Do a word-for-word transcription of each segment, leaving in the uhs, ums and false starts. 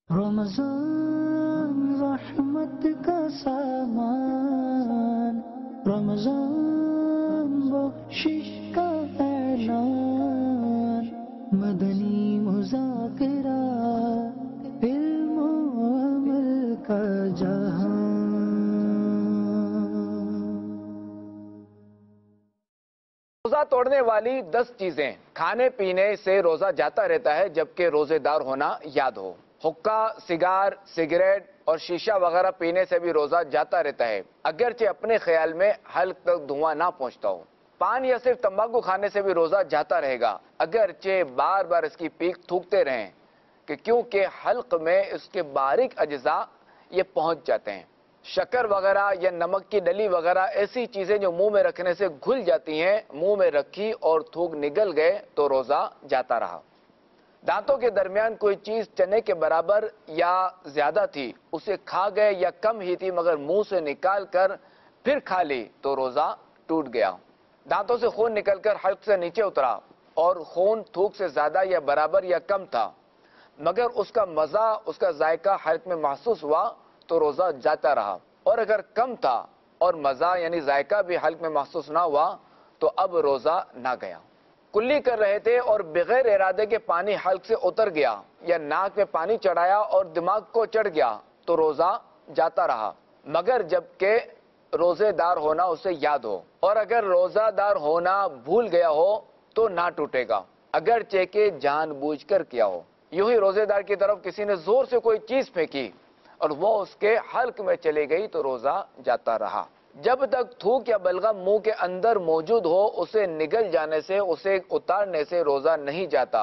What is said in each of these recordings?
رمضان رحمت کا سامان، رمضان بخشش کا اعلان، مدنی مذاکرہ علم و عمل کا جہان۔ روزہ توڑنے والی دس چیزیں۔ کھانے پینے سے روزہ جاتا رہتا ہے جبکہ روزے دار ہونا یاد ہو۔ حقہ، سگار، سگریٹ اور شیشہ وغیرہ پینے سے بھی روزہ جاتا رہتا ہے اگرچہ اپنے خیال میں حلق تک دھواں نہ پہنچتا ہو۔ پان یا صرف تمباکو کھانے سے بھی روزہ جاتا رہے گا اگرچہ بار بار اس کی پیک تھوکتے رہیں کہ کیونکہ حلق میں اس کے باریک اجزاء یہ پہنچ جاتے ہیں۔ شکر وغیرہ یا نمک کی ڈلی وغیرہ ایسی چیزیں جو منہ میں رکھنے سے گھل جاتی ہیں، منہ میں رکھی اور تھوک نگل گئے تو روزہ جاتا رہا۔ دانتوں کے درمیان کوئی چیز چنے کے برابر یا زیادہ تھی، اسے کھا گئے یا کم ہی تھی مگر منہ سے نکال کر پھر کھا لی تو روزہ ٹوٹ گیا۔ دانتوں سے خون نکل کر حلق سے نیچے اترا اور خون تھوک سے زیادہ یا برابر یا کم تھا مگر اس کا مزہ، اس کا ذائقہ حلق میں محسوس ہوا تو روزہ جاتا رہا، اور اگر کم تھا اور مزہ یعنی ذائقہ بھی حلق میں محسوس نہ ہوا تو اب روزہ نہ گیا۔ کلی کر رہے تھے اور بغیر ارادے کے پانی حلق سے اتر گیا یا ناک میں پانی چڑھایا اور دماغ کو چڑھ گیا تو روزہ جاتا رہا مگر جبکہ روزے دار ہونا اسے یاد ہو، اور اگر روزہ دار ہونا بھول گیا ہو تو نہ ٹوٹے گا اگرچہ کہ جان بوجھ کر کیا ہو۔ یوں ہی روزے دار کی طرف کسی نے زور سے کوئی چیز پھینکی اور وہ اس کے حلق میں چلی گئی تو روزہ جاتا رہا۔ جب تک تھوک یا بلغم منہ کے اندر موجود ہو اسے نگل جانے سے، اسے اتارنے سے روزہ نہیں جاتا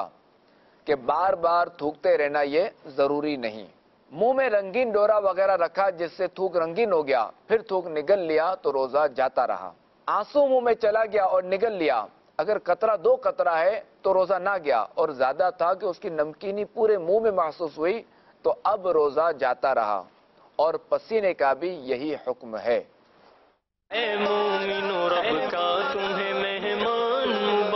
کہ بار بار تھوکتے رہنا یہ ضروری نہیں۔ منہ میں رنگین ڈورا وغیرہ رکھا جس سے تھوک رنگین ہو گیا پھر تھوک نگل لیا تو روزہ جاتا رہا۔ آنسو منہ میں چلا گیا اور نگل لیا، اگر قطرہ دو قطرہ ہے تو روزہ نہ گیا اور زیادہ تھا کہ اس کی نمکینی پورے منہ میں محسوس ہوئی تو اب روزہ جاتا رہا، اور پسینے کا بھی یہی حکم ہے۔ اے مومنو رب کا تمہیں مہمان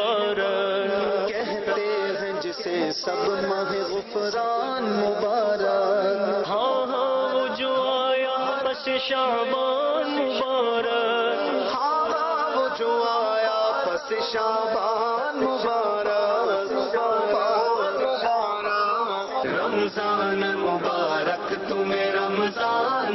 مبارک، کہتے ہیں جسے سب ماہ غفران مبارک، ہاں ہاں وہ جو آیا پس شعبان مبارک، ہاں ہاں وہ جو آیا پس شعبان مبارک، رمضان مبارک تمہیں رمضان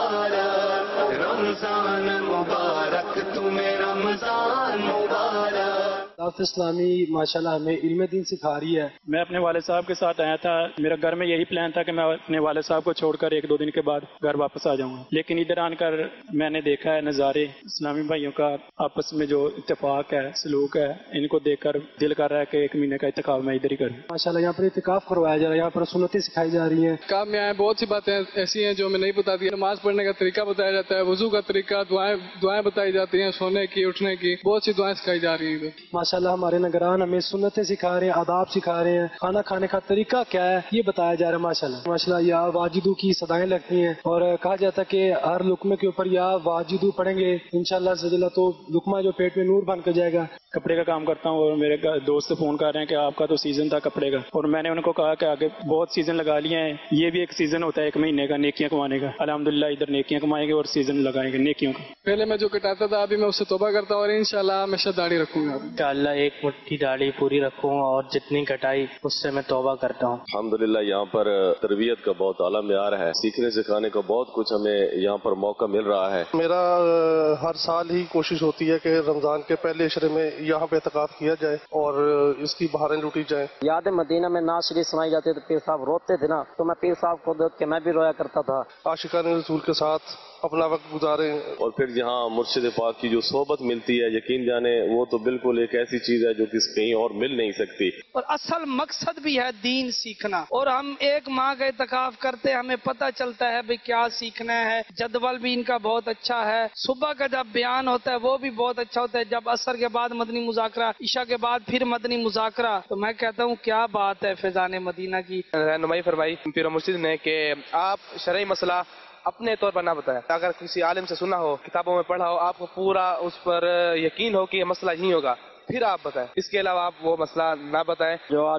مبارک، رمضان مبارک تمہیں رمضان مبارک۔ دعوت اسلامی ماشاءاللہ ہمیں علم دین سکھا رہی ہے۔ میں اپنے والد صاحب کے ساتھ آیا تھا، میرا گھر میں یہی پلان تھا کہ میں اپنے والد صاحب کو چھوڑ کر ایک دو دن کے بعد گھر واپس آ جاؤں گا، لیکن ادھر آن کر میں نے دیکھا ہے نظارے اسلامی بھائیوں کا آپس میں جو اتفاق ہے، سلوک ہے، ان کو دیکھ کر دل کر رہا ہے کہ ایک مہینے کا اعتکاف میں ادھر ہی کروں۔ ماشاءاللہ یہاں پر اعتکاف کروایا جا رہا ہے، یہاں پر سنتیں سکھائی جا رہی ہیں۔ کام میں آئے بہت سی باتیں ایسی ہیں جو ہمیں نہیں بتاتی، نماز پڑھنے کا طریقہ بتایا جاتا ہے، وضو کا طریقہ، دعائیں دعائیں بتائی جاتی ہیں، سونے کی، اٹھنے کی، بہت سی دعائیں سکھائی جا رہی ہیں۔ ماشاءاللہ ہمارے نگران ہمیں سنتیں سکھا رہے ہیں، آداب سکھا رہے ہیں، کھانا کھانے کا طریقہ کیا ہے یہ بتایا جا رہا ہے۔ ماشاءاللہ ماشاءاللہ یا واجدو کی صدائیں لگتی ہیں اور کہا جاتا ہے کہ ہر لقمے کے اوپر یا واجدو پڑھیں گے انشاءاللہ سجلہ تو لقمہ جو پیٹ میں نور بن کے جائے گا۔ کپڑے کا کام کرتا ہوں اور میرے دوست فون کر رہے ہیں کہ آپ کا تو سیزن تھا کپڑے کا، اور میں نے ان کو کہا کہ آگے بہت سیزن لگا لیے ہیں، یہ بھی ایک سیزن ہوتا ہے ایک مہینے کا نیکیاں کمانے کا۔ الحمدللہ ادھر نیکیاں کمائیں گے اور سیزن لگائیں گے نیکیوں کا۔ پہلے میں جو کٹاتا تھا ابھی میں اس سے توبہ کرتا ہوں اور انشاءاللہ ہمیشہ داڑھی رکھوں گا۔ انشاءاللہ ایک مٹھی داڑھی پوری رکھوں اور جتنی کٹائی اس سے میں توبہ کرتا ہوں۔ الحمدللہ یہاں پر تربیت کا بہت اعلیٰ معیار ہے، سیکھنے سکھانے کا بہت کچھ ہمیں یہاں پر موقع مل رہا ہے۔ میرا ہر سال ہی کوشش ہوتی ہے کہ رمضان کے پہلے عشرے میں یہاں پہ اعتکاف کیا جائے اور اس کی بہاریں لوٹی جائیں۔ یاد مدینہ میں نعت شریف سنائی جاتی ہے تو پیر صاحب روتے تھے نا، تو میں پیر صاحب کو دیکھ کے میں بھی رویا کرتا تھا۔ عاشقان رسول کے ساتھ اپنا وقت گزاریں، اور پھر جہاں مرشد پاک کی جو صحبت ملتی ہے یقین جانے وہ تو بالکل ایک ایسی چیز ہے جو کس کہیں اور مل نہیں سکتی۔ اور اصل مقصد بھی ہے دین سیکھنا، اور ہم ایک ماہ کا اعتکاف کرتے ہمیں پتہ چلتا ہے بھی کیا سیکھنا ہے۔ جدول بھی ان کا بہت اچھا ہے، صبح کا جب بیان ہوتا ہے وہ بھی بہت اچھا ہوتا ہے، جب عصر کے بعد مدنی مذاکرہ، عشاء کے بعد پھر مدنی مذاکرہ، تو میں کہتا ہوں کیا بات ہے فیضان مدینہ کی۔ رہنمائی فرمائی پیر مرشد نے کہ آپ شرعی مسئلہ اپنے طور پر نہ بتائیں، اگر کسی عالم سے سنا ہو، کتابوں میں پڑھا ہو، آپ کو پورا اس پر یقین ہو کہ یہ مسئلہ یہی ہوگا، پھر آپ بتائیں، اس کے علاوہ آپ وہ مسئلہ نہ بتائیں۔ جو آج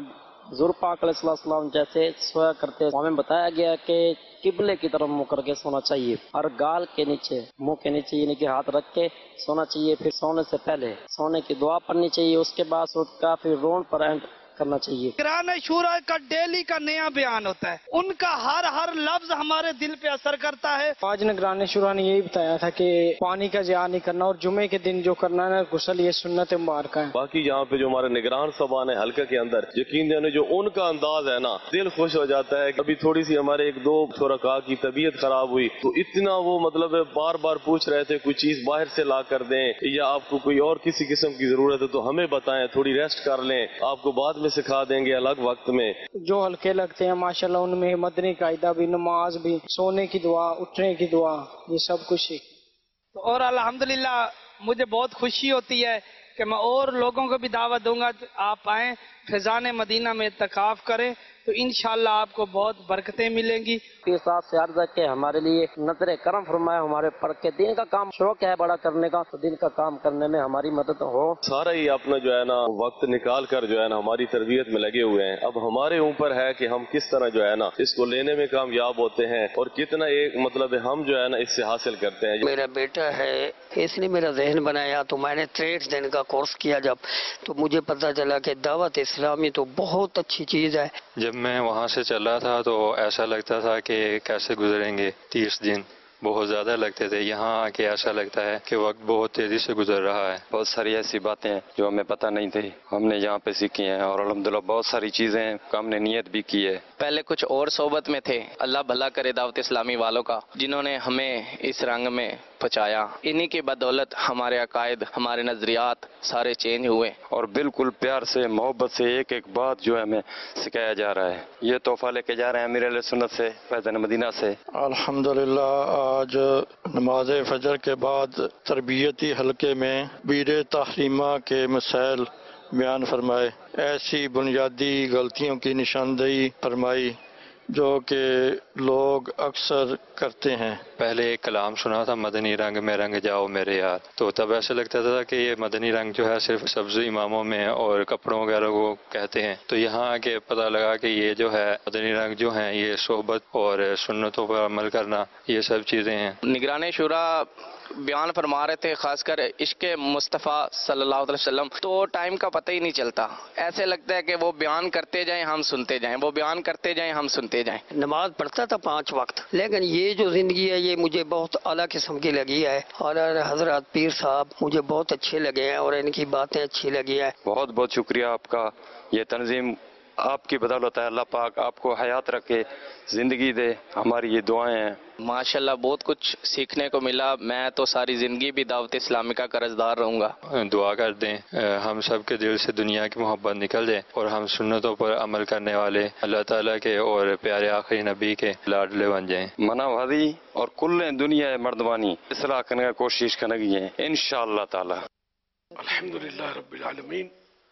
حضور پاک علیہ السلام جیسے سویا کرتے ہمیں بتایا گیا کہ قبلے کی طرف منہ کر کے سونا چاہیے اور گال کے نیچے منہ کے نیچے یعنی کہ ہاتھ رکھ کے سونا چاہیے. پھر سونے سے پہلے سونے کی دعا پڑھنی چاہیے. اس کے بعد اٹھ کا پھر رون پر اینڈ کرنا چاہیے. نگران شورا کا ڈیلی کا نیا بیان ہوتا ہے. ان کا ہر ہر لفظ ہمارے دل پہ اثر کرتا ہے. آج نگران شورا نے یہی بتایا تھا کہ پانی کا ضیاع نہیں کرنا اور جمعے کے دن جو کرنا ہے غسل یہ سنت مبارکہ ہے. باقی یہاں پہ جو ہمارے نگران صاحبان ہیں حلقہ کے اندر یقین جانے جو ان کا انداز ہے نا دل خوش ہو جاتا ہے. ابھی تھوڑی سی ہمارے ایک دو شرکاء کی طبیعت خراب ہوئی تو اتنا وہ مطلب بار بار پوچھ رہے تھے کوئی چیز باہر سے لا کر دیں یا آپ کو کوئی اور کسی قسم کی ضرورت ہے تو ہمیں بتائیں, تھوڑی ریسٹ کر لیں, آپ کو بعد میں سکھا دیں گے الگ وقت میں. جو ہلکے لگتے ہیں ماشاءاللہ ان میں مدنی قاعدہ بھی, نماز بھی, سونے کی دعا, اٹھنے کی دعا, یہ سب کچھ ہی. اور الحمدللہ مجھے بہت خوشی ہوتی ہے کہ میں اور لوگوں کو بھی دعوت دوں گا آپ آئیں فیضان مدینہ میں اعتکاف کریں تو انشاءاللہ آپ کو بہت برکتیں ملیں گی. پیر صاحب سے عرض ہے کہ ہمارے لیے نظر کرم فرمائے, ہمارے پڑھ کے دین کا کام شوق ہے بڑا کرنے کا تو دین کا کام کرنے میں ہماری مدد ہو. سارا ہی اپنا جو ہے نا وقت نکال کر جو ہے نا ہماری تربیت میں لگے ہوئے ہیں. اب ہمارے اوپر ہے کہ ہم کس طرح جو ہے نا اس کو لینے میں کامیاب ہوتے ہیں اور کتنا ایک مطلب ہم جو ہے نا اس سے حاصل کرتے ہیں. میرا بیٹا ہے اس نے میرا ذہن بنایا تو میں نے تریس دن کا کورس کیا جب تو مجھے پتہ چلا کہ دعوت اسلامی تو بہت اچھی چیز ہے. جب میں وہاں سے چلا تھا تو ایسا لگتا تھا کہ کیسے گزریں گے تیس دن, بہت زیادہ لگتے تھے. یہاں آ کے ایسا لگتا ہے کہ وقت بہت تیزی سے گزر رہا ہے. بہت ساری ایسی باتیں ہیں جو ہمیں پتہ نہیں تھی ہم نے یہاں پہ سیکھی ہیں اور الحمدللہ بہت ساری چیزیں ہیں ہم نے نیت بھی کی ہے. پہلے کچھ اور صحبت میں تھے, اللہ بھلا کرے دعوت اسلامی والوں کا جنہوں نے ہمیں اس رنگ میں پہنچایا. انہی کی بدولت ہمارے عقائد ہمارے نظریات سارے چینج ہوئے اور بالکل پیار سے محبت سے ایک ایک بات جو ہے ہمیں سکھایا جا رہا ہے. یہ تحفہ لے کے جا رہے ہیں امیر اہل سنت سے فیضان مدینہ سے. الحمدللہ آج نماز فجر کے بعد تربیتی حلقے میں بیر تحریمہ کے مسائل بیان فرمائے. ایسی بنیادی غلطیوں کی نشاندہی فرمائی جو کہ لوگ اکثر کرتے ہیں. پہلے ایک کلام سنا تھا مدنی رنگ میں رنگ جاؤ میرے یار, تو تب ایسا لگتا تھا کہ یہ مدنی رنگ جو ہے صرف سبز اماموں میں اور کپڑوں وغیرہ کو کہتے ہیں. تو یہاں آ کے پتہ لگا کہ یہ جو ہے مدنی رنگ جو ہیں یہ صحبت اور سنتوں پر عمل کرنا یہ سب چیزیں ہیں. نگران شورا بیان فرما رہے تھے خاص کر عشق مصطفیٰ صلی اللہ علیہ وسلم, تو ٹائم کا پتہ ہی نہیں چلتا. ایسے لگتا ہے کہ وہ بیان کرتے جائیں ہم سنتے جائیں, وہ بیان کرتے جائیں ہم سنتے جائیں. نماز پڑھتا تھا پانچ وقت, لیکن یہ جو زندگی ہے یہ مجھے بہت اعلیٰ قسم کی لگی ہے. اور حضرات پیر صاحب مجھے بہت اچھے لگے ہیں اور ان کی باتیں اچھی لگی ہیں. بہت بہت شکریہ آپ کا. یہ تنظیم آپ کی بدولت ہے. اللہ پاک آپ کو حیات رکھے, زندگی دے. ہماری یہ دعائیں ہیں. ماشاءاللہ بہت کچھ سیکھنے کو ملا. میں تو ساری زندگی بھی دعوت اسلامی کا قرضدار رہوں گا. دعا کر دیں ہم سب کے دل سے دنیا کی محبت نکل جائے اور ہم سنتوں پر عمل کرنے والے اللہ تعالیٰ کے اور پیارے آخری نبی کے لاڈلے بن جائیں. منا وحدی اور کل دنیا مردمانی اصلاح کرنے کی کوشش کرنی ہے انشاءاللہ تعالی. الحمدللہ رب العالمین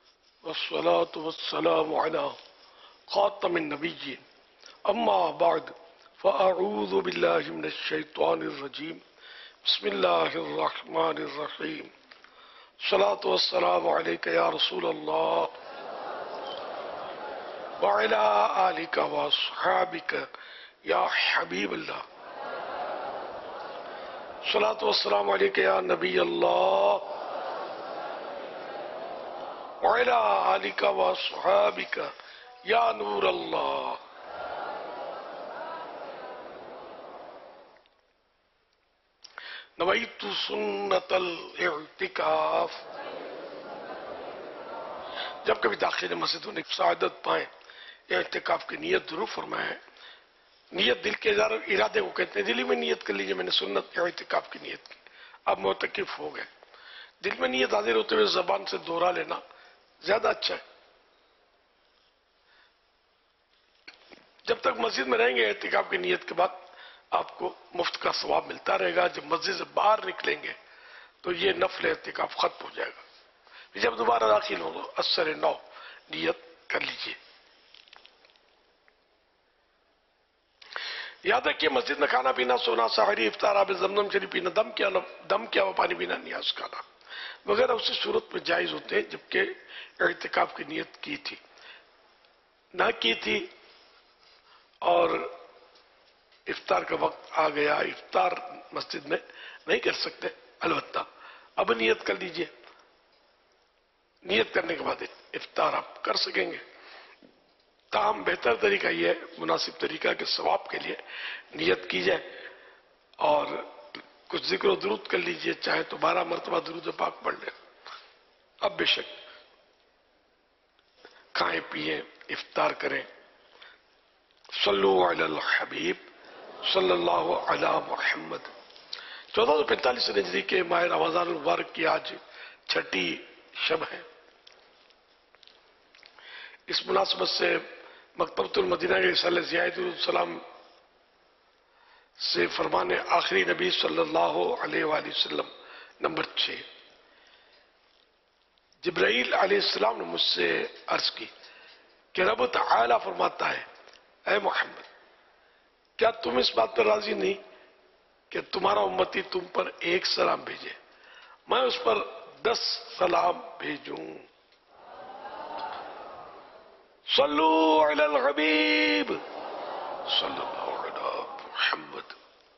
والصلاة والسلام على خاتم النبیین اما بعد فاعوذ باللہ من الشیطان الرجیم بسم اللہ الرحمن الرحیم الصلاة والسلام علیک یا رسول اللہ وعلى آلک واصحابک یا حبیب اللہ. الصلاة والسلام علیک یا نبی اللہ وعلى آلک واصحابک یا نور اللہ. نویت سنت الاعتکاف. جب کبھی داخل مسجد ہونے کی سعادت پائیں اعتکاف کی نیت ضرور فرمائیں. نیت دل کے ارادے کو کہتے ہیں. دلی میں نیت کر لیجئے میں نے سنت اعتکاف کی نیت کی, اب معتکف ہو گئے. دل میں نیت حاضر ہوتے ہوئے زبان سے دوہرا لینا زیادہ اچھا ہے. جب تک مسجد میں رہیں گے اعتکاف کی نیت کے بعد آپ کو مفت کا ثواب ملتا رہے گا. جب مسجد سے باہر نکلیں گے تو یہ نفل اعتکاف ختم ہو جائے گا. جب دوبارہ داخل ہو اثر نو نیت کر لیجئے. یاد رکھیے مسجد میں کھانا پینا سونا سحری افطار آب زمزم شریف پینا دم کیا دم کیا وہ پانی پینا نیاز کھانا وغیرہ اسی صورت میں جائز ہوتے ہیں جبکہ اعتکاف کی نیت کی تھی. نہ کی تھی اور افطار کا وقت آ گیا، افطار مسجد میں نہیں کر سکتے، البتہ اب نیت کر لیجئے، نیت کرنے کے بعد افطار آپ کر سکیں گے۔ تاہم بہتر طریقہ یہ ہے، مناسب طریقہ کہ ثواب کے لیے نیت کی جائے اور کچھ ذکر و درود کر لیجئے، چاہے تو بارہ مرتبہ درود پاک پڑھ لیں۔ اب بے شک کھائیں پیئیں، افطار کریں۔ صلو علی الحبیب صلی اللہ علی محمد۔ چودہ سو پینتالیس ہجری کے ماہ رمضان المبارک کی آج چھٹی شب ہے۔ اس مناسبت سے مکتبۃ المدینہ کے رسالہ زیاد السلام سے فرمان آخری نبی صلی اللہ علیہ وآلہ وسلم نمبر چھ، جبرائیل علیہ السلام نے مجھ سے عرض کی کہ رب تعالیٰ فرماتا ہے، اے محمد، کیا تم اس بات پر راضی نہیں کہ تمہارا امتی تم پر ایک سلام بھیجے، میں اس پر دس سلام بھیجوں؟ صلو علی الحبیب صلی اللہ علی محمد۔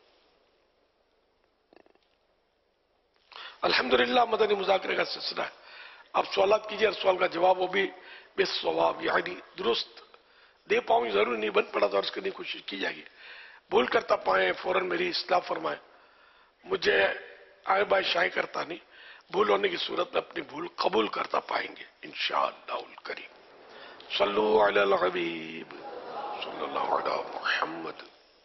الحمدللہ مدنی مذاکرے کا سلسلہ ہے۔ آپ سوالات کیجئے، اور سوال کا جواب وہ بھی بے ثواب یعنی درست دے پاؤں، ضروری نہیں بن پڑا تو عرض کرنے کی کوشش کی جائے گی۔ بھول کرتا پائیں فوراً میری اصلاح فرمائیں، مجھے آئے بائے شائع کرتا نہیں، بھول ہونے کی صورت میں اپنی بھول قبول کرتا پائیں گے انشاءاللہ الکریم۔ صلو علی الحبیب صلی اللہ علی محمد۔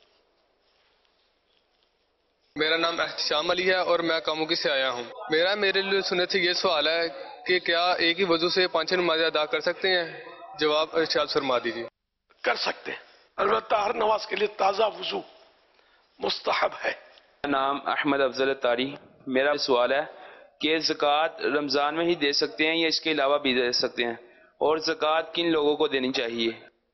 میرا نام احتشام علی ہے اور میں کاموکی سے آیا ہوں۔ میرا میرے لیے سنت سے یہ سوال ہے کہ کیا ایک ہی وضو سے پانچ نمازیں ادا کر سکتے ہیں؟ جواب ارشاد فرما دیجیے۔ کر سکتے ہیں، البتہ ہر نماز کے لیے تازہ وضو مستحب ہے۔ میرا نام احمد افضل تاری۔ میرا سوال ہے کہ زکوٰۃ رمضان میں ہی دے سکتے ہیں یا اس کے علاوہ بھی دے سکتے ہیں، اور زکوٰۃ کن لوگوں کو دینی چاہیے؟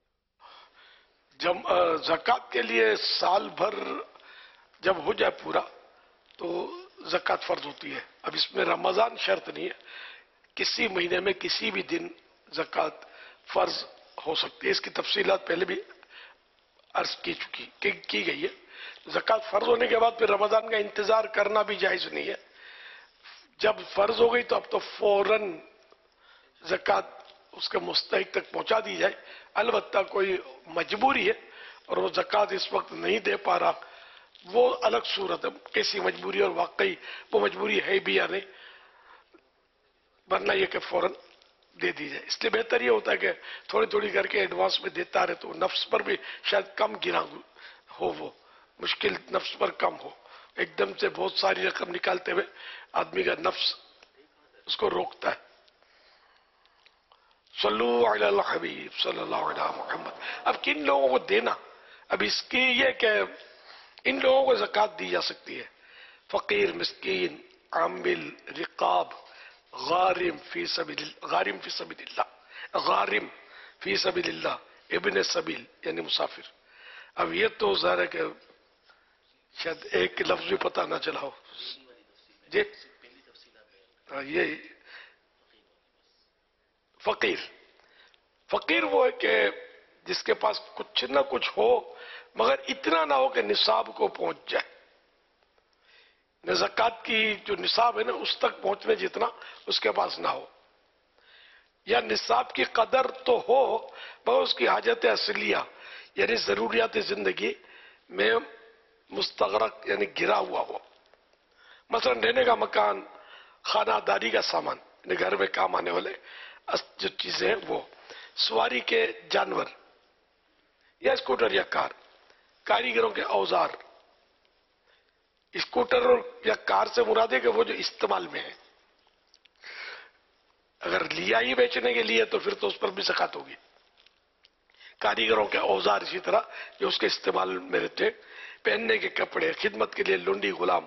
جب زکوٰۃ کے لیے سال بھر جب ہو جائے پورا تو زکوٰۃ فرض ہوتی ہے۔ اب اس میں رمضان شرط نہیں ہے، کسی مہینے میں کسی بھی دن زکوٰۃ فرض ہو سکتی ہے۔ اس کی تفصیلات پہلے بھی عرض کی چکی کی گئی ہے۔ زکوٰۃ فرض ہونے کے بعد پھر رمضان کا انتظار کرنا بھی جائز نہیں ہے۔ جب فرض ہو گئی تو اب تو فوراً زکوٰۃ اس کے مستحق تک پہنچا دی جائے، البتہ کوئی مجبوری ہے اور وہ زکوٰۃ اس وقت نہیں دے پا رہا، وہ الگ صورت ہے، کیسی مجبوری اور واقعی وہ مجبوری ہے بھی یا نہیں، ورنہ یہ کہ فوراً دے دی جائے۔ اس لیے بہتر یہ ہوتا ہے کہ تھوڑی تھوڑی کر کے ایڈوانس میں دیتا رہے تو نفس پر بھی شاید کم گرا ہو، وہ مشکل نفس پر کم ہو۔ ایک دم سے بہت ساری رقم نکالتے ہوئے آدمی کا نفس اس کو روکتا ہے۔ صلو علی الحبیب صلی اللہ علیہ محمد۔ اب کن لوگوں کو دینا؟ اب اس کی یہ کہ ان لوگوں کو زکوٰۃ دی جا سکتی ہے، فقیر، مسکین، عامل، رقاب، غارم فی سبیل غارم فی سبیل اللہ غارم فی سبیل اللہ ابن سبیل یعنی مسافر۔ اب یہ تو ظاہر ہے کہ شاید ایک لفظ بھی پتہ نہ چلا ہو جی، یہ فقیر فقیر وہ ہے کہ جس کے پاس کچھ نہ کچھ ہو مگر اتنا نہ ہو کہ نصاب کو پہنچ جائے۔ زکوٰۃ کی جو نصاب ہے نا اس تک پہنچنے جتنا اس کے پاس نہ ہو، یا نصاب کی قدر تو ہو مگر اس کی حاجت اصلیہ یعنی ضروریات زندگی میں مستغرق یعنی گرا ہوا ہو، مثلا رہنے کا مکان، خانہ داری کا سامان یعنی گھر میں کام آنے والے جو چیزیں ہیں وہ، سواری کے جانور یا اسکوٹر یا کار، کاریگروں کے اوزار۔ اسکوٹر یا کار سے مراد ہے کہ وہ جو استعمال میں ہے، اگر لیا ہی بیچنے کے لیے تو پھر تو اس پر بھی زکوٰۃ ہوگی۔ کاریگروں کے اوزار اسی طرح جو اس کے استعمال میں رہتے، پہننے کے کپڑے، خدمت کے لیے لونڈی غلام،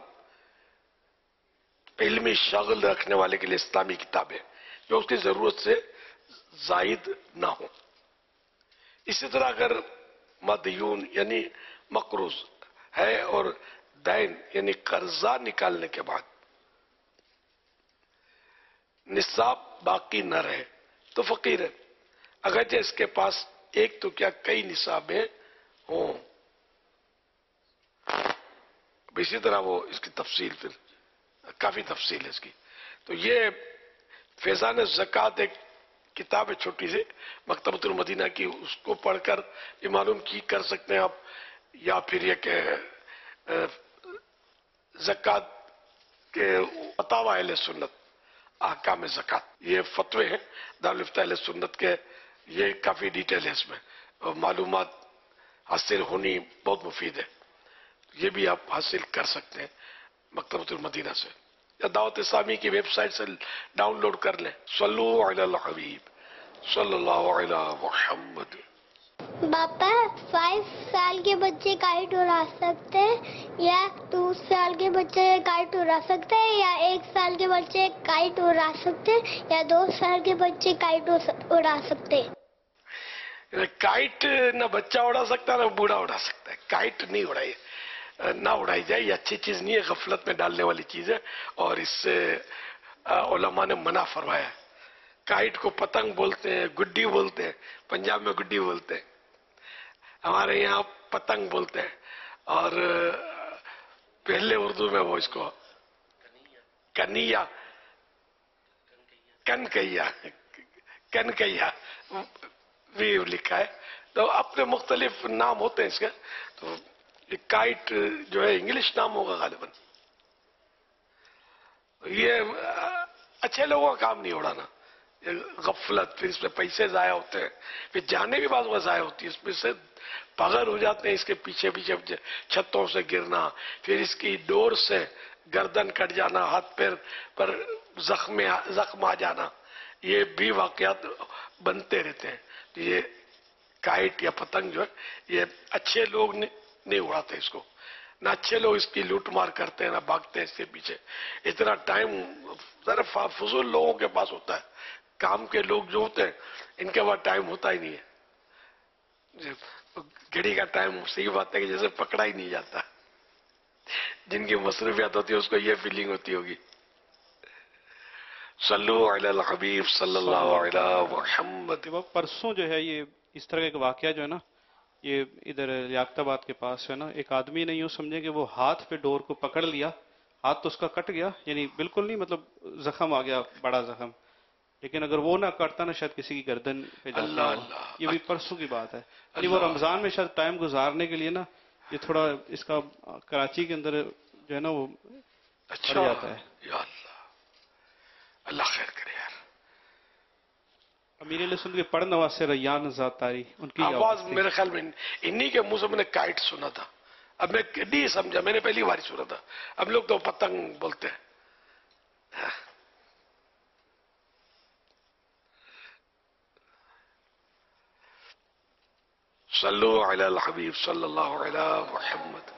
علمی شغل رکھنے والے کے لیے اسلامی کتابیں جو اس کی ضرورت سے زائد نہ ہوں۔ اسی طرح اگر مدیون یعنی مقروض ہے اور دین یعنی قرضہ نکالنے کے بعد نصاب باقی نہ رہے تو فقیر ہے، اگرچہ اس کے پاس ایک تو کیا کئی نصابیں ہوں. اسی طرح وہ اس کی تفصیل پھر کافی تفصیل ہے اس کی. تو یہ فیضان زکوٰۃ ایک کتاب ہے چھوٹی سی مکتبۃ المدینہ کی, اس کو پڑھ کر یہ معلوم کی کر سکتے ہیں آپ, یا پھر یہ کہ زکوٰۃ کے فتاوی اہل سنت احکام زکوٰۃ, یہ فتوے ہیں دارالفتہ اہل سنت کے, یہ کافی ڈیٹیل ہے اس میں, اور معلومات حاصل ہونی بہت مفید ہے. یہ بھی آپ حاصل کر سکتے ہیں مکتبۃ المدینہ سے, یا دعوت اسلامی کی ویب سائٹ سے ڈاؤن لوڈ کر لیں. صلو علی الحبیب صلی اللہ علی محمد. باپا فائیو سال کے بچے کائٹ اڑا سکتے ہیں یا ٹو سال کے بچے کائٹ اڑا سکتے ہیں یا ایک سال کے بچے کائٹ اڑا سکتے ہیں یا دو سال کے بچے کائٹ اڑا سکتے ہیں؟ کائٹ نہ بچہ اڑا سکتا ہے نہ بوڑھا اڑا سکتا ہے. کائٹ نہیں اڑائی نہ اڑائی جائے, یہ اچھی چیز نہیں ہے, غفلت میں ڈالنے والی چیز ہے, اور اس سے علماء نے منع فرمایا ہے. کائٹ کو پتنگ بولتے ہیں, گڈی بولتے ہیں, پنجاب میں گڈی بولتے ہیں, ہمارے یہاں پتنگ بولتے ہیں, اور پہلے اردو میں وہ اس کو کنیا کنکیا کنکیا بھی لکھا ہے. تو اپنے مختلف نام ہوتے ہیں اس کے. تو یہ کائٹ جو ہے انگلش نام ہوگا غالباً. یہ اچھے لوگوں کا کام نہیں اڑانا, غفلت, پھر اس میں پیسے ضائع ہوتے ہیں, پھر جانے بھی بعض وقت ضائع ہوتی ہے, اس میں سے پغر ہو جاتے ہیں, اس کے پیچھے پیچھے چھتوں سے گرنا, پھر اس کی ڈور سے گردن کٹ جانا, ہاتھ پیر پر زخم زخم آ جانا, یہ بھی واقعات بنتے رہتے ہیں. تو یہ کائٹ یا پتنگ جو ہے یہ اچھے لوگ نہیں اڑاتے اس کو, نہ اچھے لوگ اس کی لوٹ مار کرتے ہیں, نہ بھاگتے ہیں اس کے پیچھے. اتنا ٹائم ذرا فضول لوگوں کے پاس ہوتا ہے, کام کے لوگ جو ہوتے ہیں ان کے پاس ٹائم ہوتا ہی نہیں ہے. گھڑی کا ٹائم صحیح بات ہے کہ جیسے پکڑا ہی نہیں جاتا. جن کی مصروفیات ہوتی ہے اس کو یہ فیلنگ ہوتی ہوگی. صلو علی الحبیب صلی اللہ علی محمد. پرسوں جو ہے یہ اس طرح کا ایک واقعہ جو ہے نا, یہ ادھر لیاقت آباد کے پاس ہے نا, ایک آدمی نے یوں سمجھے کہ وہ ہاتھ پہ ڈور کو پکڑ لیا, ہاتھ تو اس کا کٹ گیا, یعنی بالکل نہیں, مطلب زخم آ گیا, بڑا زخم, لیکن اگر وہ نہ کرتا نا شاید کسی کی گردن پہ جاتا. یہ بھی پرسوں کی بات ہے. یعنی وہ رمضان میں شاید ٹائم گزارنے کے لیے نا یہ تھوڑا اس کا کراچی کے اندر جو ہے نا وہ اچھا جاتا ہے. یا اللہ, اللہ خیر کرے یار. امیر علیہ سنت کے پڑھ نواز سے ریان ذات تاری, ان کی آواز میرے خیال میں انہی کے منہ سے میں نے کائٹ سنا تھا. اب میں نہیں سمجھا, میں نے پہلی بار سنا تھا. اب لوگ تو پتنگ بولتے ہیں. صلو علی الحبیب صلی اللہ علی محمد.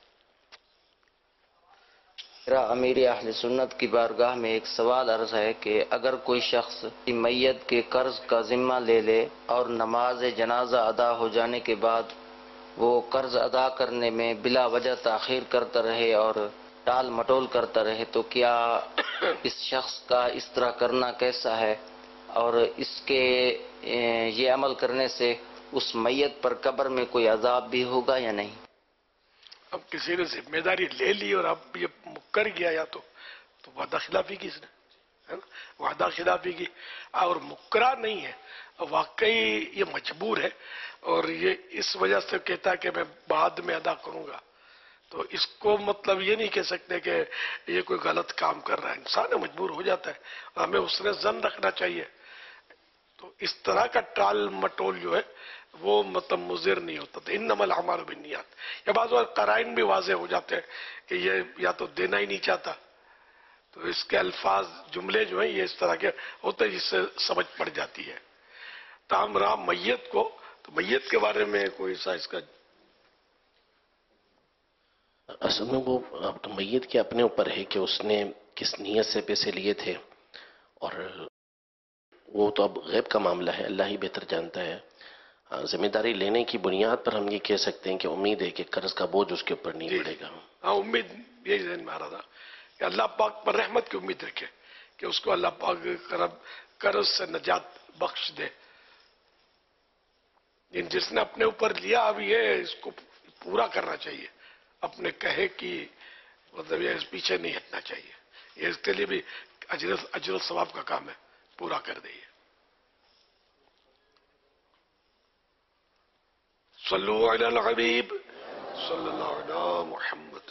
میرا امیر اہل سنت کی بارگاہ میں ایک سوال عرض ہے کہ اگر کوئی شخص میت کے قرض کا ذمہ لے لے اور نماز جنازہ ادا ہو جانے کے بعد وہ قرض ادا کرنے میں بلا وجہ تاخیر کرتا رہے اور ٹال مٹول کرتا رہے, تو کیا اس شخص کا اس طرح کرنا کیسا ہے, اور اس کے یہ عمل کرنے سے اس میت پر قبر میں کوئی عذاب بھی ہوگا یا نہیں؟ اب کسی نے ذمہ داری لے لی اور اب یہ مکر گیا, یا تو تو وعدہ خلافی کی, اس نے وعدہ خلافی کی, اور مکرا نہیں ہے, واقعی یہ مجبور ہے, اور یہ اس وجہ سے کہتا ہے کہ میں بعد میں ادا کروں گا. تو اس کو مطلب یہ نہیں کہہ سکتے کہ یہ کوئی غلط کام کر رہا ہے. انسان مجبور ہو جاتا ہے, ہمیں اس نے ظن رکھنا چاہیے. تو اس طرح کا ٹال مٹول جو ہے وہ مطلب مضر نہیں ہوتا. تو انما الاعمال بالنیات. یا بعض وقت قرائن بھی واضح ہو جاتے ہیں کہ یہ یا تو دینا ہی نہیں چاہتا, تو اس کے الفاظ جملے جو ہیں یہ اس طرح کے ہوتے ہیں جس سے سمجھ پڑ جاتی ہے. تام رام میت کو, تو میت کے بارے میں کوئی سا اس کا اصل میں وہ اب تو میت کے اپنے اوپر ہے کہ اس نے کس نیت سے پیسے لیے تھے, اور وہ تو اب غیب کا معاملہ ہے, اللہ ہی بہتر جانتا ہے. ذمہ داری لینے کی بنیاد پر ہم یہ کہہ سکتے ہیں کہ امید ہے کہ قرض کا بوجھ اس کے اوپر نہیں پڑے گا. ہاں, امید یہی ذہن میں آ رہا تھا کہ اللہ پاک پر رحمت کی امید رکھے کہ اس کو اللہ پاک قرض سے نجات بخش دے. جن جس نے اپنے اوپر لیا اب یہ اس کو پورا کرنا چاہیے، اپنے کہے کی مطلب یہ اس پیچھے نہیں ہٹنا چاہیے، یہ اس کے لیے بھی اجر اجر و ثواب کا کام ہے، پورا کر دئیے۔ صلو علی الحبیب صلی اللہ علیہ محمد۔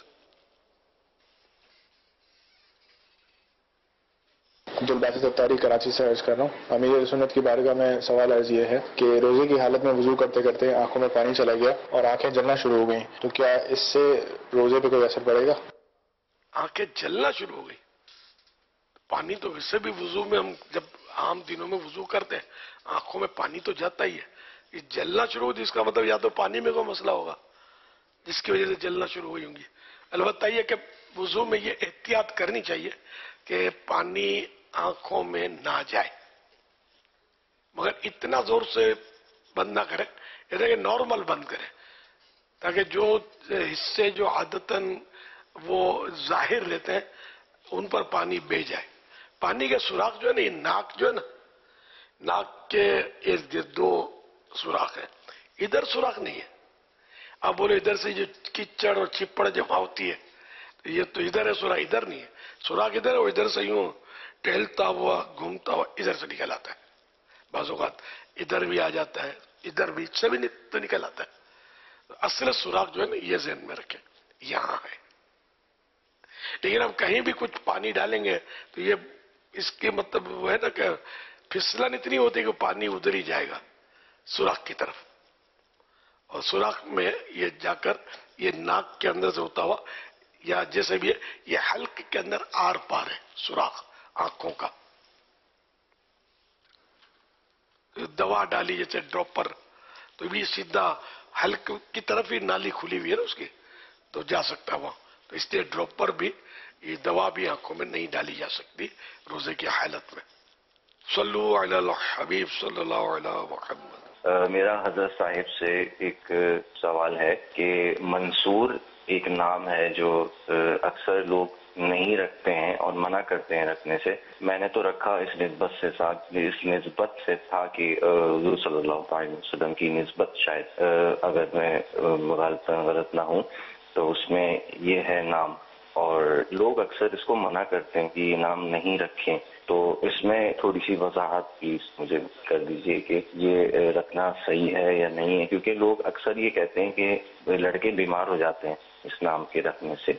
عبدالباسط اتاری کراچی سے عرض کر رہا ہوں۔ امیر سنت کی بارگاہ میں سوال عرض یہ ہے کہ روزے کی حالت میں وضو کرتے کرتے آنکھوں میں پانی چلا گیا اور آنکھیں جلنا شروع ہو گئیں، تو کیا اس سے روزے پہ کوئی اثر پڑے گا؟ آنکھیں جلنا شروع ہو گئی، پانی تو ویسے بھی وضو میں ہم جب عام دنوں میں وضو کرتے ہیں آنکھوں میں پانی تو جاتا ہی ہے، یہ جلنا شروع ہو جس کا مطلب یا تو پانی میں کوئی مسئلہ ہوگا جس کی وجہ سے جلنا شروع ہوئی ہوں گی۔ البتہ یہ کہ وضو میں یہ احتیاط کرنی چاہیے کہ پانی آنکھوں میں نہ جائے، مگر اتنا زور سے بند نہ کرے، کہ نارمل بند کرے، تاکہ جو حصے جو عادتاً وہ ظاہر لیتے ہیں ان پر پانی بہ جائے۔ پانی کے سوراخ جو ہے نا، یہ ناک جو ہے نا، ناک کے ارد گرد دو سوراخ ہے، ادھر سوراخ نہیں ہے۔ اب بولے ادھر سے جو کچڑ اور چپڑ جمع ہوتی ہے تو یہ تو ادھر ہے سوراخ، ادھر نہیں ہے سوراخ، ادھر ہے، وہ ادھر سے یوں ٹہلتا ہوا گھومتا ہوا ادھر سے نکل آتا ہے، بعض اوقات ادھر بھی آ جاتا ہے، ادھر بھی سے بھی تو نکل آتا ہے۔ اصل سوراخ جو ہے نا یہ ذہن میں رکھیں یہاں ہے، لیکن اب کہیں بھی کچھ پانی ڈالیں گے تو یہ اس کے مطلب وہ ہے نا کہ پھسلن اتنی ہوتی ہے کہ پانی ادھر ہی جائے گا سوراخ کی طرف، اور سوراخ میں یہ جا کر یہ ناک کے اندر سے ہوتا ہوا یا جیسے بھی ہے یہ حلق کے اندر آر پار ہے سوراخ آنکھوں کا۔ دوا ڈالی جیسے ڈراپر تو بھی سیدھا حلق کی طرف ہی نالی کھلی ہوئی ہے نا اس کی، تو جا سکتا ہے وہاں، تو اس لیے ڈراپر بھی یہ دوا بھی آنکھوں میں نہیں ڈالی جا سکتی روزے کی حالت میں۔ صلو علی الحبیب صلی اللہ علیہ محمد۔ میرا حضرت صاحب سے ایک سوال ہے کہ منصور ایک نام ہے جو اکثر لوگ نہیں رکھتے ہیں اور منع کرتے ہیں رکھنے سے، میں نے تو رکھا اس نسبت سے ساتھ اس نسبت سے تھا کہ حضور صلی اللہ علیہ وسلم کی نسبت شاید اگر میں غلط غلط نہ ہوں تو اس میں یہ ہے نام، اور لوگ اکثر اس کو منع کرتے ہیں کہ یہ نام نہیں رکھیں، تو اس میں تھوڑی سی وضاحت پلیز مجھے کر دیجئے کہ یہ رکھنا صحیح ہے یا نہیں ہے، کیونکہ لوگ اکثر یہ کہتے ہیں کہ لڑکے بیمار ہو جاتے ہیں اس نام کے رکھنے سے۔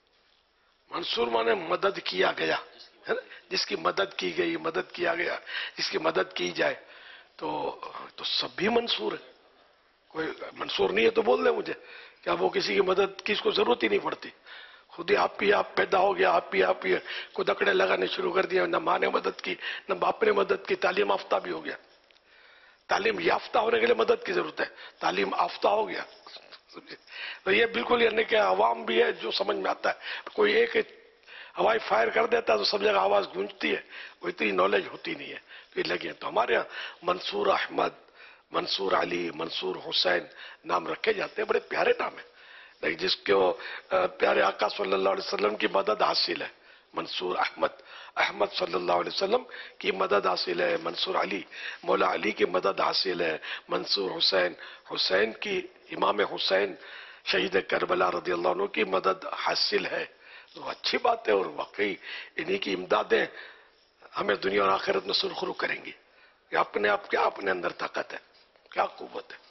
منصور مانے مدد کیا گیا ہے نا، جس کی مدد کی گئی، مدد کیا گیا، جس کی مدد کی جائے، تو تو سب بھی منصور ہے، کوئی منصور نہیں ہے تو بول دیں مجھے، کیا وہ کسی کی مدد کی اس کو ضرورت ہی نہیں پڑتی، خود ہی آپ ہی آپ پیدا ہو گیا، آپ ہی آپ ہی کو دکڑے لگانے شروع کر دیا، نہ ماں نے مدد کی نہ باپ نے مدد کی، تعلیم یافتہ بھی ہو گیا، تعلیم یافتہ ہونے کے لیے مدد کی ضرورت ہے، تعلیم یافتہ ہو گیا، تو یہ بالکل یعنی کہ عوام بھی ہے جو سمجھ میں آتا ہے، کوئی ایک ہوائی فائر کر دیتا ہے تو سب جگہ آواز گونجتی ہے، وہ اتنی نالج ہوتی نہیں ہے، تو یہ لگے تو ہمارے ہاں منصور احمد، منصور علی، منصور حسین نام رکھے جاتے ہیں، بڑے پیارے نام ہیں، لیکن جس کو پیارے آقا صلی اللہ علیہ وسلم کی مدد حاصل ہے، منصور احمد، احمد صلی اللہ علیہ وسلم کی مدد حاصل ہے، منصور علی، مولا علی کی مدد حاصل ہے، منصور حسین، حسین کی امام حسین شہید کربلا رضی اللہ عنہ کی مدد حاصل ہے، تو اچھی بات ہے، اور واقعی انہی کی امدادیں ہمیں دنیا اور آخرت میں سرخرو کریں گی، کہ اپنے آپ کیا اپنے اندر طاقت ہے، کیا قوت ہے۔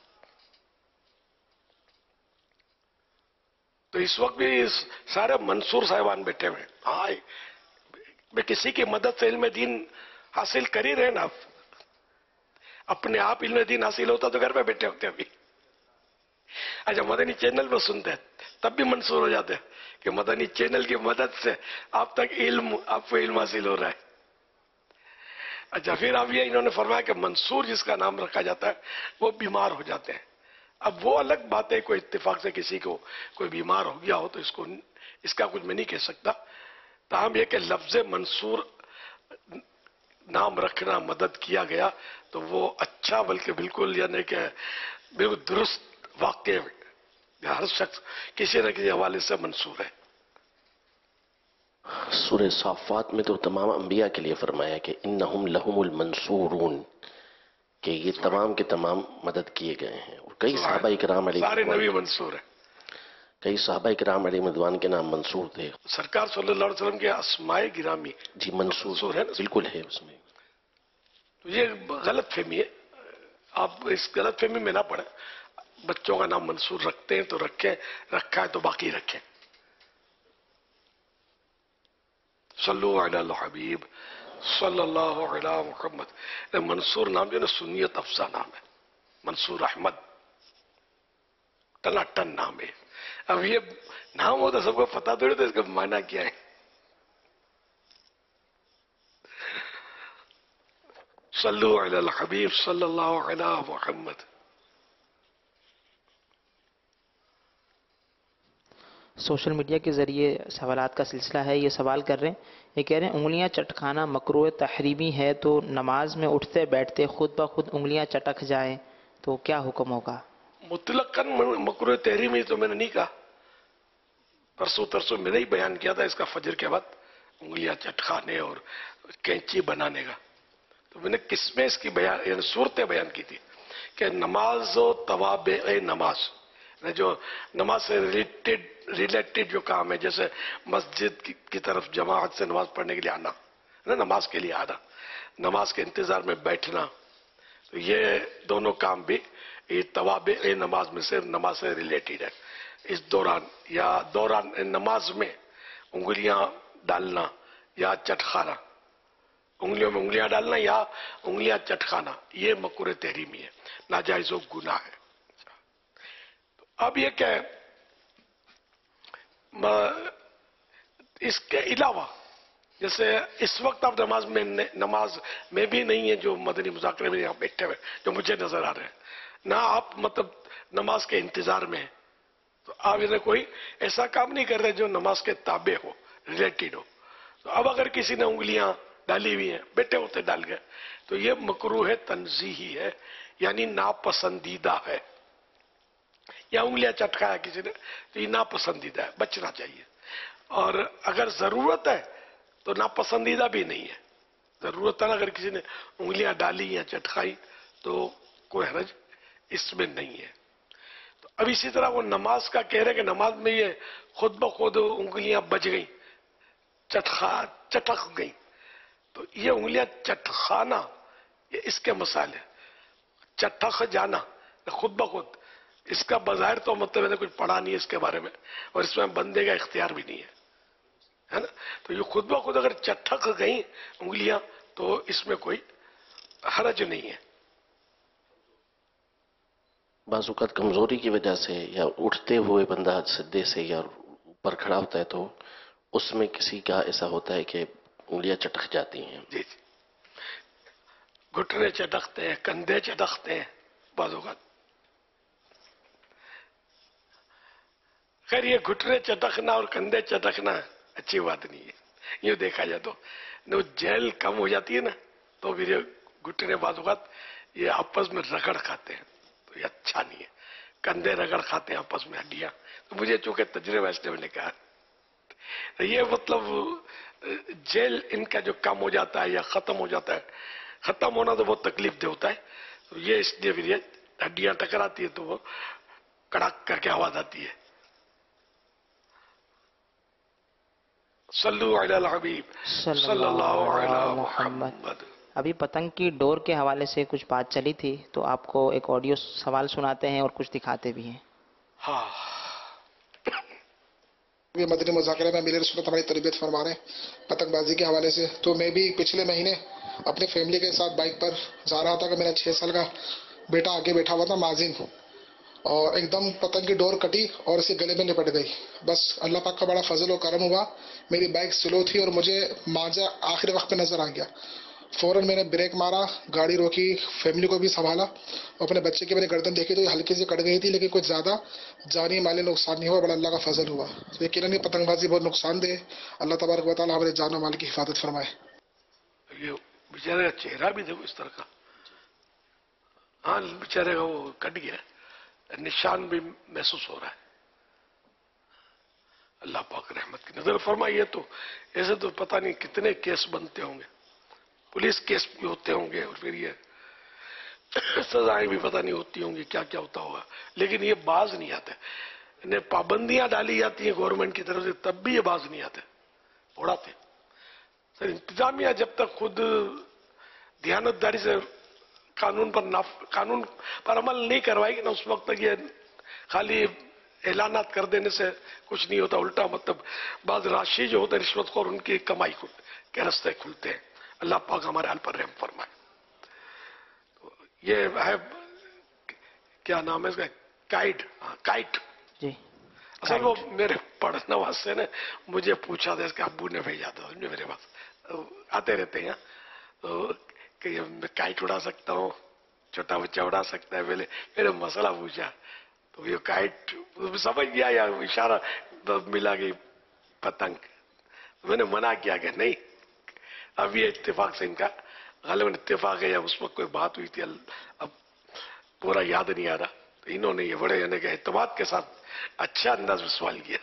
تو اس وقت بھی سارے منصور صاحبان بیٹھے ہوئے ہیں، میں کسی کی مدد سے علم دین حاصل کر ہی رہے نا، اپنے آپ علم دین حاصل ہوتا تو گھر میں بیٹھے ہوتے ابھی، اچھا مدنی چینل میں سنتے ہیں تب بھی منصور ہو جاتے ہیں کہ مدنی چینل کی مدد سے آپ تک علم آپ کو علم حاصل ہو رہا ہے۔ اچھا پھر اب یہ انہوں نے فرمایا کہ منصور جس کا نام رکھا جاتا ہے وہ بیمار ہو جاتے ہیں، اب وہ الگ بات ہے، کوئی اتفاق سے کسی کو کوئی بیمار ہو گیا ہو تو اس کو اس کا کچھ میں نہیں کہہ سکتا، تاہم یہ کہ لفظ منصور نام رکھنا مدد کیا گیا تو وہ اچھا، بلکہ بالکل یعنی کہ بالکل درست واقع، ہر شخص کسی نہ کسی حوالے سے منصور ہے۔ سورہ صافات میں تو تمام انبیاء کے لیے فرمایا کہ انہم لہم المنصورون، کہ یہ تمام کے تمام مدد کیے گئے ہیں. اور کئی صحابہ کرام علیہ سارے نبی منصور ہیں. کئی صحابہ کرام علیہ رضوان کے نام منصور تھے. سرکار صلی اللہ علیہ وسلم کے اسماء گرامی جی منصور ہے، بالکل ہے اس میں. تو یہ غلط فہمی ہے، آپ اس غلط فہمی میں نہ پڑیں. بچوں کا نام منصور رکھتے ہیں تو رکھیں، رکھا ہے تو باقی رکھیں. صلو علی الحبیب صلی اللہ علی محمد. منصور نام جو ہے نا سنیت افزا نام ہے. منصور احمد ٹنا ٹن نام ہے. اب یہ نام ہوتا سب کو پتا تھوڑی تو اس کا معنی کیا ہے. صلو علی الحبیب صلی اللہ علی محمد. سوشل میڈیا کے ذریعے سوالات کا سلسلہ ہے. یہ سوال کر رہے ہیں، یہ کہہ رہے ہیں انگلیاں چٹکانا مکروہ تحریمی ہے، تو نماز میں اٹھتے بیٹھتے خود بخود انگلیاں چٹک جائیں تو کیا حکم ہوگا؟ مطلقاً مکروہ تحریمی تو میں نے نہیں کہا. پرسوں ترسوں میں نے ہی بیان کیا تھا اس کا فجر کے بعد انگلیاں چٹکانے اور کینچی بنانے کا. تو میں نے قسمیں اس کی بیان یعنی صورتیں بیان کی تھی کہ نماز و توابع نماز، جو نماز سے ریلیٹڈ ریلیٹڈ جو کام ہے، جیسے مسجد کی طرف جماعت سے نماز پڑھنے کے لیے آنا، نماز کے لیے آنا، نماز کے انتظار میں بیٹھنا، تو یہ دونوں کام بھی یہ توابع نماز میں سے نماز سے ریلیٹڈ ہے. اس دوران یا دوران نماز میں انگلیاں ڈالنا یا چٹکانا، انگلیوں میں انگلیاں ڈالنا یا انگلیاں چٹکانا، یہ مکروہ تحریمی ہے، ناجائز و گناہ ہے. اب یہ کہ اس کے علاوہ جیسے اس وقت آپ نماز میں نماز میں بھی نہیں ہے، جو مدنی مذاکرے میں یہاں بیٹھے ہوئے جو مجھے نظر آ رہے ہیں، نہ آپ مطلب نماز کے انتظار میں ہیں، تو آپ انہیں کوئی ایسا کام نہیں کر رہے جو نماز کے تابع ہو، ریلیٹڈ ہو. تو اب اگر کسی نے انگلیاں ڈالی ہوئی ہیں، بیٹھے ہوتے ڈال گئے، تو یہ مکروہ تنزیہی ہے، یعنی ناپسندیدہ ہے. یا انگلیاں چٹکایا کسی نے تو یہ ناپسندیدہ ہے، بچنا چاہیے. اور اگر ضرورت ہے تو ناپسندیدہ بھی نہیں ہے. ضرورت ہے اگر کسی نے انگلیاں ڈالی یا چٹکائی تو کوئی حرج اس میں نہیں ہے. تو اب اسی طرح وہ نماز کا کہہ رہے کہ نماز میں یہ خود بخود انگلیاں بچ گئیں، چٹکا چٹک گئیں، تو یہ انگلیاں چٹکانا یہ اس کے مسائل ہے. چٹک جانا خود بخود، اس کا بظاہر تو مطلب میں نے کچھ پڑھا نہیں ہے اس کے بارے میں، اور اس میں بندے کا اختیار بھی نہیں ہے نا. تو یہ خود بخود اگر چٹک گئیں انگلیاں تو اس میں کوئی حرج نہیں ہے. بعض اوقات کمزوری کی وجہ سے یا اٹھتے ہوئے بندہ سجدے سے یا اوپر کھڑا ہوتا ہے تو اس میں کسی کا ایسا ہوتا ہے کہ انگلیاں چٹک جاتی ہیں. جی جی، گھٹنے چٹکتے ہیں، کندھے چٹکتے ہیں بعض اوقات. خیر یہ گھٹنے چٹکنا اور کندھے چٹکنا اچھی بات نہیں ہے. یہ دیکھا جائے تو جیل کم ہو جاتی ہے نا، تو پھر یہ گھٹنے بعض اوقات یہ آپس میں رگڑ کھاتے ہیں، تو یہ اچھا نہیں ہے. کندھے رگڑ کھاتے ہیں آپس میں ہڈیاں. تو مجھے چونکہ تجربہ اس نے میں نے کہا یہ مطلب جیل ان کا جو کم ہو جاتا ہے یا ختم ہو جاتا ہے، ختم ہونا تو بہت تکلیف دہ ہوتا ہے. تو یہ اس لیے پھر یہ ہڈیاں ٹکراتی ہے تو وہ کڑک کر کے آواز آتی ہے. صلو علی الحبیب صلی اللہ علی محمد. ابھی پتنگ کی ڈور کے حوالے سے کچھ بات چلی تھی، تو آپ کو ایک آڈیو سوال سناتے ہیں اور کچھ دکھاتے بھی ہیں. ہاں یہ مدنی مذاکرہ میں میرے رسولت ہماری تربیت فرما رہے ہیں پتنگ بازی کے حوالے سے. تو میں بھی پچھلے مہینے اپنے فیملی کے ساتھ بائک پر جا رہا تھا کہ میرا چھ سال کا بیٹا آگے بیٹھا ہوا تھا مازن، اور ایک دم پتنگ کی ڈور کٹی اور اسے گلے میں لپٹ گئی. بس اللہ پاک کا بڑا فضل و کرم ہوا، میری بائک سلو تھی اور مجھے ماجا آخری وقت پہ نظر آ گیا. فوراً میں نے بریک مارا، گاڑی روکی، فیملی کو بھی سنبھالا، اور اپنے بچے کی میں نے گردن دیکھی تو یہ ہلکی سی کٹ گئی تھی، لیکن کچھ زیادہ جانی مالی نقصان نہیں ہوا، بڑا اللہ کا فضل ہوا. یقیناً یہ پتنگ بازی بہت نقصان دہ. اللہ تبارک و تعالیٰ ہمارے جان و مال کی حفاظت فرمائے. یہ بیچارے کا چہرہ بھی دیکھو اس طرح کا، ہاں بیچارے کا وہ کٹ گیا، نشان بھی محسوس ہو رہا ہے. اللہ پاک رحمت کی نظر فرمائیے. تو ایسے تو پتہ نہیں کتنے کیس بنتے ہوں گے، پولیس کیس بھی ہوتے ہوں گے، اور پھر یہ सजाएं भी पता नहीं होती होंगी, क्या क्या होता होगा, लेकिन ये बाज नहीं आते। इन्हें पाबंदियां डाली जाती हैं गवर्नमेंट की तरफ से, तब भी ये बाज नहीं आते, उड़ाते। सर इंतजामिया जब तक खुद ध्यानतदारी से कानून पर नाफ कानून पर अमल नहीं करवाएगी ना, उस वक्त तक ये खाली ऐलानात कर देने से कुछ नहीं होता। उल्टा मतलब बाद राशि जो होते रिश्वतखोर, उनकी कमाई के रास्ते खुलते हैं। अल्लाह पाक हमारे हाल पर रहम फरमाए। तो ये है, क्या नाम है इसका, काइट, हाँ काइट जी। असल वो मेरे पढ़ने वास्ते ने मुझे पूछा था, इसके अब्बू ने भेजा था मेरे पास, आते रहते हैं तो कि मैं काइट उड़ा सकता हूँ, छोटा बच्चा उड़ा सकता है। पहले मेरे मसला पूछा तो ये काइट समझ गया या इशारा तो मिला कि पतंग, तो मैंने मना किया कि नहीं, अब ये इत्तेफाक से इनका गालिबन इत्तेफाक है या उस वक्त कोई बात हुई थी, अब पूरा याद नहीं आ रहा। तो इन्होंने ये बड़े यानी कि एतमाद के साथ अच्छा अंदाज में सवाल किया।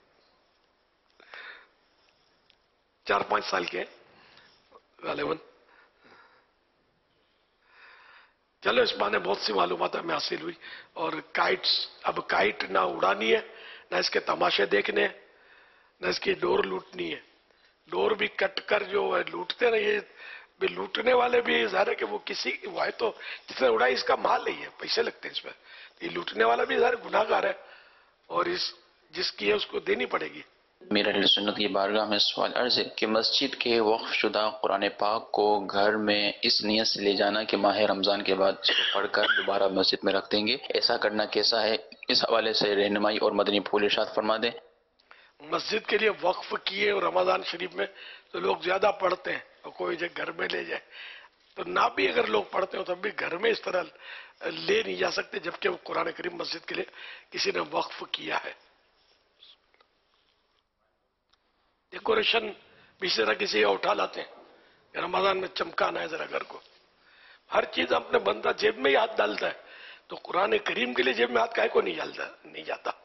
चार पांच साल के गालिबन। चलो इस बहाने बहुत सी मालूमात हमें हासिल हुई। और काइट्स, अब काइट ना उड़ानी है, ना इसके तमाशे देखने हैं, ना इसकी डोर लूटनी है। डोर भी कट कर जो है लूटते ना, ये भी लूटने वाले भी ज़ाहिर है कि वो किसी वो है तो जिसने उड़ाई इसका माल नहीं है, पैसे लगते हैं इसमें, ये लूटने वाला भी ज़ाहिर गुनाहगार है और इस जिसकी है उसको देनी पड़ेगी। मेरा अहले सुन्नत की बारगाह में सवाल अर्ज है कि मस्जिद के वक्फ शुदा कुरान पाक को घर में इस नियत से ले जाना कि माह रमज़ान के बाद इसको पढ़कर दोबारा मस्जिद में रख देंगे, ऐसा करना कैसा है? इस हवाले से रहनुमाई और मदनी फूल इरशाद फरमा दें। मस्जिद के लिए वक्फ किए और रमज़ान शरीफ में तो लोग ज्यादा पढ़ते हैं, और कोई जो घर में ले जाए तो ना भी अगर लोग पढ़ते हो तब भी घर में इस तरह ले नहीं जा सकते, जबकि वो कुरान करीम मस्जिद के लिए किसी ने वक्फ किया है। डेकोरेशन भी इस तरह किसी उठा लाते हैं, रमजान में चमकाना है जरा घर को, हर चीज अपने बंदा जेब में ही हाथ डालता है, तो कुरान करीम के लिए जेब में हाथ काहे को नहीं डालता, नहीं जाता।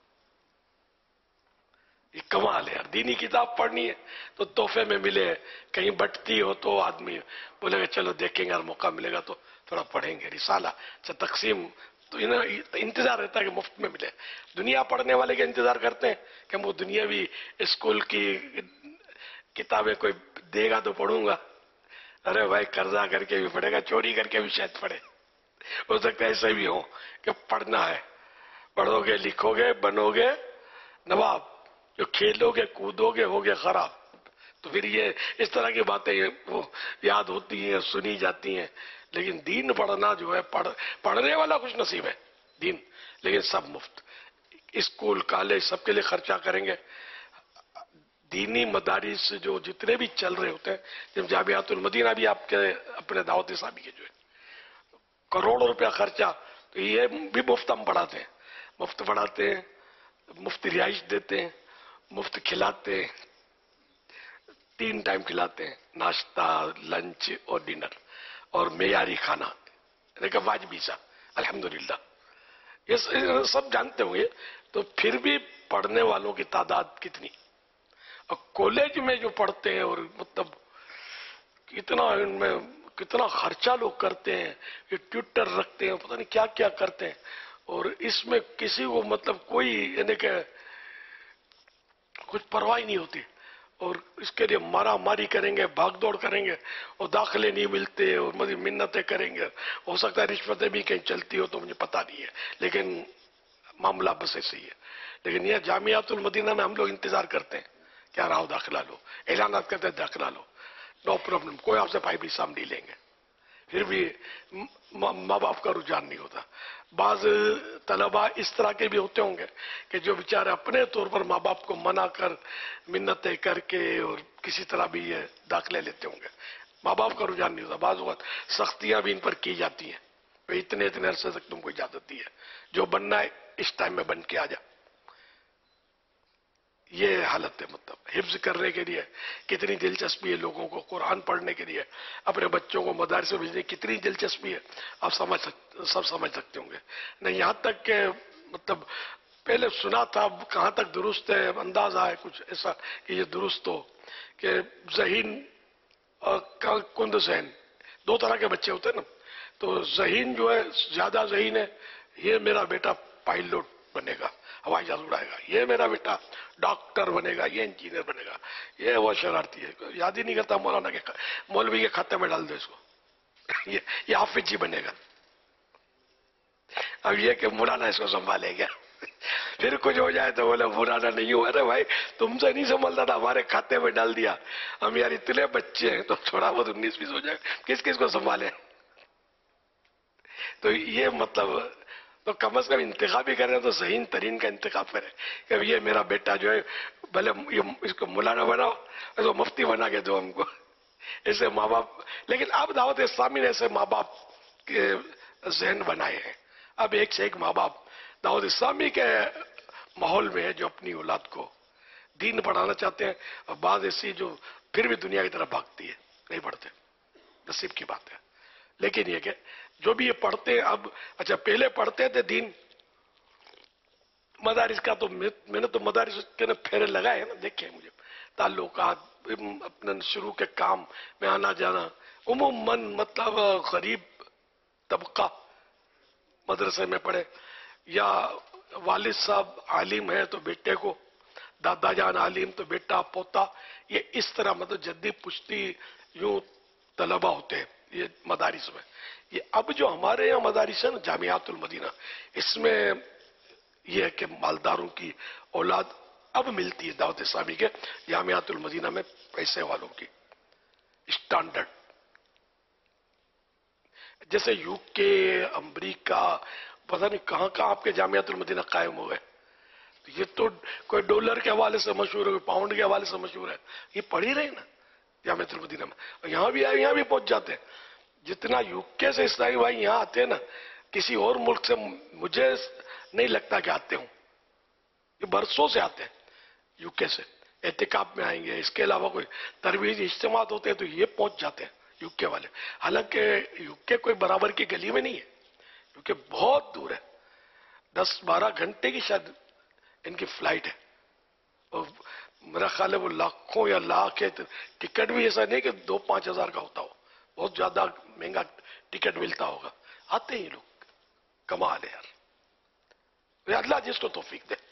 ये कमाल है यार, दीनी किताब पढ़नी है तो तोहफे में मिले, कहीं बटती हो तो आदमी बोलेगा चलो देखेंगे और मौका मिलेगा तो थोड़ा पढ़ेंगे। रिसाला अच्छा तकसीम तो इन्हें इंतजार रहता है कि मुफ्त में मिले। दुनिया पढ़ने वाले के इंतजार करते हैं कि वो दुनियावी स्कूल की किताबें कोई देगा तो पढ़ूंगा। अरे भाई कर्जा करके भी पढ़ेगा, चोरी करके भी शायद पढ़े, हो सकता है ऐसे भी हो कि पढ़ना है, पढ़ोगे लिखोगे बनोगे नवाब, जो खेलोगे कूदोगे होगे खराब। तो फिर ये इस तरह की बातें वो याद होती हैं, सुनी जाती हैं। लेकिन दीन पढ़ना जो है, पढ़ पढ़ने वाला कुछ नसीब है दीन, लेकिन सब मुफ्त, स्कूल कॉलेज सबके लिए खर्चा करेंगे। दीनी मदारिस जो जितने भी चल रहे होते हैं, जब जामियातुल मदीना भी आपके अपने दावत इस्लामी के जो है करोड़ों रुपया खर्चा, तो ये भी मुफ्त हम पढ़ाते हैं, मुफ्त पढ़ाते हैं, मुफ्त रिहाइश देते हैं, मुफ्त खिलाते हैं, तीन टाइम खिलाते हैं, नाश्ता लंच और डिनर, और मेयारी खाना लेकिन वाजबी सा अल्हम्दुलिल्लाह। ये सब जानते होंगे। तो फिर भी पढ़ने वालों की तादाद कितनी, और कॉलेज में जो पढ़ते हैं और मतलब कितना इनमें कितना खर्चा लोग करते हैं, ये ट्विटर रखते हैं, पता नहीं क्या क्या करते हैं, और इसमें किसी को मतलब कोई यानी कि कुछ परवाह नहीं होती, और इसके लिए मारा मारी करेंगे, भाग दौड़ करेंगे, और दाखिले नहीं मिलते और मजीद मिन्नतें करेंगे। हो सकता है रिश्वतें भी कहीं चलती हो तो मुझे पता नहीं है, लेकिन मामला बस ऐसे ही है। लेकिन यह जामियातुल मदीना में हम लोग इंतजार करते हैं, क्या रहा हो दाखिला लो, ऐलानात करते हैं दाखिला लो, नो प्रॉब्लम, कोई आपसे भाई भी साम नहीं लेंगे। फिर भी माँ बाप का रुझान नहीं होता। बाज तलबा इस तरह के भी होते होंगे कि जो बेचारे अपने तौर पर माँ बाप को मना कर मिन्नतें करके और किसी तरह भी ये दाखिले लेते होंगे, माँ बाप का रुझान नहीं होता। बाज वक्त सख्तियां भी इन पर की जाती हैं, तो इतने इतने अरसे तक तुमको इजाजत दी है, जो बनना है इस टाइम में बन के आ जा। ये हालत है। मतलब हिफ्ज करने के लिए कितनी दिलचस्पी है लोगों को, कुरान पढ़ने के लिए अपने बच्चों को मदरसे भेजने की कितनी दिलचस्पी है, आप समझ सकते सब समझ सकते होंगे। नहीं यहाँ तक के मतलब पहले सुना था, कहाँ तक दुरुस्त है अंदाजा है कुछ ऐसा कि ये दुरुस्त हो कि ज़हीन और कुंद ज़हन दो तरह के बच्चे होते हैं ना, تو ذہین جو ہے زیادہ ذہین ہے، یہ میرا بیٹا پائلٹ بنے گا، ہوائی جہاز اڑائے گا، یہ میرا بیٹا ڈاکٹر بنے گا، یہ انجینئر بنے گا، یہ وہ شرارتی ہے، یاد ہی نہیں کرتا مولانا کے مولوی کے کھاتے میں ڈال دو اس کو، یہ حافظ جی بنے گا۔ اب یہ کہ مولانا اس کو سنبھالے گا، پھر کچھ ہو جائے تو بولے مولانا نہیں ہوا، ارے بھائی تم سے نہیں سنبھلتا تھا، ہمارے کھاتے میں ڈال دیا، ہم یار اتنے بچے ہیں تو تھوڑا بہت انیس بیس ہو جائے، کس کس کو سنبھالے؟ تو یہ مطلب تو کم از کم انتخاب ہی کریں تو صحیح ترین کا انتخاب کریں کہ یہ میرا بیٹا جو ہے بھلے اس کو مولانا بناؤ، اس کو مفتی بنا کے دو ہم کو، ایسے ماں باپ۔ لیکن اب دعوت اسلامی نے ایسے ماں باپ کے ذہن بنائے ہیں، اب ایک سے ایک ماں باپ دعوت اسلامی کے ماحول میں ہے جو اپنی اولاد کو دین پڑھانا چاہتے ہیں، اور بعض ایسی جو پھر بھی دنیا کی طرف بھاگتی ہے، نہیں پڑھتے، نصیب کی بات ہے۔ لیکن یہ کہ جو بھی یہ پڑھتے ہیں اب، اچھا پہلے پڑھتے تھے دین مدارس کا، تو میں نے تو مدارس کے نا پھیرے لگائے ہیں نا، دیکھے مجھے تعلقات اپنے شروع کے کام میں آنا جانا، عموماً مطلب غریب طبقہ مدرسے میں پڑھے، یا والد صاحب عالم ہے تو بیٹے کو، دادا جان عالم تو بیٹا پوتا، یہ اس طرح مطلب جدی پشتی یوں طلبہ ہوتے ہیں یہ مدارس میں۔ یہ اب جو ہمارے یہاں مدارس ہیں نا جامعات المدینہ، اس میں یہ ہے کہ مالداروں کی اولاد اب ملتی ہے دعوت اسلامی کے جامعات المدینہ میں، پیسے والوں کی اسٹینڈرڈ، جیسے یو کے، امریکہ، پتہ نہیں کہاں کہاں آپ کے جامعات المدینہ قائم ہوئے۔ یہ تو کوئی ڈالر کے حوالے سے مشہور ہے، کوئی پاؤنڈ کے حوالے سے مشہور ہے، یہ پڑھ ہی رہے نا جامعات المدینہ میں، اور یہاں بھی آئے، یہاں بھی پہنچ جاتے ہیں۔ جتنا یو کے سے اسلامی بھائی یہاں آتے ہیں نا، کسی اور ملک سے مجھے نہیں لگتا کہ آتے ہوں، یہ برسوں سے آتے ہیں یو کے سے، اعتکاف میں آئیں گے، اس کے علاوہ کوئی ترویج اجتماعات ہوتے ہیں تو یہ پہنچ جاتے ہیں یو کے والے، حالانکہ یو کے کوئی برابر کی گلی میں نہیں ہے، کیونکہ بہت دور ہے، دس بارہ گھنٹے کی شاید ان کی فلائٹ ہے، اور میرا خیال ہے وہ لاکھوں یا لاکھ ہے، ٹکٹ بھی ایسا نہیں کہ دو پانچ ہزار کا ہوتا ہو، بہت زیادہ مہنگا ٹکٹ ملتا ہوگا، آتے ہیں لوگ، کمال ہے یار، اللہ جس کو توفیق دے۔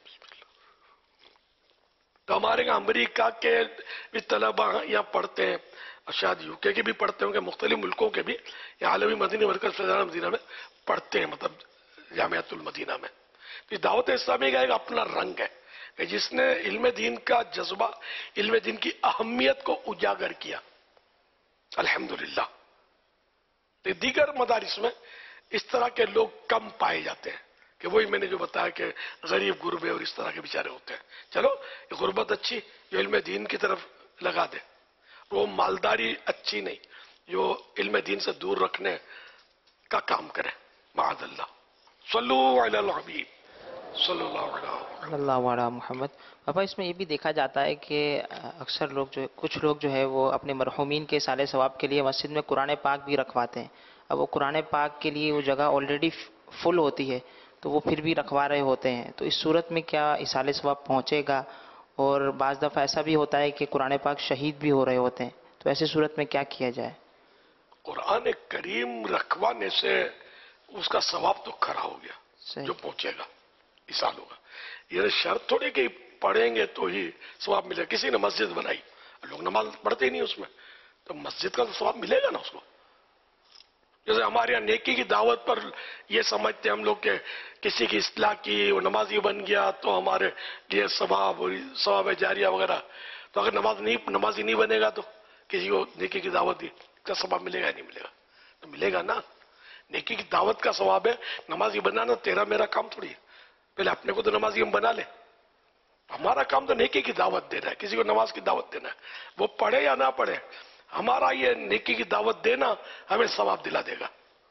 تو ہمارے یہاں امریکہ کے بھی طلبہ یہاں پڑھتے ہیں، اور شاید یو کے کے بھی پڑھتے ہوں گے، مختلف ملکوں کے بھی یہاں عالمی مدنی مرکز فیضان مدینہ میں پڑھتے ہیں، مطلب جامعۃ المدینہ میں۔ تو دعوت اسلامی کا ایک اپنا رنگ ہے کہ جس نے علم دین کا جذبہ، علم دین کی اہمیت کو اجاگر کیا، الحمدللہ۔ تو دیگر مدارس میں اس طرح کے لوگ کم پائے جاتے ہیں، کہ وہی میں نے جو بتایا کہ غریب غربے اور اس طرح کے بیچارے ہوتے ہیں۔ چلو یہ غربت اچھی جو علم دین کی طرف لگا دے، وہ مالداری اچھی نہیں جو علم دین سے دور رکھنے کا کام کرے، معاذ اللہ۔ صلو علی الحبیب صلی اللہ علیہ صلی اللہ علیہ محمد۔ پاپا اس میں یہ بھی دیکھا جاتا ہے کہ اکثر لوگ جو ہے، کچھ لوگ جو ہے وہ اپنے مرحومین کے سال ثواب کے لیے مسجد میں قرآن پاک بھی رکھواتے ہیں۔ اب وہ قرآن پاک کے لیے وہ جگہ آلریڈی فل ہوتی ہے تو وہ پھر بھی رکھوا رہے ہوتے ہیں، تو اس صورت میں کیا اصال ثواب پہنچے گا؟ اور بعض دفعہ ایسا بھی ہوتا ہے کہ قرآن پاک شہید بھی ہو رہے ہوتے ہیں، تو ایسی صورت میں کیا کیا جائے؟ قرآن کریم رکھوانے سے اس کا ثواب تو کھڑا ہو گیا جو پہنچے گا، اصال ہوگا۔ یہ شرط تھوڑی کہ پڑھیں گے تو ہی ثواب ملے گا۔ کسی نے مسجد بنائی، لوگ نماز پڑھتے ہی نہیں اس میں، تو مسجد کا تو ثواب ملے گا نا اس کو۔ جیسے ہمارے یہاں نیکی کی دعوت پر یہ سمجھتے ہیں ہم لوگ کہ کسی کی اصلاح کی، وہ نمازی بن گیا تو ہمارے لیے ثواب ثواب جاریہ وغیرہ، تو اگر نماز نہیں نمازی نہیں بنے گا تو کسی کو نیکی کی دعوت دی کا ثواب ملے گا نہیں ملے گا؟ تو ملے گا نا، نیکی کی دعوت کا ثواب ہے، نمازی بنانا تیرا میرا کام تھوڑی ہے، پہلے اپنے کو تو نمازی ہم بنا لیں، ہمارا کام تو نیکی کی دعوت دینا ہے، کسی کو نماز کی دعوت دینا ہے، وہ پڑھے یا نہ پڑھے، ہمارا یہ نیکی کی دعوت دینا ہمیں ثواب دلا دے گا۔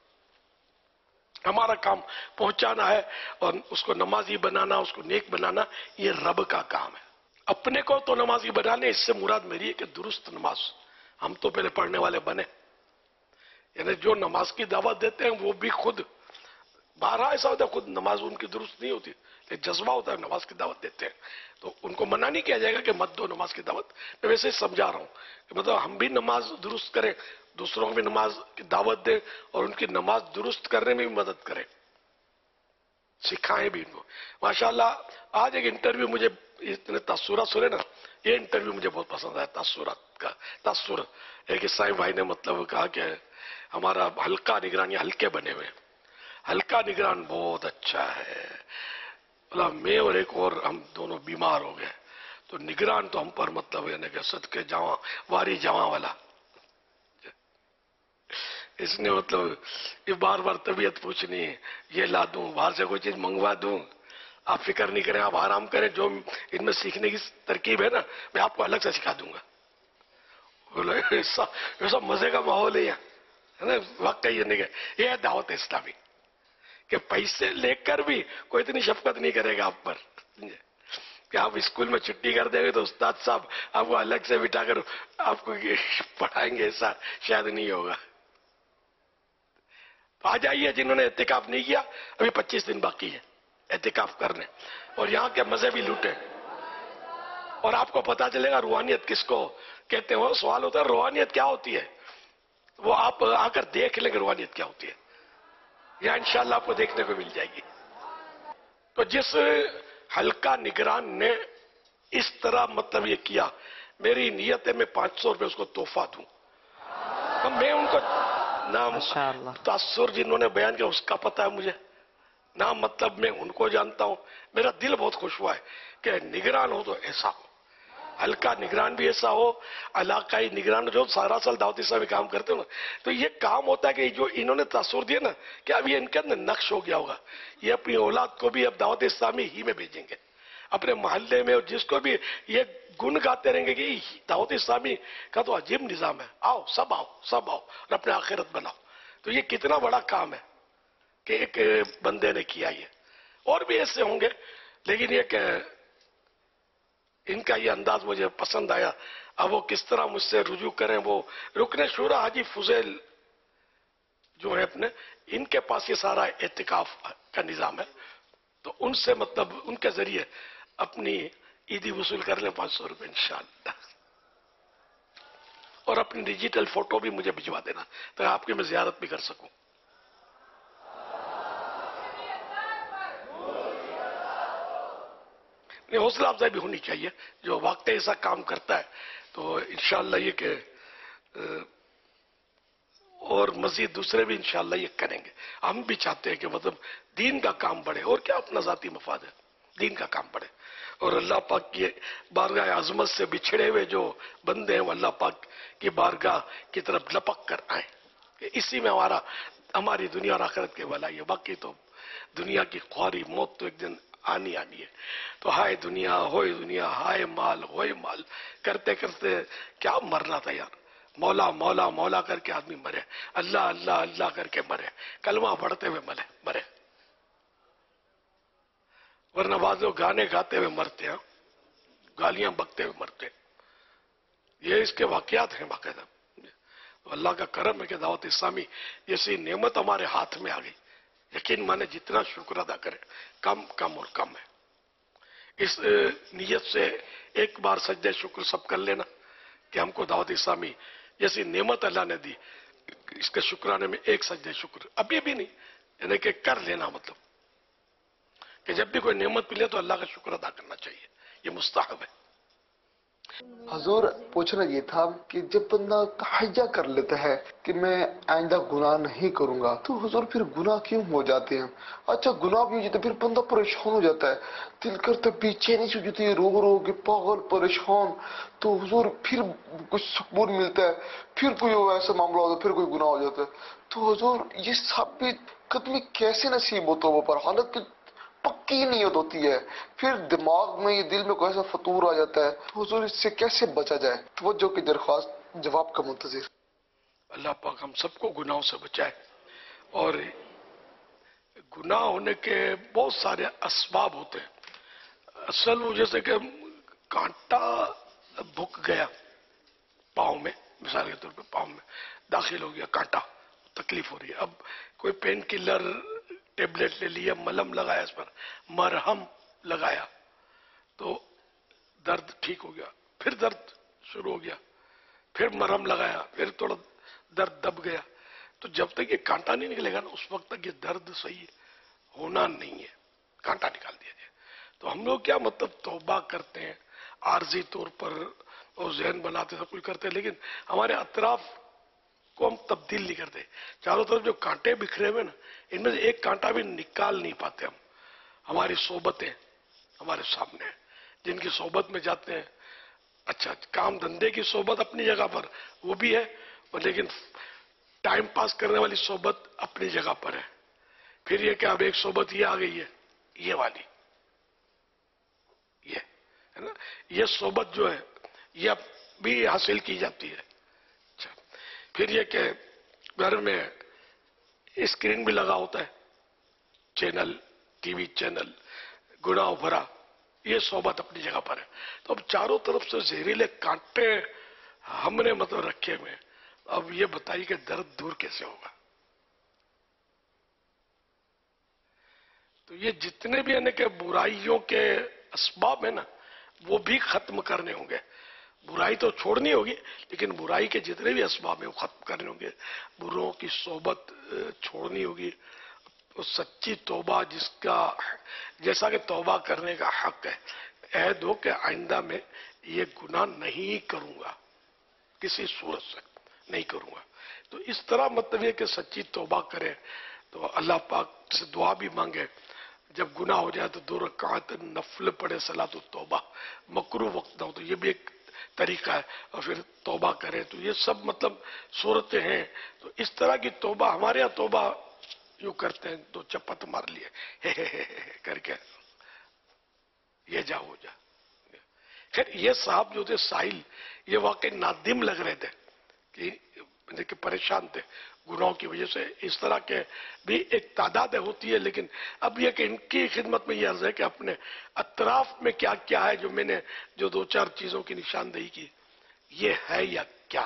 ہمارا کام پہنچانا ہے، اور اس کو نمازی بنانا، اس کو نیک بنانا، یہ رب کا کام ہے۔ اپنے کو تو نمازی بنانے، اس سے مراد میری ہے کہ درست نماز، ہم تو پہلے پڑھنے والے بنے، یعنی جو نماز کی دعوت دیتے ہیں وہ بھی خود بارہ ایسا ہوتا ہے خود نماز ان کی درست نہیں ہوتی، لیکن جذبہ ہوتا ہے نماز کی دعوت دیتے ہیں، تو ان کو منع نہیں کیا جائے گا کہ مت دو نماز کی دعوت۔ میں ویسے ہی سمجھا رہا ہوں کہ مطلب ہم بھی نماز درست کریں، دوسروں کو بھی نماز کی دعوت دیں اور ان کی نماز درست کرنے میں بھی مدد کریں، سکھائیں بھی ان کو. ماشاءاللہ آج ایک انٹرویو مجھے اتنے تاثرات سنے نا، یہ انٹرویو مجھے بہت پسند آیا، تاثرات کا تاثر. ایک عیسائی بھائی نے مطلب کہا کہ ہمارا حلقہ نگران، یہ حلقے بنے ہوئے، حلقہ نگران بہت اچھا ہے. مطلب میں اور ایک اور ہم دونوں بیمار ہو گئے تو نگران تو ہم پر مطلب یعنی کہ صدقے جواں واری جواں والا. اس نے مطلب یہ بار بار طبیعت پوچھنی، یہ لا دوں، باہر سے کوئی چیز منگوا دوں، آپ فکر نہیں کریں، آپ آرام کریں، جو ان میں سیکھنے کی ترکیب ہے نا میں آپ کو الگ سے سکھا دوں گا. ایسا ایسا مزے کا ماحول ہے نا واقعی. یہ نہیں کہ یہ ہے دعوت اسلامی کہ پیسے لے کر بھی کوئی اتنی شفقت نہیں کرے گا آپ پر کہ آپ اسکول میں چھٹی کر دیں گے تو استاد صاحب آپ کو الگ سے بٹھا کر آپ کو پڑھائیں گے، ایسا شاید نہیں ہوگا. تو آ جائیے جنہوں نے اعتکاف نہیں کیا، ابھی پچیس دن باقی ہے اعتکاف کرنے اور یہاں کے مزے بھی لوٹیں اور آپ کو پتا چلے گا روحانیت کس کو کہتے ہیں. سوال ہوتا ہے روحانیت کیا ہوتی ہے، وہ آپ آ کر دیکھ لیں گے روحانیت کیا ہوتی ہے، یا انشاءاللہ آپ کو دیکھنے کو مل جائے گی. تو جس حلقہ نگران نے اس طرح مطلب یہ کیا، میری نیت ہے میں پانچ سو روپے اس کو تحفہ دوں. تو میں ان کو نام تاثر جنہوں نے بیان کیا اس کا پتہ ہے مجھے، نام مطلب میں ان کو جانتا ہوں. میرا دل بہت خوش ہوا ہے کہ نگران ہو تو ایسا ہو، حلقہ نگران بھی ایسا ہو، علاقائی نگران جو سارا سال دعوت اسلامی کام کرتے ہو نا. تو یہ کام ہوتا ہے کہ جو انہوں نے تاثر دیا نا کہ اب یہ ان کے اندر نقش ہو گیا ہوگا، یہ اپنی اولاد کو بھی اب دعوت اسلامی ہی میں بھیجیں گے، اپنے محلے میں، اور جس کو بھی یہ گن گاتے رہیں گے کہ دعوت اسلامی کا تو عجیب نظام ہے، آؤ سب آؤ سب آؤ اور اپنے آخرت بناؤ. تو یہ کتنا بڑا کام ہے کہ ایک بندے نے کیا. یہ اور بھی ایسے ہوں گے، لیکن یہ کہ ان کا یہ انداز مجھے پسند آیا. اب وہ کس طرح مجھ سے رجوع کریں، وہ رکن شورا حاجی فضیل جو ہے اپنے، ان کے پاس یہ سارا اعتکاف کا نظام ہے، تو ان سے مطلب ان کے ذریعے اپنی عیدی وصول کر لیں پانچ سو روپے انشاءاللہ. اور اپنی ڈیجیٹل فوٹو بھی مجھے بھجوا دینا تو آپ کی میں زیارت بھی کر سکوں. حوصلہ افزائی بھی ہونی چاہیے، جو واقعی ایسا کام کرتا ہے تو انشاءاللہ یہ کہ اور مزید دوسرے بھی انشاءاللہ یہ کریں گے. ہم بھی چاہتے ہیں کہ مطلب دین کا کام بڑھے، اور کیا اپنا ذاتی مفاد ہے، دین کا کام بڑھے اور اللہ پاک کی بارگاہ عظمت سے بچھڑے ہوئے جو بندے ہیں وہ اللہ پاک کی بارگاہ کی طرف لپک کر آئیں کہ اسی میں ہمارا ہماری دنیا اور آخرت کے بھلائی ہے. باقی تو دنیا کی خواری موت تو ایک دن آنی آنی ہے. تو ہائے دنیا ہوئے دنیا، ہائے مال ہوئے مال کرتے کرتے کیا مرنا تھا یار. مولا مولا مولا کر کے آدمی مرے، اللہ اللہ اللہ کر کے مرے، کلمہ پڑھتے ہوئے مرے مرے ورنہ بعض لوگ گانے گاتے ہوئے مرتے ہیں، گالیاں بکتے ہوئے مرتے ہیں. یہ اس کے واقعات ہیں باقاعدہ. اللہ کا کرم ہے کہ دعوت اسلامی جیسی نعمت ہمارے ہاتھ میں آ گئی. یقین مانے جتنا شکر ادا کریں کم کم اور کم ہے. اس نیت سے ایک بار سجدہ شکر سب کر لینا کہ ہم کو دعوت اسلامی جیسی نعمت اللہ نے دی، اس کے شکرانے میں ایک سجدہ شکر ابھی بھی نہیں، یعنی کہ کر لینا، مطلب کہ جب بھی کوئی نعمت ملے تو اللہ کا شکر ادا کرنا چاہیے، یہ مستحب ہے. حضور پوچھنا یہ تھا کہ جب بندہ تحیہ کر لیتا ہے کہ میں آئندہ گناہ نہیں کروں گا تو حضور پھر گناہ کیوں ہو جاتے ہیں؟ اچھا گناہ بھی ہو جاتے پھر بندہ پریشان ہو جاتا ہے، دل کرتا بے چینی سے ہو جاتی ہے، رو رو کے پاگل پریشان. تو حضور پھر کچھ سکون ملتا ہے، پھر کوئی ایسا معاملہ ہوتا ہے، پھر کوئی گناہ ہو جاتا ہے. تو حضور یہ ثابت قدمی کیسے نصیب ہوتا ہے وہ پر حالت کی پکی نیت ہوتی ہے، پھر دماغ میں یہ دل میں کوئی ایسا فطور آ جاتا ہے، تو حضور اس سے کیسے بچا جائے؟ توجہ کی درخواست، جواب کا منتظر. اللہ پاک ہم سب کو گناہوں سے بچائے. اور گناہ ہونے کے بہت سارے اسباب ہوتے ہیں. اصل وہ جیسے کہ کانٹا بھک گیا پاؤں میں، مثال کے طور پہ پاؤں میں داخل ہو گیا کانٹا، تکلیف ہو رہی ہے. اب کوئی پین کلر ٹیبلٹ لے لیا، ملم لگایا، اس پر مرہم لگایا تو درد ٹھیک ہو گیا، پھر درد شروع ہو گیا، پھر مرہم لگایا، پھر تھوڑا درد دب گیا. تو جب تک یہ کانٹا نہیں نکلے گا نا اس وقت تک یہ درد صحیح ہونا نہیں ہے. کانٹا نکال دیا جائے. تو ہم لوگ کیا مطلب توبہ کرتے ہیں عارضی طور پر اور ذہن بناتے سب کچھ کرتے ہیں, لیکن ہمارے اطراف کو ہم تبدیل نہیں کرتے. چاروں طرف جو کانٹے بکھرے ہوئے نا ان میں سے ایک کانٹا بھی نکال نہیں پاتے ہم. ہماری صحبتیں ہمارے سامنے ہیں, جن کی صحبت میں جاتے ہیں. اچھا کام دھندے کی صحبت اپنی جگہ پر وہ بھی ہے, لیکن ٹائم پاس کرنے والی صحبت اپنی جگہ پر ہے. پھر یہ کہ اب ایک صحبت یہ آ گئی ہے یہ والی, یہ ہے نا, یہ صحبت جو ہے یہ اب بھی حاصل کی جاتی ہے. اچھا پھر یہ کہ گھر میں اسکرین بھی لگا ہوتا ہے, چینل ٹی وی چینل گناہ بھرا, یہ صحبت اپنی جگہ پر ہے. تو اب چاروں طرف سے زہریلے کانٹے ہم نے مطلب رکھے ہوئے. اب یہ بتائیے کہ درد دور کیسے ہوگا؟ تو یہ جتنے بھی یعنی کہ برائیوں کے اسباب ہیں نا وہ بھی ختم کرنے ہوں گے. برائی تو چھوڑنی ہوگی لیکن برائی کے جتنے بھی اسباب ہیں وہ ختم کرنے ہوں گے. بروں کی صحبت چھوڑنی ہوگی. سچی توبہ جس کا جیسا کہ توبہ کرنے کا حق ہے, عہد ہو کہ آئندہ میں یہ گناہ نہیں کروں گا, کسی صورت سے نہیں کروں گا. تو اس طرح مطلب یہ کہ سچی توبہ کرے تو اللہ پاک سے دعا بھی مانگے. جب گناہ ہو جائے تو دو رکعت نفل پڑھے صلاۃ التوبہ, مکروہ وقت نہ ہو تو یہ بھی ایک طریقہ ہے. اور پھر توبہ کرے. تو یہ سب مطلب صورتیں ہیں. تو اس طرح کی توبہ ہمارے یہاں توبہ یوں کرتے ہیں, دو چپت مار لیے کر کے یہ جا ہو جا. خیر یہ صاحب جو تھے ساحل یہ واقعی نادم لگ رہے تھے کہ پریشان تھے گناہوں کی وجہ سے. اس طرح کے بھی ایک تعداد ہوتی ہے, لیکن اب یہ کہ ان کی خدمت میں یہ عرض ہے کہ اپنے اطراف میں کیا کیا ہے جو میں نے جو دو چار چیزوں کی نشاندہی کی یہ ہے یا کیا.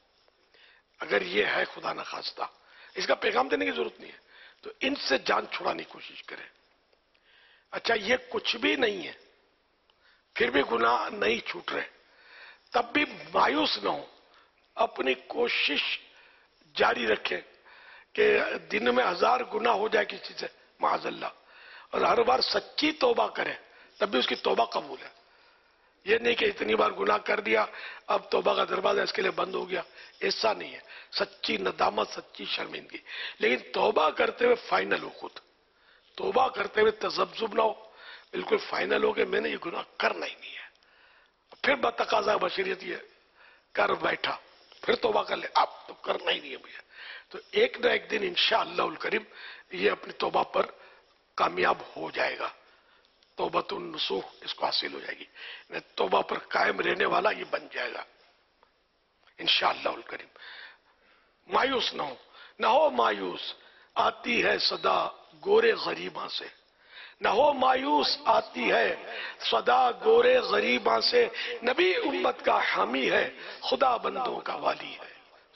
اگر یہ ہے خدا نخواستہ اس کا پیغام دینے کی ضرورت نہیں ہے تو ان سے جان چھڑانے کی کوشش کریں. اچھا یہ کچھ بھی نہیں ہے پھر بھی گناہ نہیں چھوٹ رہے تب بھی مایوس نہ ہو, اپنی کوشش جاری رکھیں کہ دن میں ہزار گناہ ہو جائے کسی سے معاذ اللہ, اور ہر بار سچی توبہ کریں تب بھی اس کی توبہ قبول ہے. یہ نہیں کہ اتنی بار گناہ کر دیا اب توبہ کا دروازہ اس کے لیے بند ہو گیا, ایسا نہیں ہے. سچی ندامت سچی شرمندگی, لیکن توبہ کرتے ہوئے فائنل ہو. خود توبہ کرتے ہوئے تذبذب نہ ہو, بالکل فائنل ہو کہ میں نے یہ گناہ کرنا ہی نہیں ہے. پھر بتقاضا بشریت یہ کر بیٹھا پھر توبہ کر لے, اب تو کرنا ہی نہیں ہے مجھے. تو ایک نہ ایک دن انشاءاللہ الکریم یہ اپنی توبہ پر کامیاب ہو جائے گا. توبۃ النصوح اس کو حاصل ہو جائے گی, توبہ پر قائم رہنے والا یہ بن جائے گا انشاءاللہ الکریم. مایوس نہ ہو, نہ ہو مایوس, آتی ہے صدا گورے غریباں سے. نہ ہو مایوس, آتی ہے صدا گورے غریباں سے. نبی امت کا حامی ہے, خدا بندوں کا والی ہے.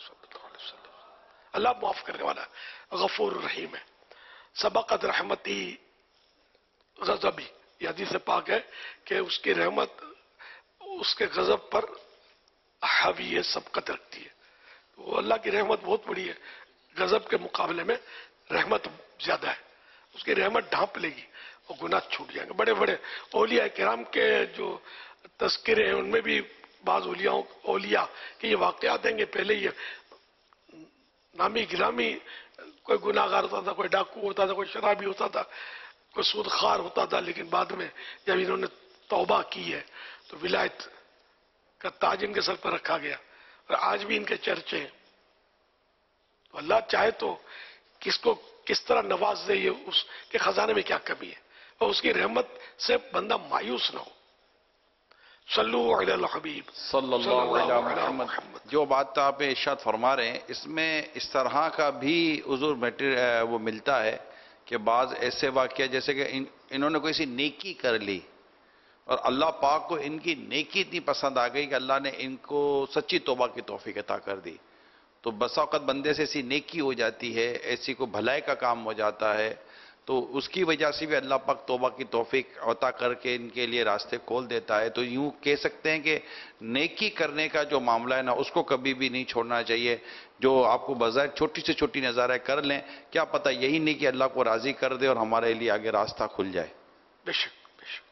اللہ معاف کرنے والا ہے, غفور رحیم ہے. سبقت رحمتی غضبی, یہ حدیث پاک ہے کہ اس کی رحمت اس کے غضب پر حاوی ہے, سبقت رکھتی ہے. تو اللہ کی رحمت بہت بڑی ہے, غضب کے مقابلے میں رحمت زیادہ ہے. اس کی رحمت ڈھانپ لے گی اور گناہ چھوٹ جائیں گے. بڑے بڑے اولیاء کرام کے جو تذکرے ہیں ان میں بھی بعض اولیاء اولیاء کے یہ واقعات ہیں کہ پہلے یہ نامی گرامی کوئی گناہ گار ہوتا تھا, کوئی ڈاکو ہوتا تھا, کوئی شرابی ہوتا تھا, کوئی سود خار ہوتا تھا, لیکن بعد میں جب انہوں نے توبہ کی ہے تو ولایت کا تاج ان کے سر پر رکھا گیا اور آج بھی ان کے چرچے ہیں. تو اللہ چاہے تو کس کو کس طرح نواز دے, یہ اس کے خزانے میں کیا کمی ہے, اور اس کی رحمت سے بندہ مایوس نہ ہو. صلو علی الحبیب صلی اللہ علیہ محمد. جو بات آپ ارشاد فرما رہے ہیں اس میں اس طرح کا بھی حضور میٹر وہ ملتا ہے کہ بعض ایسے واقعہ جیسے کہ ان انہوں نے کوئی سی نیکی کر لی اور اللہ پاک کو ان کی نیکی اتنی پسند آ گئی کہ اللہ نے ان کو سچی توبہ کی توفیق عطا کر دی. تو بسا اوقات بندے سے ایسی نیکی ہو جاتی ہے, ایسی کو بھلائی کا کام ہو جاتا ہے, تو اس کی وجہ سے بھی اللہ پاک توبہ کی توفیق عطا کر کے ان کے لیے راستے کھول دیتا ہے. تو یوں کہہ سکتے ہیں کہ نیکی کرنے کا جو معاملہ ہے نا اس کو کبھی بھی نہیں چھوڑنا چاہیے. جو آپ کو بظاہر چھوٹی سے چھوٹی نظر آئے کر لیں, کیا پتہ یہی نہیں کہ اللہ کو راضی کر دے اور ہمارے لیے آگے راستہ کھل جائے. بے شک بے شک.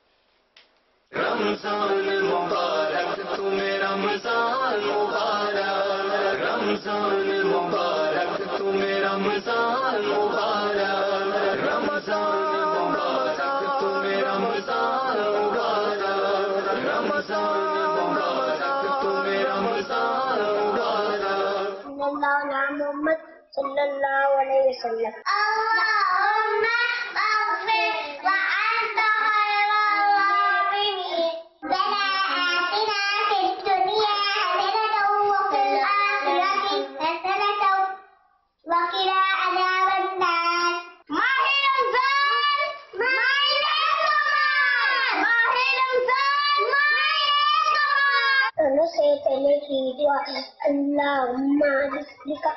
رمضان مبارک تمہیں رمضان مبارک, رمضان مبارک تمہیں رمضان مبارک, رمضان مبارک تمہیں رمضان مبارک, رمضان مبارک تمہیں رمضان مبارک. محمد صلی اللہ علیہ وسلم. اللہم اغفر وانت خیر الراحمین. ربنا آتنا فی الدنیا حسنة وفی الآخرة حسنة وقنا عذاب النار. ماہ رمضان ماہ رمضان ماہ رمضان ماہ رمضان. دونوں سے پہلے کی دعا اللہم بسمک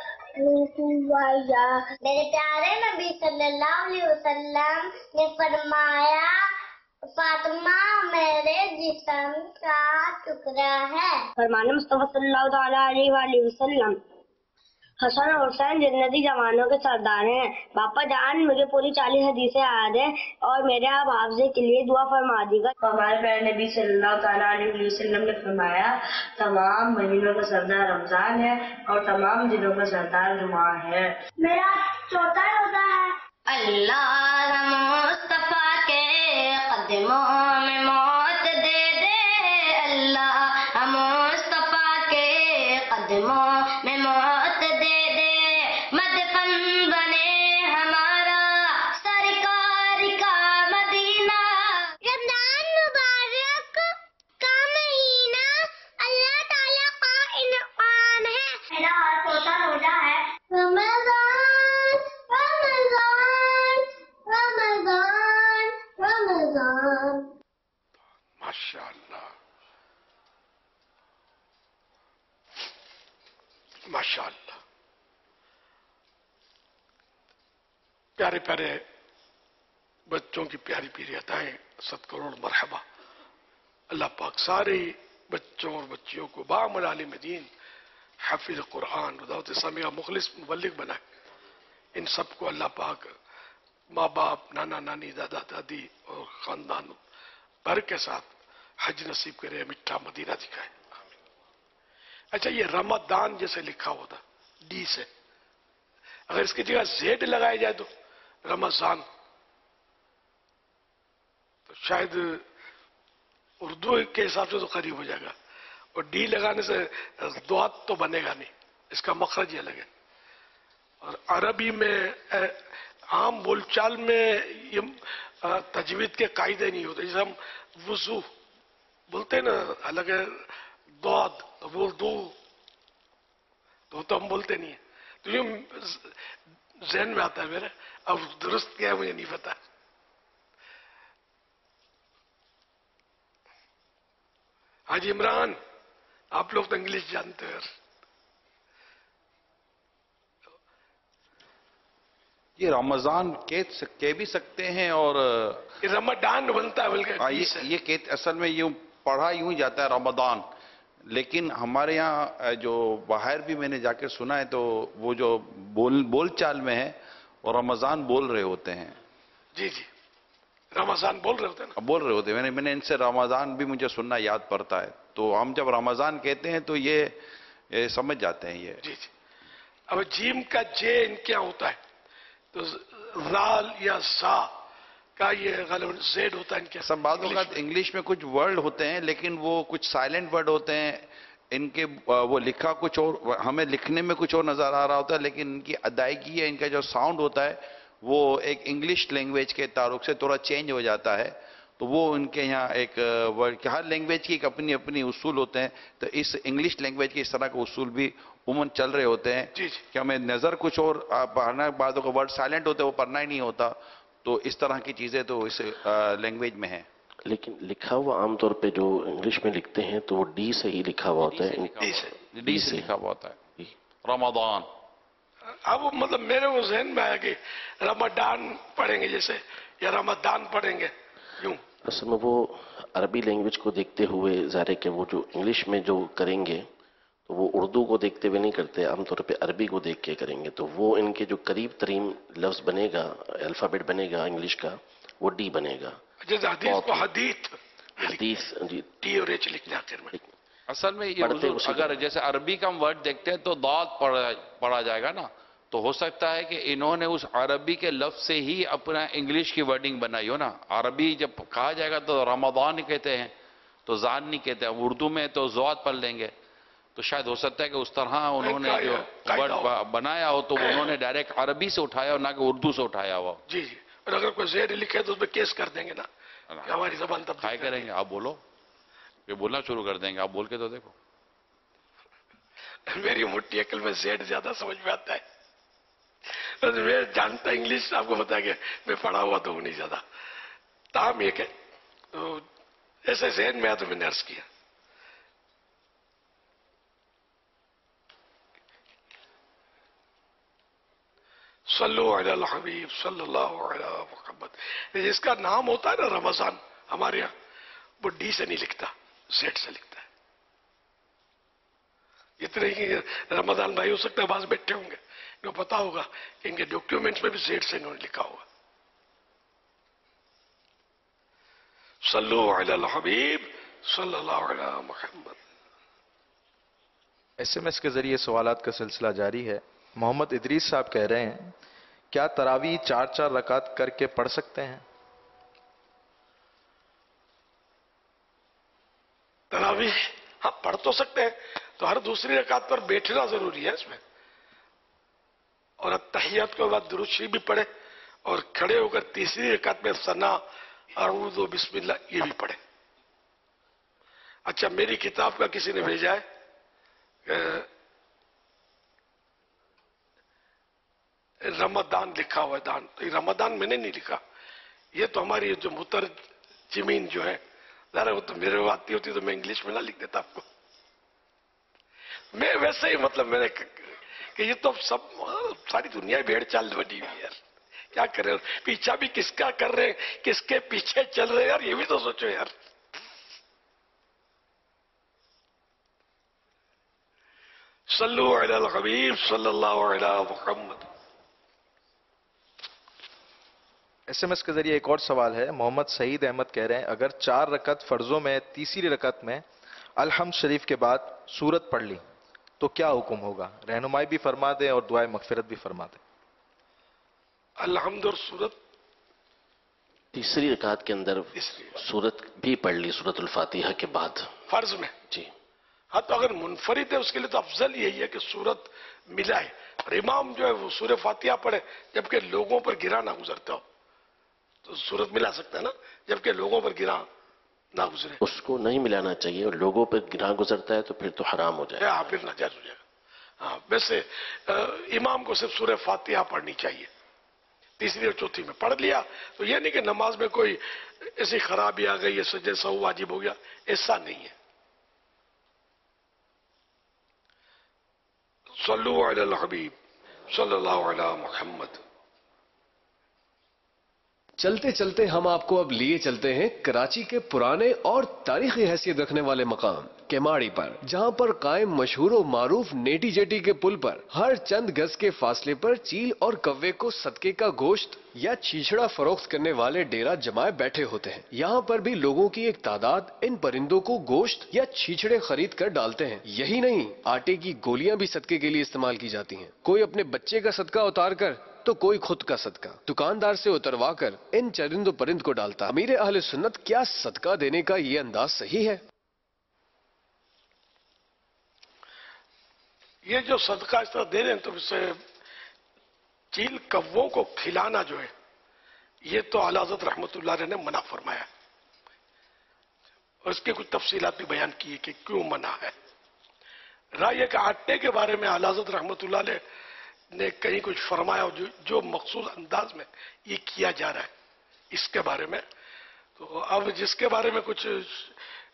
میرے پیارے نبی صلی اللہ علیہ وسلم نے فرمایا فاطمہ میرے جسم کا ٹکڑا ہے. فرمان مصطفیٰ صلی اللہ تعالیٰ علیہ وآلہ وسلم. حسن اور حسین جنتی جوانوں کے سردار ہیں. باپا جان مجھے پوری چالیس حدیثیں یاد ہیں اور میرے آپ حافظے کے لیے دعا فرما دی گا. ہمارے پیارے نبی صلی اللہ تعالیٰ علیہ وسلم نے فرمایا تمام مہینوں کا سردار رمضان ہے اور تمام دنوں کا سردار جمعہ ہے. میرا چوتھا روزہ ہے. اللہ مصطفیٰ کے قدموں میں موت دے دے, اللہ مصطفیٰ کے قدموں میں موت دے دے, مدفن بنے ہمارا سرکار کا مدینہ. رمضان مبارک کا مہینہ اللہ تعالیٰ کا انعام ہے. میرا چوتھا روزہ ہے. رمضان رمضان رمضان رمضان. ماشاء اللہ ماشاء اللہ. پیارے پیارے بچوں کی پیاری پیاری عطائیں, ست کروڑ مرحبا. اللہ پاک سارے بچوں اور بچیوں کو بعمل عالم دین, حافظ قرآن, دعوت اسلامی کا مخلص مبلغ بنائے. ان سب کو اللہ پاک ماں باپ, نانا نانی, دادا دادی اور خاندان بھر کے ساتھ حج نصیب کرے, میٹھا مدینہ دکھائے. اچھا, یہ رمضان جیسے لکھا ہوتا ڈی سے, اگر اس کی جگہ زیڈ لگایا جائے تو رمضان, تو شاید اردو کے حساب سے تو قریب ہو جائے گا, اور ڈی لگانے سے دوات تو بنے گا نہیں, اس کا مخرج ہی الگ ہے. اور عربی میں عام بول چال میں یہ تجوید کے قاعدے نہیں ہوتے. جیسے ہم وضو بولتے ہیں نا, الگ ہے دعات, وضو تو تو ہم بولتے نہیں ہیں. تو یہ ذہن میں آتا ہے میرے, اب درست کیا ہے مجھے نہیں پتا. حاجی عمران, آپ لوگ تو انگلش جانتے ہیں. یہ رمضان کہہ بھی سکتے ہیں اور رمضان بنتا ہے بلکہ یہ کہ اصل میں یوں پڑھا یوں جاتا ہے رمضان, لیکن ہمارے یہاں جو باہر بھی میں نے جا کے سنا ہے تو وہ جو بول بول چال میں ہے وہ رمضان بول رہے ہوتے ہیں. جی جی رمضان بول رہے ہوتے ہیں بول رہے ہوتے ہیں. میں نے میں نے ان سے رمضان بھی مجھے سننا یاد پڑتا ہے, تو ہم جب رمضان کہتے ہیں تو یہ سمجھ جاتے ہیں یہ. جی جی اب جیم کا جے ان کیا ہوتا ہے, تو زال یا زا کا یہ غالباً زیڈ ہوتا ہے ان کے. سب بعض اوقات انگلش میں کچھ ورڈ ہوتے ہیں لیکن وہ کچھ سائلنٹ ورڈ ہوتے ہیں, ان کے وہ لکھا کچھ اور, ہمیں لکھنے میں کچھ اور نظر آ رہا ہوتا ہے, لیکن ان کی ادائیگی ہے, ان کا جو ساؤنڈ ہوتا ہے وہ ایک انگلش لینگویج کے تعلق سے تھوڑا چینج ہو جاتا ہے. تو وہ ان کے یہاں ایک ورڈ کہ ہر لینگویج کی ایک اپنی اپنی اصول ہوتے ہیں, تو اس انگلش لینگویج کے اس طرح کے اصول بھی عموماً چل رہے ہوتے ہیں کہ ہمیں نظر کچھ اور پڑھنا, بعضوں کا ورڈ سائلنٹ ہوتا ہے وہ پڑھنا ہی نہیں ہوتا, تو اس طرح کی چیزیں تو اس لینگویج میں ہیں. لیکن لکھا ہوا عام طور پہ جو انگلش میں لکھتے ہیں تو وہ ڈی سے ہی لکھا ہوا ہوتا ہے. ڈی سے لکھا ہوا ہوتا ہے رمضان. اب مطلب میرے وہ ذہن میں آیا کہ رمضان پڑھیں گے جیسے یا رمضان پڑھیں گے یوں. اصل میں وہ عربی لینگویج کو دیکھتے ہوئے ظاہر ہے کہ وہ جو انگلش میں جو کریں گے تو وہ اردو کو دیکھتے ہوئے نہیں کرتے, عام طور پہ عربی کو دیکھ کے کریں گے. تو وہ ان کے جو قریب ترین لفظ بنے گا, الفابیٹ بنے گا انگلش کا, وہ ڈی بنے گا. جیسے حدیث کو حدیث حدیث جی ٹی اور ایچ لکھنا آخر میں. اصل میں یہ حضور اگر جیسے عربی کا ہم ورڈ دیکھتے ہیں تو داد پڑھا جائے گا نا, تو ہو سکتا ہے کہ انہوں نے اس عربی کے لفظ سے ہی اپنا انگلش کی ورڈنگ بنائی ہو نا. عربی جب کہا جائے گا تو رمضان کہتے ہیں, تو زان نہیں کہتے ہیں. اردو میں تو زواد پڑھ لیں گے, تو شاید ہو سکتا ہے کہ اس طرح انہوں نے جو ورڈ بنایا ہو تو انہوں نے ڈائریکٹ عربی سے اٹھایا ہو, نہ کہ اردو سے اٹھایا ہوا. جی جی, اور اگر کوئی زیر لکھے تو اس پہ کیس کر دیں گے نا کہ ہماری زبان تب کھائے کریں گے. آپ بولو, یہ بولنا شروع کر دیں گے, آپ بول کے تو دیکھو. میری موٹی عقل میں زیڈ زیادہ سمجھ میں آتا ہے. میں جانتا انگلش, آپ کو پتا ہے کہ میں پڑھا ہوا تو ہوں نہیں زیادہ. تاہم یہ کہ ایسے ذہن میں آیا تو میں نے عرض کیا. صلو علی الحبیب صلی اللہ علی محمد. جس کا نام ہوتا ہے نا رمضان ہمارے یہاں, وہ ڈی سے نہیں لکھتا, زیڈ سے لکھتا ہے. اتنے ہی رمضان بھائی ہو سکتا ہے بعض بیٹھے ہوں گے, انہیں پتا ہوگا کہ ان کے ڈاکیومنٹس میں بھی زیڈ سے انہوں نے لکھا ہوگا. صلو علی الحبیب صلی اللہ علی محمد. ایس ایم ایس کے ذریعے سوالات کا سلسلہ جاری ہے. محمد ادریس صاحب کہہ رہے ہیں کیا تراویح چار چار رکعت کر کے پڑھ سکتے ہیں؟ تراویح ہاں پڑھ تو سکتے ہیں, تو ہر دوسری رکعت پر بیٹھنا ضروری ہے اس میں, اور تحیات کے بعد درود شریف بھی پڑھے, اور کھڑے ہو کر تیسری رکعت میں ثنا اعوذ و بسم اللہ یہ بھی پڑھے. اچھا, میری کتاب کا کسی نے بھیجا ہے رمضان لکھا ہوا ہے دان, تو یہ رمضان میں نے نہیں لکھا, یہ تو ہماری جو مترجمین جو ہے, ذرا وہ تو میرے وہ آتی ہوتی تو میں انگلش میں نہ لکھ دیتا آپ کو. میں ویسے ہی مطلب میں نے کہ یہ تو سب ساری دنیا بھیڑ چال بنی ہوئی یار, کیا کر رہے ہیں, پیچھا بھی کس کا کر رہے ہیں, کس کے پیچھے چل رہے ہیں یار, یہ بھی تو سوچو یار. صلو علی الحبیب صلی اللہ علی محمد. ایس ایم ایس کے ذریعے ایک اور سوال ہے. محمد سعید احمد کہہ رہے ہیں اگر چار رکعت فرضوں میں تیسری رکعت میں الحمد شریف کے بعد سورت پڑھ لی تو کیا حکم ہوگا؟ رہنمائی بھی فرما دیں اور دعائے مغفرت بھی فرما دیں. الحمد اور سورت تیسری رکعت کے اندر سورت بھی پڑھ لی, سورت الفاتحہ کے بعد فرض میں. جی ہاں, تو اگر منفرد ہے اس کے لیے تو افضل یہی ہے کہ سورت ملائے, اور امام جو ہے وہ سورہ فاتحہ پڑھے جبکہ لوگوں پر گرا نہ گزرتا ہو, تو سورت ملا سکتا ہے نا, جبکہ لوگوں پر گرا نہ گزرے. اس کو نہیں ملانا چاہیے, اور لوگوں پر گرا گزرتا ہے تو پھر تو حرام ہو جائے گا, ہاں پھر ناجائز ہو جائے گا. ہاں ویسے امام کو صرف سورہ فاتحہ پڑھنی چاہیے, تیسری اور چوتھی میں پڑھ لیا تو یہ نہیں کہ نماز میں کوئی ایسی خرابی آ گئی ہے, سجدے سہو واجب ہو گیا, ایسا نہیں ہے. صلو علی الحبیب صلی اللہ علی محمد. چلتے چلتے ہم آپ کو اب لیے چلتے ہیں کراچی کے پرانے اور تاریخی حیثیت رکھنے والے مقام کیماڑی پر, جہاں پر قائم مشہور و معروف نیٹی جیٹی کے پل پر ہر چند گز کے فاصلے پر چیل اور کوے کو صدقے کا گوشت یا چھیچڑا فروخت کرنے والے ڈیرا جمائے بیٹھے ہوتے ہیں. یہاں پر بھی لوگوں کی ایک تعداد ان پرندوں کو گوشت یا چھیچڑے خرید کر ڈالتے ہیں. یہی نہیں, آٹے کی گولیاں بھی صدقے کے لیے استعمال کی جاتی ہیں. کوئی اپنے بچے کا صدقہ اتار کر تو کوئی خود کا صدقہ دکاندار سے اتروا کر ان چرند و پرند کو ڈالتا. امیر اہل سنت, کیا صدقہ دینے کا یہ انداز صحیح ہے؟ یہ جو صدقہ اس طرح دے رہے ہیں تو اسے چیل کووں کو کھلانا جو ہے یہ تو اعلی حضرت رحمت اللہ علیہ نے منع فرمایا, اور اس کی کچھ تفصیلات بھی بیان کی ہے کہ کیوں منع ہے. رائے یہ کہ آٹے کے بارے میں اعلی حضرت رحمت اللہ علیہ نے کہیں کچھ فرمایا, جو, جو مخصوص انداز میں یہ کیا جا رہا ہے اس کے بارے میں, تو اب جس کے بارے میں کچھ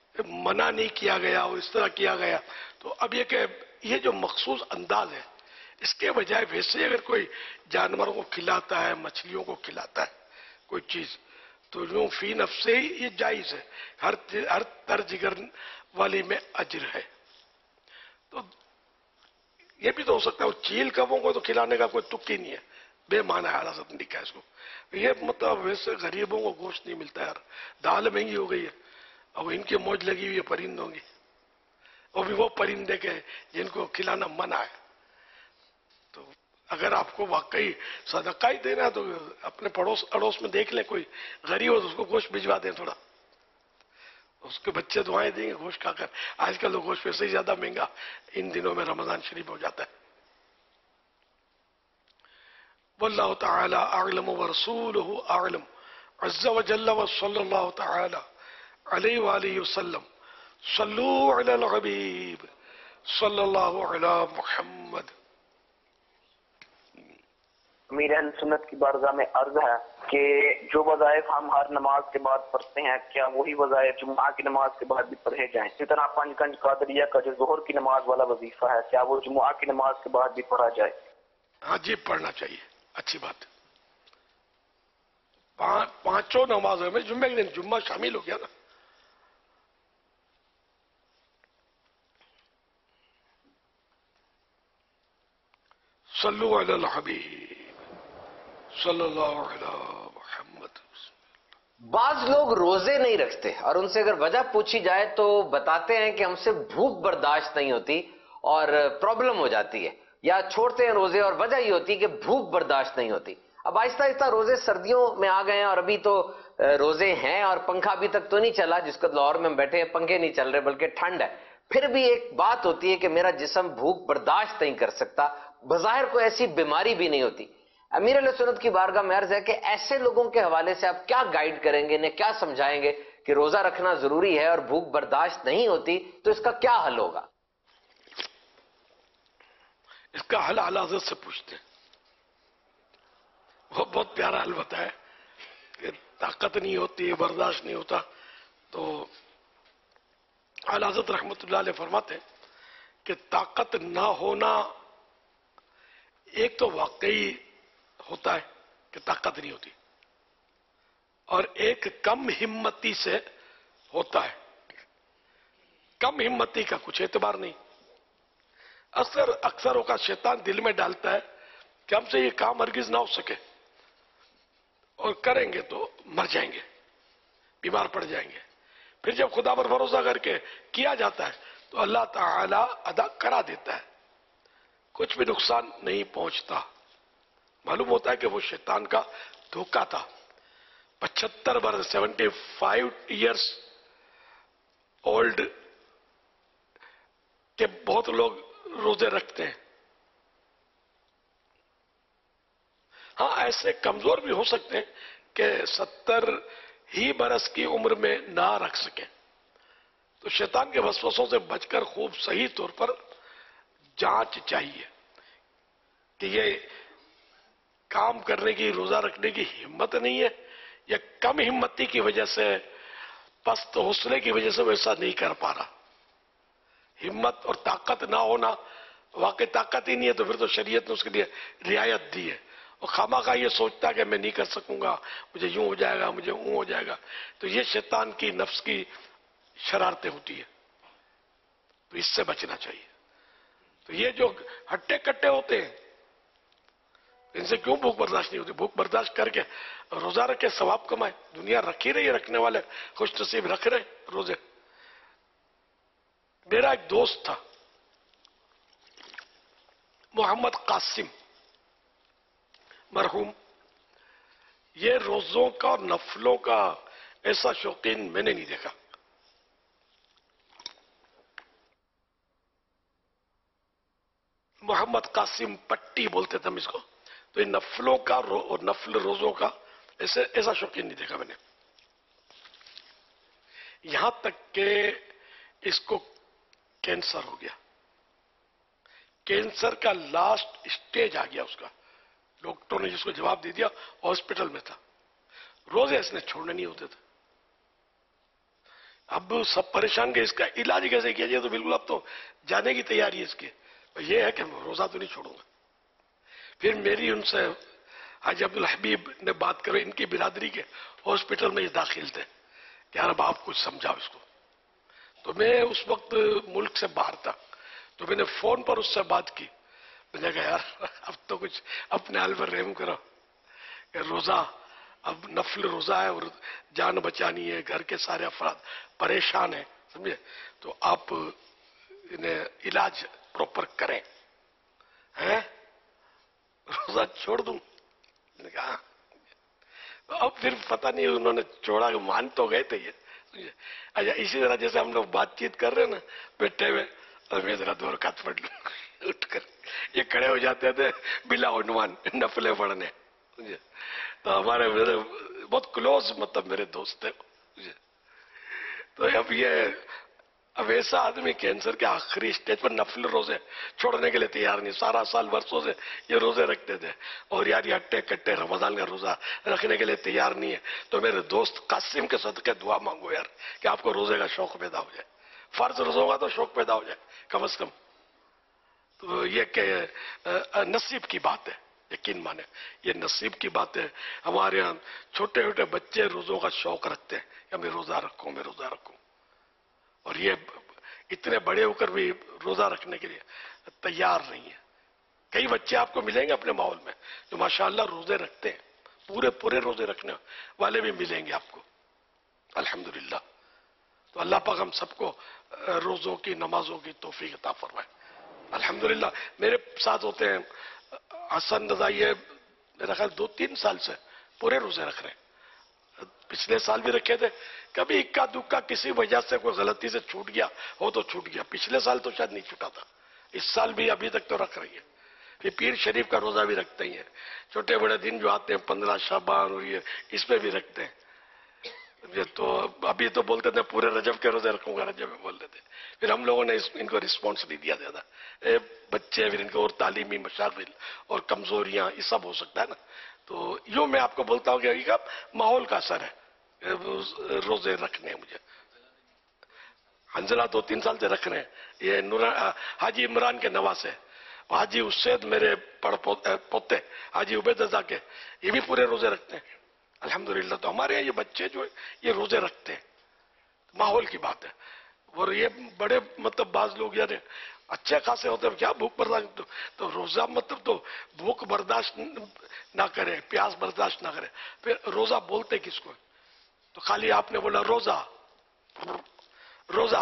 منع نہیں کیا گیا اور اس طرح کیا گیا, تو اب یہ کہ یہ جو مخصوص انداز ہے इसके बजाय वैसे अगर कोई जानवरों को खिलाता है, मछलियों को खिलाता है कोई चीज, तो यूं फी नफ्से ही ये जायज है, हर हर तरजिगर वाली में अजर है। तो ये भी तो हो सकता है चील कबों को तो खिलाने का कोई तुक ही नहीं है, बेमाना है हालत ने लिखा है इसको। ये मतलब वैसे गरीबों को गोश्त नहीं मिलता यार, दाल महंगी हो गई है, अब इनकी मौज लगी हुई है परिंदों की, और भी वो परिंदे के जिनको खिलाना मना है। तो अगर आपको वाकई सदका ही देना है तो अपने पड़ोस अड़ोस में देख ले कोई गरीब हो तो उसको गोश्त भिजवा दें थोड़ा, उसके बच्चे दुआएं देंगे गोश्त खाकर। आजकल तो गोश्त वैसे ही ज्यादा महंगा इन दिनों में रमजान शरीफ हो जाता है। वल्लाहु तआला अअलम व रसूलुहु अअलम अज़्ज़ा व जल्ल व सल्लल्लाहु तआला अलैहि व आलिहि वसल्लम सल्लू अलल हबीब सल्लल्लाहु अला मुहम्मद। अमीर अहल सुन्नत की बारगाह में अर्ज है कि जो वज़ाइफ हम हर नमाज के बाद पढ़ते हैं, क्या वही वज़ाइफ जुम्मा की नमाज के बाद भी पढ़े जाएं? इसी तरह पंजगंज कादरिया का जो जोहर की नमाज वाला वजीफा है, क्या वो जुम्मा की नमाज के बाद भी पढ़ा जाए? हाँ जी, पढ़ना चाहिए, अच्छी बात। पा, पांचों नमाजों में जुम्मे के दिन जुम्मा शामिल हो गया ना। सल्लु अलल हबीब सल्लल्लाहु अलैहि मुहम्मद। बाज लोग रोजे नहीं रखते और उनसे अगर वजह पूछी जाए तो बताते हैं कि हमसे भूख बर्दाश्त नहीं होती और प्रॉब्लम हो जाती है, या छोड़ते हैं रोजे और वजह ये होती है कि भूख बर्दाश्त नहीं होती। अब आहिस्ता आहिस्ता रोजे सर्दियों में आ गए हैं और अभी तो रोजे हैं और पंखा अभी तक तो नहीं चला, जिसको लाहौर में हम बैठे हैं पंखे नहीं चल रहे बल्कि ठंड है। फिर भी एक बात होती है कि मेरा जिस्म भूख बर्दाश्त नहीं कर सकता, बज़ाहिर कोई ऐसी बीमारी भी नहीं होती। अमीर अहले सुन्नत की बारगाह में अर्ज है कि ऐसे लोगों के हवाले से आप क्या गाइड करेंगे, इन्हें क्या समझाएंगे कि रोजा रखना जरूरी है और भूख बर्दाश्त नहीं होती, तो इसका क्या हल होगा? इसका हल आला हज़रत से पूछते हैं, वो बहुत प्यारा हल बताया कि ताकत नहीं होती, बर्दाश्त नहीं होता। तो आला हज़रत रहमतुल्लाह अलैह फरमाते हैं कि ताकत ना होना एक तो वाकई होता है कि ताकत नहीं होती, और एक कम हिम्मती से होता है। कम हिम्मती का कुछ एतबार नहीं। अक्सर अक्सरों का शैतान दिल में डालता है कि हमसे ये काम हरगिज ना हो सके, और करेंगे तो मर जाएंगे, बीमार पड़ जाएंगे। फिर जब खुदा पर भरोसा करके किया जाता है तो अल्लाह ताला अदा करा देता है, कुछ भी नुकसान नहीं पहुंचता। मालूम होता है कि वो शैतान का धोखा था। पचहत्तर वर्ष सेवेंटी फाइव ईयर्स ओल्ड के बहुत लोग रोजे रखते हैं। हाँ, ऐसे कमजोर भी हो सकते हैं कि सत्तर ही बरस की उम्र में ना रख सके, तो शैतान के वसवसों से बचकर खूब सही तौर पर जांच चाहिए कि ये काम करने की, रोजा रखने की हिम्मत नहीं है, या कम हिम्मती की वजह से, पस्त हौसले की वजह से वैसा नहीं कर पा रहा। हिम्मत और ताकत ना होना, वाकई ताकत ही नहीं है तो फिर तो शरीयत ने उसके लिए रियायत दी है। और खामा का ये सोचता है कि मैं नहीं कर सकूंगा, मुझे यूं हो जाएगा, मुझे ऊं हो जाएगा, तो ये शैतान की नफ्स की शरारतें होती है, तो इससे बचना चाहिए। तो ये जो हट्टे कट्टे होते हैं, इनसे क्यों भूख बर्दाश्त नहीं होती? भूख बर्दाश्त करके रोजा रख के सवाब कमाए। दुनिया रखी रही, रखने वाले खुश नसीब रख रहे रोजे। मेरा एक दोस्त था मोहम्मद कासिम मरहूम, ये रोजों का और नफलों का ऐसा शौकीन मैंने नहीं देखा। मोहम्मद कासिम पट्टी बोलते थे हम इसको। तो ये नफलों का रो, और नफल रोजों का ऐसे ऐसा शौकीन नहीं देखा मैंने। यहां तक कि इसको कैंसर हो गया, कैंसर का लास्ट स्टेज आ गया उसका। डॉक्टर ने जिसको जवाब दे दिया, हॉस्पिटल में था, रोजे इसने छोड़ने नहीं होते थे। अब सब परेशान के इसका इलाज कैसे किया जाए, तो बिल्कुल अब तो जाने की तैयारी है इसकी। ये है कि मैं रोजा तो नहीं छोड़ूंगा। پھر میری ان سے حاجی عبدالحبیب نے بات کرو، ان کی برادری کے ہاسپٹل میں یہ داخل تھے کہ یار اب آپ کچھ سمجھاؤ اس کو. تو میں اس وقت ملک سے باہر تھا، تو میں نے فون پر اس سے بات کی. میں نے کہا یار اب تو کچھ اپنے حال پر رحم کرو، کہ روزہ اب نفل روزہ ہے اور جان بچانی ہے، گھر کے سارے افراد پریشان ہیں، سمجھے، تو آپ انہیں علاج پروپر کریں. ہیں روزہ چھوڑ دوں؟ میں نے کہا اب پھر پتہ نہیں انہوں نے چھوڑا کہ مان تو گئے تھے یہ. اچھا اسی طرح جیسے ہم لوگ بات چیت کر رہے ہیں نا بیٹھے ہوئے، اور میں ذرا دو رکعت پڑھ لوں، اٹھ کر یہ کھڑے ہو جاتے تھے بلا عنوان نفلیں پڑھنے. تو ہمارے بہت کلوز مطلب میرے دوست تھے. تو اب یہ اب ایسا آدمی کینسر کے آخری اسٹیج پر نفل روزے چھوڑنے کے لیے تیار نہیں، سارا سال برسوں سے یہ روزے رکھتے تھے، اور یار یہ اٹے کٹے رمضان کا روزہ رکھنے کے لیے تیار نہیں ہے. تو میرے دوست قاسم کے صدقے دعا مانگو یار کہ آپ کو روزے کا شوق پیدا ہو جائے، فرض روزوں کا تو شوق پیدا ہو جائے کم از کم. تو یہ کہ نصیب کی بات ہے، یقین مانے یہ نصیب کی بات ہے. ہمارے ہاں چھوٹے چھوٹے بچے روزوں کا شوق رکھتے ہیں کہ میں روزہ رکھوں میں روزہ رکھوں، اور یہ اتنے بڑے ہو کر بھی روزہ رکھنے کے لیے تیار نہیں ہے. کئی بچے آپ کو ملیں گے اپنے ماحول میں جو ماشاءاللہ روزے رکھتے ہیں، پورے پورے روزے رکھنے والے بھی ملیں گے آپ کو الحمدللہ. تو اللہ پاک ہم سب کو روزوں کی نمازوں کی توفیق عطا فرمائے. الحمدللہ میرے ساتھ ہوتے ہیں حسن رضا، یہ میرا خیال دو تین سال سے پورے روزے رکھ رہے ہیں. پچھلے سال بھی رکھے تھے، کبھی اکا دکا کسی وجہ سے کوئی غلطی سے چھوٹ گیا ہو تو چھوٹ گیا، پچھلے سال تو شاید نہیں چھوٹا تھا، اس سال بھی ابھی تک تو رکھ رہی ہے. پھر پیر شریف کا روزہ بھی رکھتے ہی ہیں، چھوٹے بڑے دن جو آتے ہیں پندرہ شعبان اور یہ اس پہ بھی رکھتے ہیں. یہ تو ابھی تو بولتے تھے پورے رجب کے روزے رکھوں گا، رجب میں بولتے تھے. پھر ہم لوگوں نے ان کو رسپانس نہیں دیا زیادہ، بچے پھر ان کو اور تعلیمی مشاغل اور کمزوریاں یہ سب ہو سکتا ہے نا. تو یوں میں آپ کو بولتا ہوں کہ ماحول کا اثر ہے روزے رکھنے. مجھے حنزلہ دو تین سال سے رکھ رہے ہیں، یہ حاجی عمران کے نواز ہے، حاجی اسید میرے پڑ پوتے حاجی عبید رضا کے، یہ بھی پورے روزے رکھتے ہیں الحمدللہ. تو ہمارے یہاں یہ بچے جو یہ روزے رکھتے ہیں، ماحول کی بات ہے. اور یہ بڑے مطلب بعض لوگ یار اچھے خاصے ہوتے ہیں، کیا بھوک برداشت، تو روزہ مطلب تو بھوک برداشت نہ کرے، پیاس برداشت نہ کرے، پھر روزہ بولتے کس کو؟ تو خالی آپ نے بولا روزہ روزہ،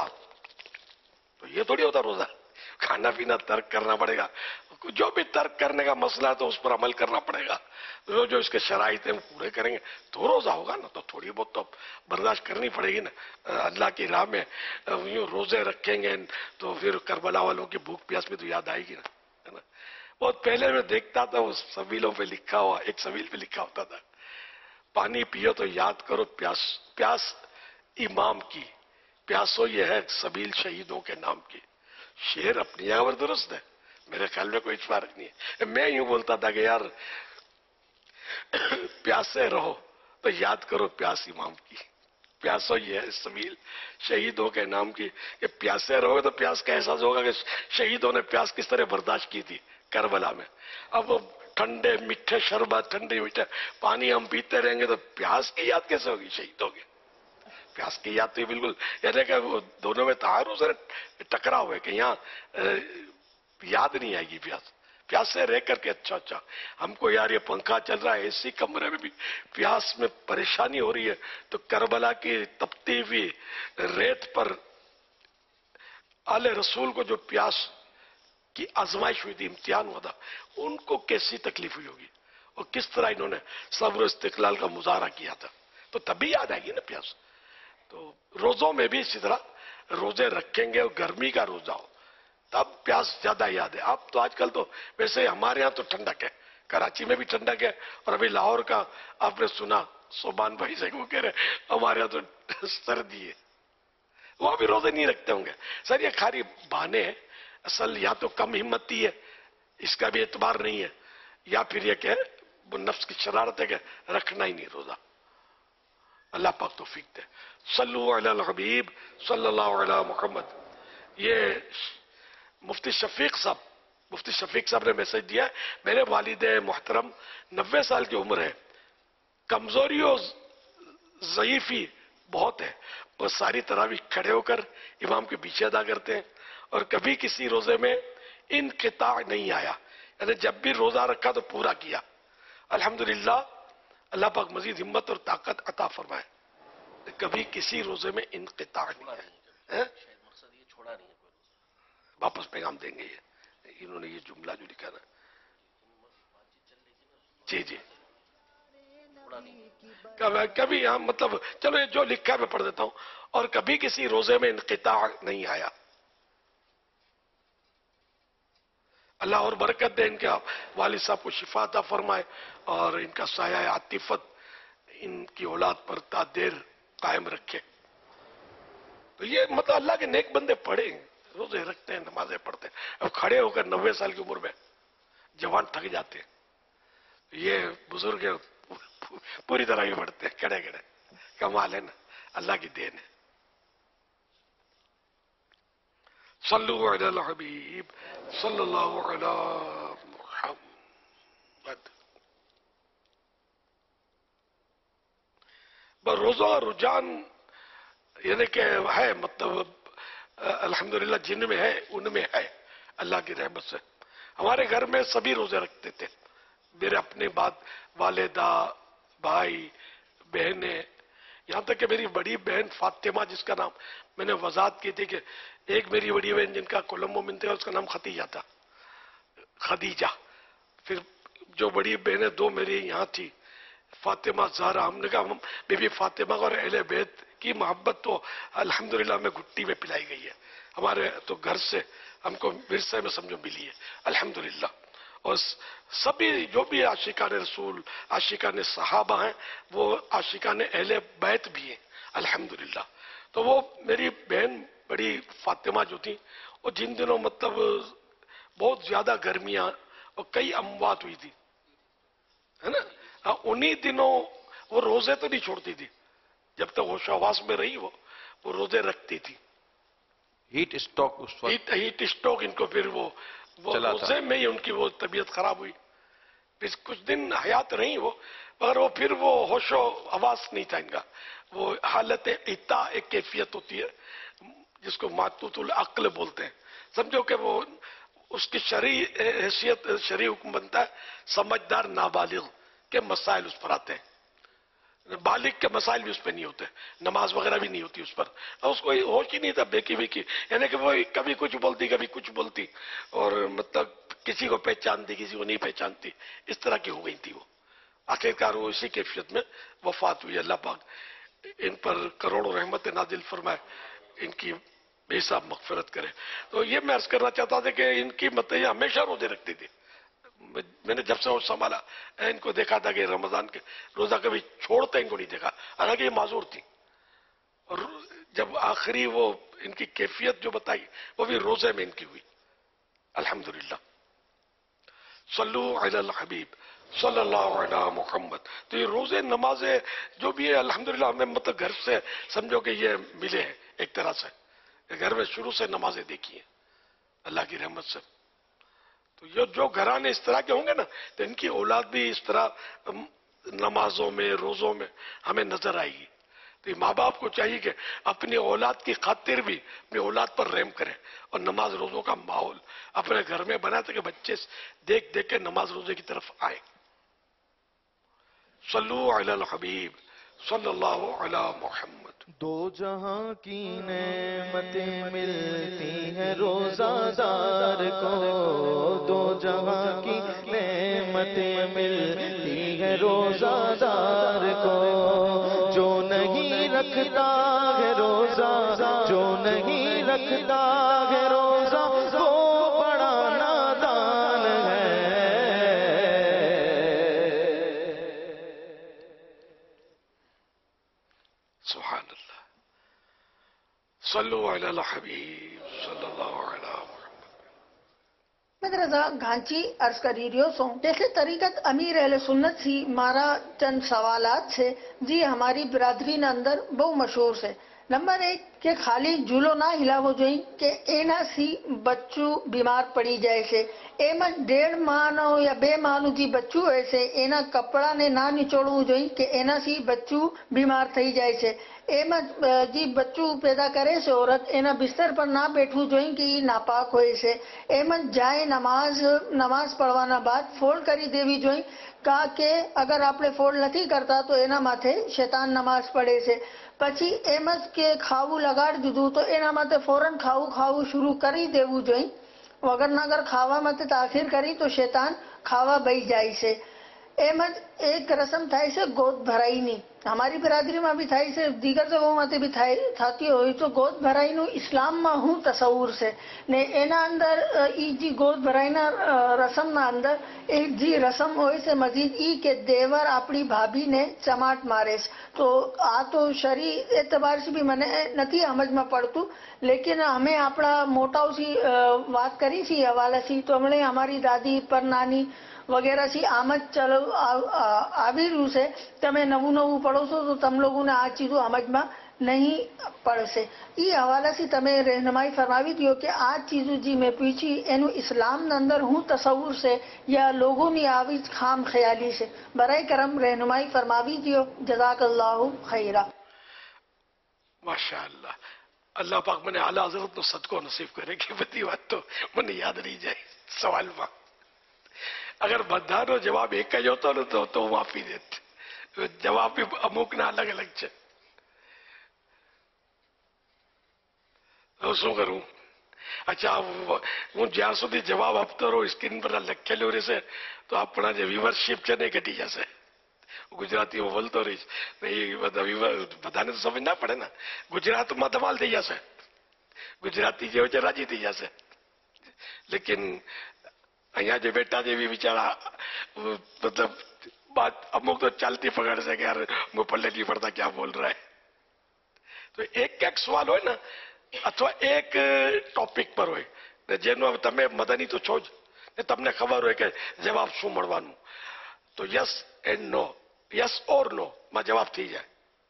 تو یہ تھوڑی ہوتا روزہ. کھانا پینا ترک کرنا پڑے گا، جو بھی ترک کرنے کا مسئلہ ہے تو اس پر عمل کرنا پڑے گا. جو جو اس کے شرائط ہیں پورے کریں گے تو روزہ ہوگا نا. تو تھوڑی بہت تو برداشت کرنی پڑے گی نا. اللہ کی راہ میں یوں روزے رکھیں گے تو پھر کربلا والوں کی بھوک پیاس بھی تو یاد آئے گی نا. بہت پہلے میں دیکھتا تھا اس سبیلوں پہ لکھا ہوا، ایک سبیل پہ لکھا ہوتا تھا پانی پیو تو یاد کرو پیاس، پیاس امام کی، پیاسو یہ ہے سبیل شہیدوں کے نام کی. شعر اپنی جگہ پر درست ہے، میرے خیال میں کوئی فرق نہیں ہے. میں یوں بولتا تھا کہ یار پیاسے رہو تو یاد کرو پیاس امام کی، پیاسو یہ ہے سبیل شہیدوں کے نام کی. کہ پیاسے رہو تو پیاس کا احساس ہوگا کہ شہیدوں نے پیاس کس طرح برداشت کی تھی کربلا میں. اب وہ ٹھنڈے میٹھے شربت، ٹھنڈے میٹھے پانی ہم پیتے رہیں گے تو پیاس کی یاد کیسے ہوگی شہیدوں کی؟ پیاس کی یاد تو بالکل یعنی کہ وہ دونوں میں تعارض ہے، ٹکرا ہوئے کہ یہاں یاد نہیں آئے گی پیاس. پیاس سے رہ کر کے اچھا اچھا ہم کو یار یہ پنکھا چل رہا ہے، اسی کمرے میں بھی پیاس میں پریشانی ہو رہی ہے، تو کربلا کی تپتی ہوئی ریت پر آل رسول کو جو پیاس کی آزمائش ہوئی تھی، امتحان ہوا تھا، ان کو کیسی تکلیف ہوئی ہوگی اور کس طرح انہوں نے صبر و استقلال کا مظاہرہ کیا تھا. تو تبھی یاد آئے گی نا پیاس. تو روزوں میں بھی اسی طرح روزے رکھیں گے اور گرمی کا روزہ ہو تب پیاس زیادہ یاد ہے. اب تو آج کل تو ویسے ہمارے ہاں تو ٹھنڈک ہے، کراچی میں بھی ٹھنڈک ہے، اور ابھی لاہور کا آپ نے سنا صوبان بھائی سے وہ کہہ رہے ہمارے ہاں تو سردی ہے، وہ بھی روزے نہیں رکھتے ہوں گے. سر یہ خالی بہانے ہیں، اصل یا تو کم ہمتی ہے، اس کا بھی اعتبار نہیں ہے، یا پھر یہ کہ وہ نفس کی شرارت ہے کہ رکھنا ہی نہیں روزہ. اللہ پاک توفیق دے. صلو علی الحبیب صلی اللہ علیہ محمد. یہ مفتی شفیق صاحب मुफ्ती शफीक साहब ने मैसेज दिया है, मेरे वालिद मोहतरम नब्बे साल की उम्र है, कमजोरी और ज़ईफ़ी बहुत है, वो सारी तरावी खड़े होकर इमाम के पीछे अदा करते हैं और कभी किसी रोजे में इनक़िता नहीं आया, यानी जब भी रोजा रखा तो पूरा किया। अल्हम्दुलिल्लाह, अल्लाह पाक मजीद हिम्मत और ताकत अता फरमाए। कभी किसी रोजे में इनक़िता नहीं है, वापस पैगाम देंगे ये, इन्होंने ये जुमला जो लिखा ना, जी जी कभी कभी हाँ मतलब चलो ये जो लिखा है मैं पढ़ देता हूं। और कभी किसी रोजे में इनक़िता नहीं आया। अल्लाह और बरकत दे, इनके वालिद साहब को शिफा अता फरमाए और इनका साया आतिफत इनकी औलाद पर ता देर कायम रखे। तो ये मतलब अल्लाह के नेक बंदे पढ़े, रोजे रखते हैं, नमाजें पढ़ते हैं। अब खड़े होकर नब्बे साल की उम्र में जवान थक जाते हैं, ये बुजुर्ग पूरी तरह ही बढ़ते हैं, खड़े खड़े। कमाल है ना, अल्लाह की देन है। सल्लु अला हबीब सल्लल्लाहु अला मुहम्मद। रोजा का रुझान यानी कि है, मतलब अल्हम्दुलिल्लाह जिन में है उनमें है, अल्लाह की रहमत से। हमारे घर में सभी रोजे रखते थे, मेरे अपने बाद वालिदा, भाई, बहनें, यहाँ तक कि मेरी बड़ी बहन फातिमा, जिसका नाम मैंने वजाहत की थी कि एक मेरी बड़ी बहन जिनका कोलंबो में इंतकाल, उसका नाम खदीजा था, खदीजा। फिर जो बड़ी बहनें दो मेरी यहाँ थी, फातिमा, ज़हरा, हमने कहा हम बीबी फातिमा और अहले बैत की मोहब्बत तो अल्हम्दुलिल्लाह में घुट्टी में पिलाई गई है, हमारे तो घर से हमको विरसे में समझो मिली है अल्हम्दुलिल्लाह। और सभी जो भी आशिकान रसूल, आशिकान सहाबा हैं, वो आशिकान अहले बैत भी हैं अल्हम्दुलिल्लाह। तो वो मेरी बहन बड़ी फातिमा जो थी, वो जिन दिनों मतलब बहुत ज्यादा गर्मियां और कई अमवात हुई थी, है ना, उन्हीं दिनों वो रोजे तो नहीं छोड़ती थी, जब तक होश आवास में रही वो वो रोजे रखती थी। हीट स्ट्रोक उस वक्त हीट, हीट स्ट्रोक इनको फिर वो वो रोजे में ही उनकी वो तबीयत खराब हुई। फिर कुछ दिन हयात रही वो, मगर वो फिर वो होशो आवास नहीं था इनका। वो हालत इता एक कैफियत होती है जिसको मातूतुल अक्ल बोलते हैं। समझो कि वो उसकी शरई हैसियत, शरई हुक्म बनता है, समझदार नाबालिग के मसाइल उस पर आते हैं, बालिग के मसाइल भी उस पर नहीं होते, नमाज वगैरह भी नहीं होती उस पर, और उसको होश ही नहीं था बेकी बेकी, यानी कि वो कभी कुछ बोलती कभी कुछ बोलती, और मतलब किसी को पहचानती किसी को नहीं पहचानती, इस तरह की हो गई थी वो। आखिरकार वो इसी कैफियत में वफात हुई। अल्लाह पाक इन पर करोड़ों रहमत नाजिल फरमाए, इनकी बेहिसाब मगफिरत करे। तो ये मैं अर्ज करना चाहता था कि इनकी मतलब हमेशा रोजे रखती थी। मैंने जब से वो संभाला इनको देखा था कि रमजान के रोजा कभी छोड़ते इनको नहीं देखा, हालांकि ये माजूर थी। और जब आखिरी वो इनकी कैफियत जो बताई वो भी रोजे में इनकी हुई अल्हम्दुलिल्लाह। सल्लु अलल हबीब सल्लल्लाहु अलैहि मुहम्मद। तो ये रोजे नमाजे जो भी है अल्हम्दुलिल्लाह हमें मतलब घर से समझो कि ये मिले हैं एक तरह से, घर में शुरू से नमाजें देखी हैं अल्लाह की रहमत से। तो ये जो घराने इस तरह के होंगे ना, तो इनकी औलाद भी इस तरह नमाजों में रोजों में हमें नजर आएगी। तो माँ बाप को चाहिए कि अपनी औलाद की खातिर भी अपनी औलाद पर रहम करें और नमाज रोजों का माहौल अपने घर में बना ताकि बच्चे देख देख के नमाज रोजे की तरफ आए। सल्लु अलल हबीब सल्लल्लाहु अला मुहम्मद। दो जहां की नेमतें मिलती हैं रोजादार को, दो जहां की नेमतें मिलती हैं रोजादार को। जो नहीं रखता है रोजा, जो नहीं रखता है रोजा, वो बड़ा नादान है। सुभान अल्लाह। सल्लु अलल हबीब सल्लल्लाहु अलैहि मैं रजा घांची अर्ज करी रियो सो जैसे तरीकत अमीर अहले सुन्नत सी मारा चंद सवालात से जी हमारी बिरादरी न अंदर बहु मशहूर से નંબર એક કે ખાલી ઝૂલો ના હિલાવવો જોઈએ કે એનાથી બચ્ચું બીમાર પડી જાય છે. એમ જ દેઢ માહનો યા બે માહનું જે બચ્ચું હોય છે એના કપડાને ના નીચોડવું જોઈએ કે એનાથી બચ્ચું બીમાર થઈ જાય છે. એમ જ જે બચ્ચું પેદા કરે છે औरत એના બિસ્તર પર ના બેઠવું જોઈએ કે એ નાપાક હોય છે. એમ જ જાય નમાઝ નમાઝ પढ़વાના બાદ ફોલ્ડ કરી દેવી જોઈએ કા કે અગર આપણે ફોલ્ડ નથી કરતા તો એના માથે શૈતાન નમાઝ પડે છે. પછી એમ જ કે ખાવું લગાડી દીધું તો એના માટે ફોરન ખાવું ખાવું શરૂ કરી દેવું જોઈએ. વગરના અગર ખાવા માટે તાખીર કરી તો શૈતાન ખાવા બેસી જાય છે. એમ જ એક રસમ થાય છે ગોદ ભરાઈની. અમારી બિરાદરીમાં બી થાય છે, દીગર જગ્યાઓમાંથી બી થાય થતી હોય તો ગોદ ભરાઈનું ઇસ્લામમાં હું તસવ્વુર છે ને એના અંદર ઈ જે ગોદ ભરાઈના રસમના અંદર એક જે રસમ હોય છે મજીદ ઈ કે દેવર આપણી ભાભીને ચમાટ મારે છે. તો આ તો શરી એતબારથી બી મને નથી સમજમાં પડતું, લેકિન અમે આપણા મોટાઓથી વાત કરી છે હવાલાથી તો હમણે અમારી દાદી પરનાની વગેરેથી આમ જ ચલો આવી રહ્યું છે. તમે નવું નવું પડો છો તો તમ લોકોને આ ચીજો સમજમાં નહીં પડશે. એ હવાલાથી તમે રહેનુમાઈ ફરમાવી દો કે આ ચીજો જે મેં પૂછી એનું ઇસ્લામના અંદર હું તસવ્વુર છે યા લોકોની આવી જ ખામ ખ્યાલી છે. બરાય કરમ રહેનુમાઈ ફરમાવી દો. જઝાકલ્લાહુ ખૈરા. માશાઅલ્લાહ. અલ્લાહ પાક મને આલા હઝરતનો સદકો નસીબ કરે કે બધી વાત તો મને યાદ રહી જાય સવાલમાં. અગર બધાનો જવાબ એક જ હોતો ને તો તો હું આપી દેત. જવાબ બી અમુકના અલગ અલગ છે. શું કરું? અચ્છા, હું જ્યાં સુધી જવાબ આપતો રહું સ્ક્રીન પર લખેલું રહેશે તો આપણા જે વ્યુઅરશિપ છે ને ઘટી જશે. ગુજરાતીમાં બોલતો રહીશ એ બધા બધાને તો સમજ ના પડે ને. ગુજરાતમાં ધમાલ થઈ જશે, ગુજરાતી જે હોય છે રાજી થઈ જશે. લેકિન અહીંયા જે બેટા જેવી બિચારા मतलब बात अमुक तो चलती पकड़ से यार मुंह पल्ले नहीं पड़ता क्या बोल रहा है. तो एक एक सवाल हो ना अथवा एक टॉपिक पर हो જેનો તમે મદની તો છો જ ને તમને ખબર હોય કે જવાબ શું મળવાનું તો yes and no yes or no માં જવાબ થઈ જાય.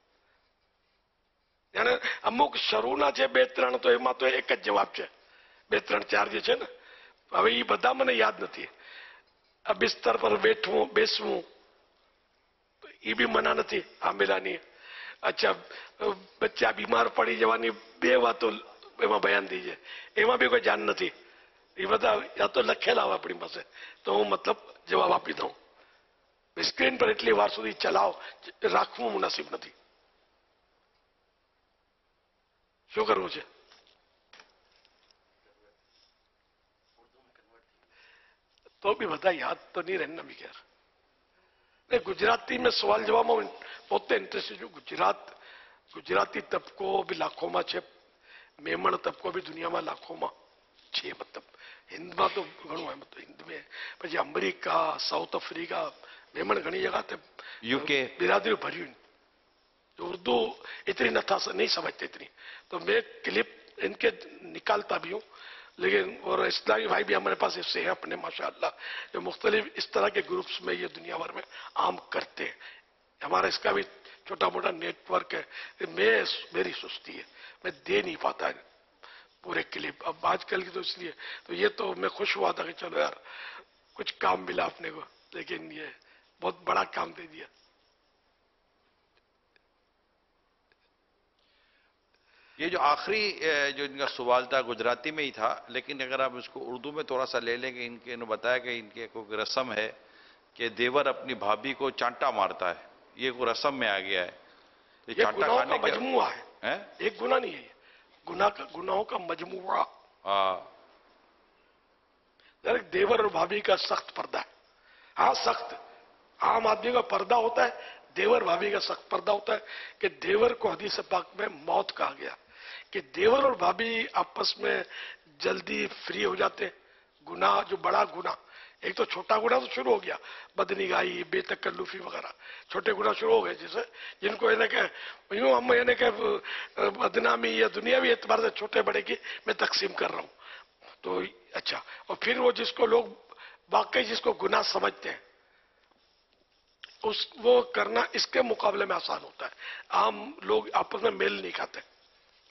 અને અમુક શરૂના જે બે ત્રણ તો એમાં તો એક જ જવાબ છે. બે ત્રણ ચાર જે છે ને હવે એ બધા મને યાદ નથી. આ બિસ્તર પર બેઠવું બેસવું એ બી મના નથી આંબેલાની. અચ્છા, બચ્ચા બીમાર પડી જવાની બે વાતો એમાં બયાન થઈ છે, એમાં બી કોઈ જાણ નથી. એ બધા યા તો લખેલા હોય આપણી પાસે તો હું મતલબ જવાબ આપી દઉં. સ્ક્રીન પર એટલી વાર સુધી ચલાવ રાખવું મુનાસિબ નથી. શું કરવું છે? तो भी बता याद तो नहीं रहना भी यार. नहीं गुजराती में सवाल जवाब में પોતે ઇન્ટરેસ્ટેડ છું. ગુજરાત ગુજરાતી તબકો બી લાખોમાં છે, મેમણ તબકો બી દુનિયામાં લાખોમાં છે. મતલબ હિન્દમાં તો ઘણું હોય, મતલબ હિન્દ में પછી અમેરિકા, સાઉથ અફ્રીકા, મેમણ ઘણી જગह पे यूके बिरादरी भरी हुई. उर्दू इतनी न था नहीं समझते इतनी, तो मैं क्लिप इनके निकालता भी हूँ. लेकिन और इस्लामी भाई भी हमारे पास इससे हैं अपने माशाअल्लाह जो मुख्तलिफ इस तरह के ग्रुप्स में ये दुनिया भर में आम करते हैं. हमारा इसका भी छोटा मोटा नेटवर्क है. मैं मेरी सुस्ती है, मैं दे नहीं पाता है पूरे क्लिप. अब आजकल की तो इसलिए तो ये तो मैं खुश हुआ था कि चलो यार कुछ काम मिला अपने को, लेकिन ये बहुत बड़ा काम दे दिया. ये जो आखिरी जो इनका सवाल था गुजराती में ही था, लेकिन अगर आप इसको उर्दू में थोड़ा सा ले लें कि इनके इन्होंने बताया कि इनके कोई रस्म है कि देवर अपनी भाभी को चांटा मारता है. ये कोई रस्म में आ गया है. ये ये चांटा गुनाहों खाने का मजमुआ है, है? एक गुनाह नहीं है, गुनाह का गुनाहों का मजमुआ. हाँ, देवर और भाभी का सख्त पर्दा है. हाँ सख्त आम आदमी का पर्दा होता है, देवर भाभी का सख्त पर्दा होता है कि देवर को हदीस पाक में मौत कहा गया कि देवर और भाभी आपस में जल्दी फ्री हो जाते. गुनाह जो बड़ा गुनाह, एक तो छोटा गुनाह तो शुरू हो गया, बदनिगाही, बेतकल्लुफी वगैरह छोटे गुनाह शुरू हो गए, जैसे जिनको यानी कि यूं हम यानी कि बदनामी या दुनियावी एतबार से छोटे बड़े की मैं तकसीम कर रहा हूँ. तो अच्छा, और फिर वो जिसको लोग वाकई जिसको गुनाह समझते हैं उस वो करना इसके मुकाबले में आसान होता है. आम लोग आपस में मेल नहीं खाते.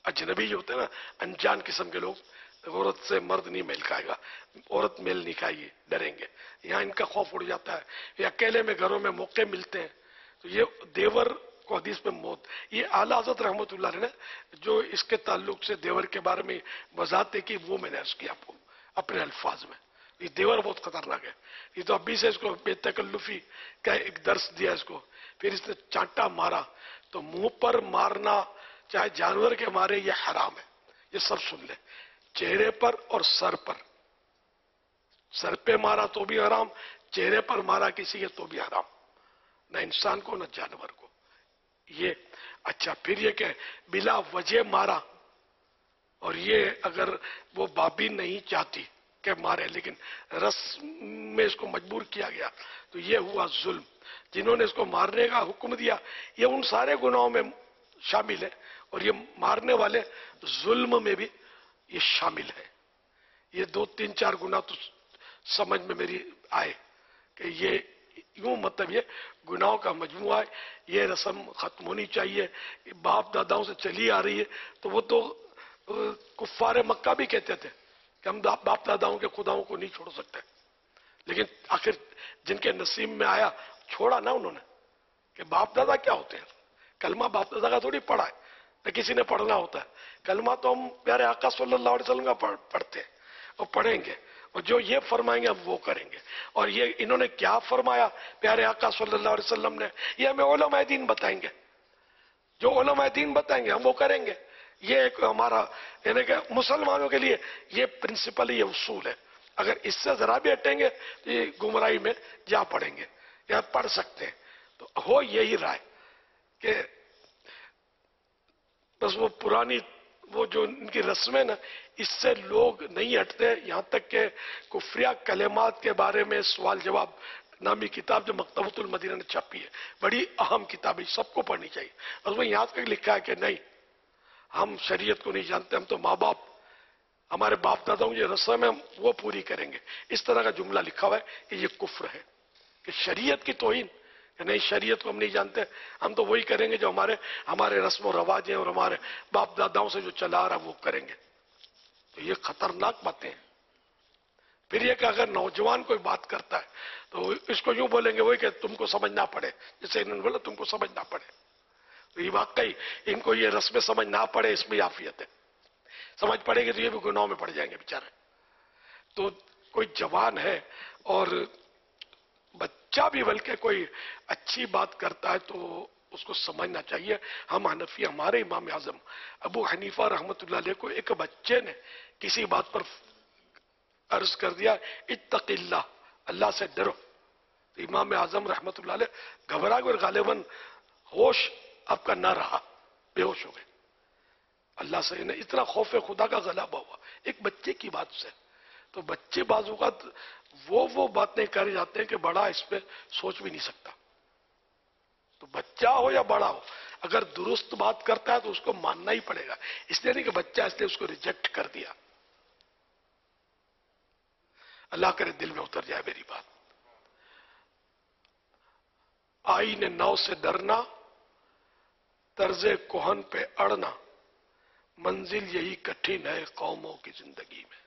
अजनबी जो होते हैं ना, अनजान किस्म के लोग, औरत से मर्द नहीं मेल खाएगा, औरत मेल नहीं खाएगी, डरेंगे। यहाँ इनका खौफ उड़ जाता है। ये अकेले में घरों में मौके मिलते हैं, तो ये देवर को हदीस में मौत, ये आला हज़रत रहमतुल्लाह ने जो इसके ताल्लुक से देवर के बारे में वजाहत की, वो मैंने अर्ज किया आपको अपने अल्फाज में। ये देवर बहुत खतरनाक है। ये तो अभी से इसको बेतकल्लुफी का एक दर्स दिया इसको, फिर इसने चांटा मारा। तो मुंह पर मारना चाहे जानवर के मारे, ये हराम है, ये सब सुन ले। चेहरे पर और सर पर, सर पे मारा तो भी हराम, चेहरे पर मारा किसी के तो भी हराम, न इंसान को न जानवर को। ये अच्छा, फिर ये क्या, बिला वजह मारा, और ये अगर वो भाभी नहीं चाहती कि मारे, लेकिन रस में इसको मजबूर किया गया, तो ये हुआ जुल्म। जिन्होंने इसको मारने का हुक्म दिया, ये उन सारे गुनाहों में शामिल है, और ये मारने वाले जुल्म में भी ये शामिल है। ये दो तीन चार गुना तो समझ में मेरी आए कि ये यूं मतलब ये गुनाहों का मजमुआ है, ये रस्म खत्म होनी चाहिए। बाप दादाओं से चली आ रही है, तो वो तो कुफ्फार मक्का भी कहते थे कि हम बाप दादाओं के खुदाओं को नहीं छोड़ सकते, लेकिन आखिर जिनके नसीब में आया छोड़ा ना उन्होंने, कि बाप दादा क्या होते हैं। कलमा बाप दादा का थोड़ी पढ़ा है, न किसी ने पढ़ना होता है। कलमा तो हम प्यारे आका सल्लल्लाहु अलैहि वसल्लम का पढ़ते हैं और पढ़ेंगे, और जो ये फरमाएंगे हम वो करेंगे। और ये इन्होंने क्या फरमाया प्यारे आका सल्लल्लाहु अलैहि वसल्लम ने, ये हमें उलमाए दीन बताएंगे। जो उलमाए दीन बताएंगे हम वो करेंगे। ये एक हमारा, यानी कि मुसलमानों के लिए ये प्रिंसिपल, ये उसूल है। अगर इससे जरा भी हटेंगे तो ये गुमराही में जा पड़ेंगे, या पढ़ सकते हैं। तो हो यही राय कि बस वो पुरानी वो जो इनकी रस्में ना, इससे लोग नहीं हटते। यहाँ तक के कुफ्रिया कलेमात के बारे में सवाल जवाब नामी किताब जो मकतबतुल मदीना ने छपी है, बड़ी अहम किताब है, सबको पढ़नी चाहिए। और वो यहाँ तक लिखा है कि नहीं, हम शरीयत को नहीं जानते, हम तो माँ बाप, हमारे बाप दादाओं की जो रस्म है वो पूरी करेंगे। इस तरह का जुमला लिखा हुआ है कि ये कुफ्र है, कि शरीयत की तौहीन, कि नहीं शरीयत को हम नहीं जानते, हम तो वही करेंगे जो हमारे हमारे रस्म और रवाज हैं और हमारे बाप दादाओं से जो चला आ रहा वो करेंगे। तो ये खतरनाक बातें हैं। फिर ये कि अगर नौजवान कोई बात करता है तो इसको यूं बोलेंगे वही कि तुमको समझना पड़े, जैसे इन्होंने बोला तुमको समझना पड़े। तो ये वाकई इनको ये रस्में समझ ना पड़े, इसमें आफियत है। समझ पड़ेगी तो ये भी गुनाहों में पड़ जाएंगे बेचारे। तो कोई जवान है और बच्चा भी बल्कि कोई अच्छी बात करता है तो उसको समझना चाहिए। हम हनफी, हमारे इमाम आजम अबू हनीफा रहमतुल्लाह अलैह को एक बच्चे ने किसी बात पर अर्ज कर दिया, इत्तकिल्लाह, अल्लाह से डरो। तो इमाम आजम रहमतुल्लाह अलैह घबरा गए और गालिबन होश आपका ना रहा, बेहोश हो गए। अल्लाह से इन्हें इतना खौफ खुदा का गलाबा हुआ एक बच्चे की बात से। तो बच्चे बाजू का वो वो बातें कर जाते हैं कि बड़ा इस पे सोच भी नहीं सकता। तो बच्चा हो या बड़ा हो, अगर दुरुस्त बात करता है तो उसको मानना ही पड़ेगा। इसलिए नहीं कि बच्चा इसलिए उसको रिजेक्ट कर दिया। अल्लाह करे दिल में उतर जाए मेरी बात। आईने नौ से डरना, तर्जे कोहन पे अड़ना, मंजिल यही कठिन है कौमों की जिंदगी में।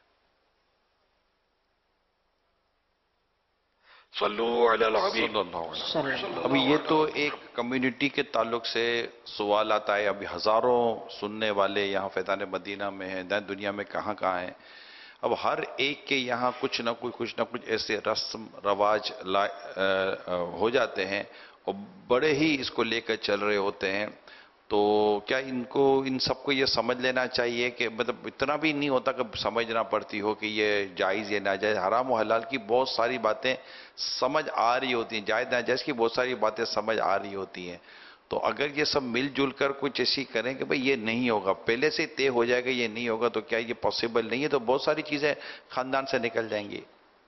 अभी ये तो एक कम्युनिटी के ताल्लुक से सवाल आता है। अभी हजारों सुनने वाले यहाँ फैज़ान मदीना में हैं, दुनिया में कहाँ कहाँ हैं। अब हर एक के यहाँ कुछ ना कुछ कुछ ना कुछ ऐसे रस्म रवाज ला हो जाते हैं और बड़े ही इसको लेकर चल रहे होते हैं। तो क्या इनको इन सबको ये समझ लेना चाहिए कि मतलब इतना भी नहीं होता कि समझना पड़ती हो कि ये जायज़ या नाजायज़, हराम और हलाल की बहुत सारी बातें समझ आ रही होती हैं, जायज़ नाजायज़ की बहुत सारी बातें समझ आ रही होती हैं। तो अगर ये सब मिलजुल कर कुछ ऐसी करें कि भाई ये नहीं होगा, पहले से तय हो जाएगा ये नहीं होगा, तो क्या ये पॉसिबल नहीं है? तो बहुत सारी चीज़ें खानदान से निकल जाएंगी।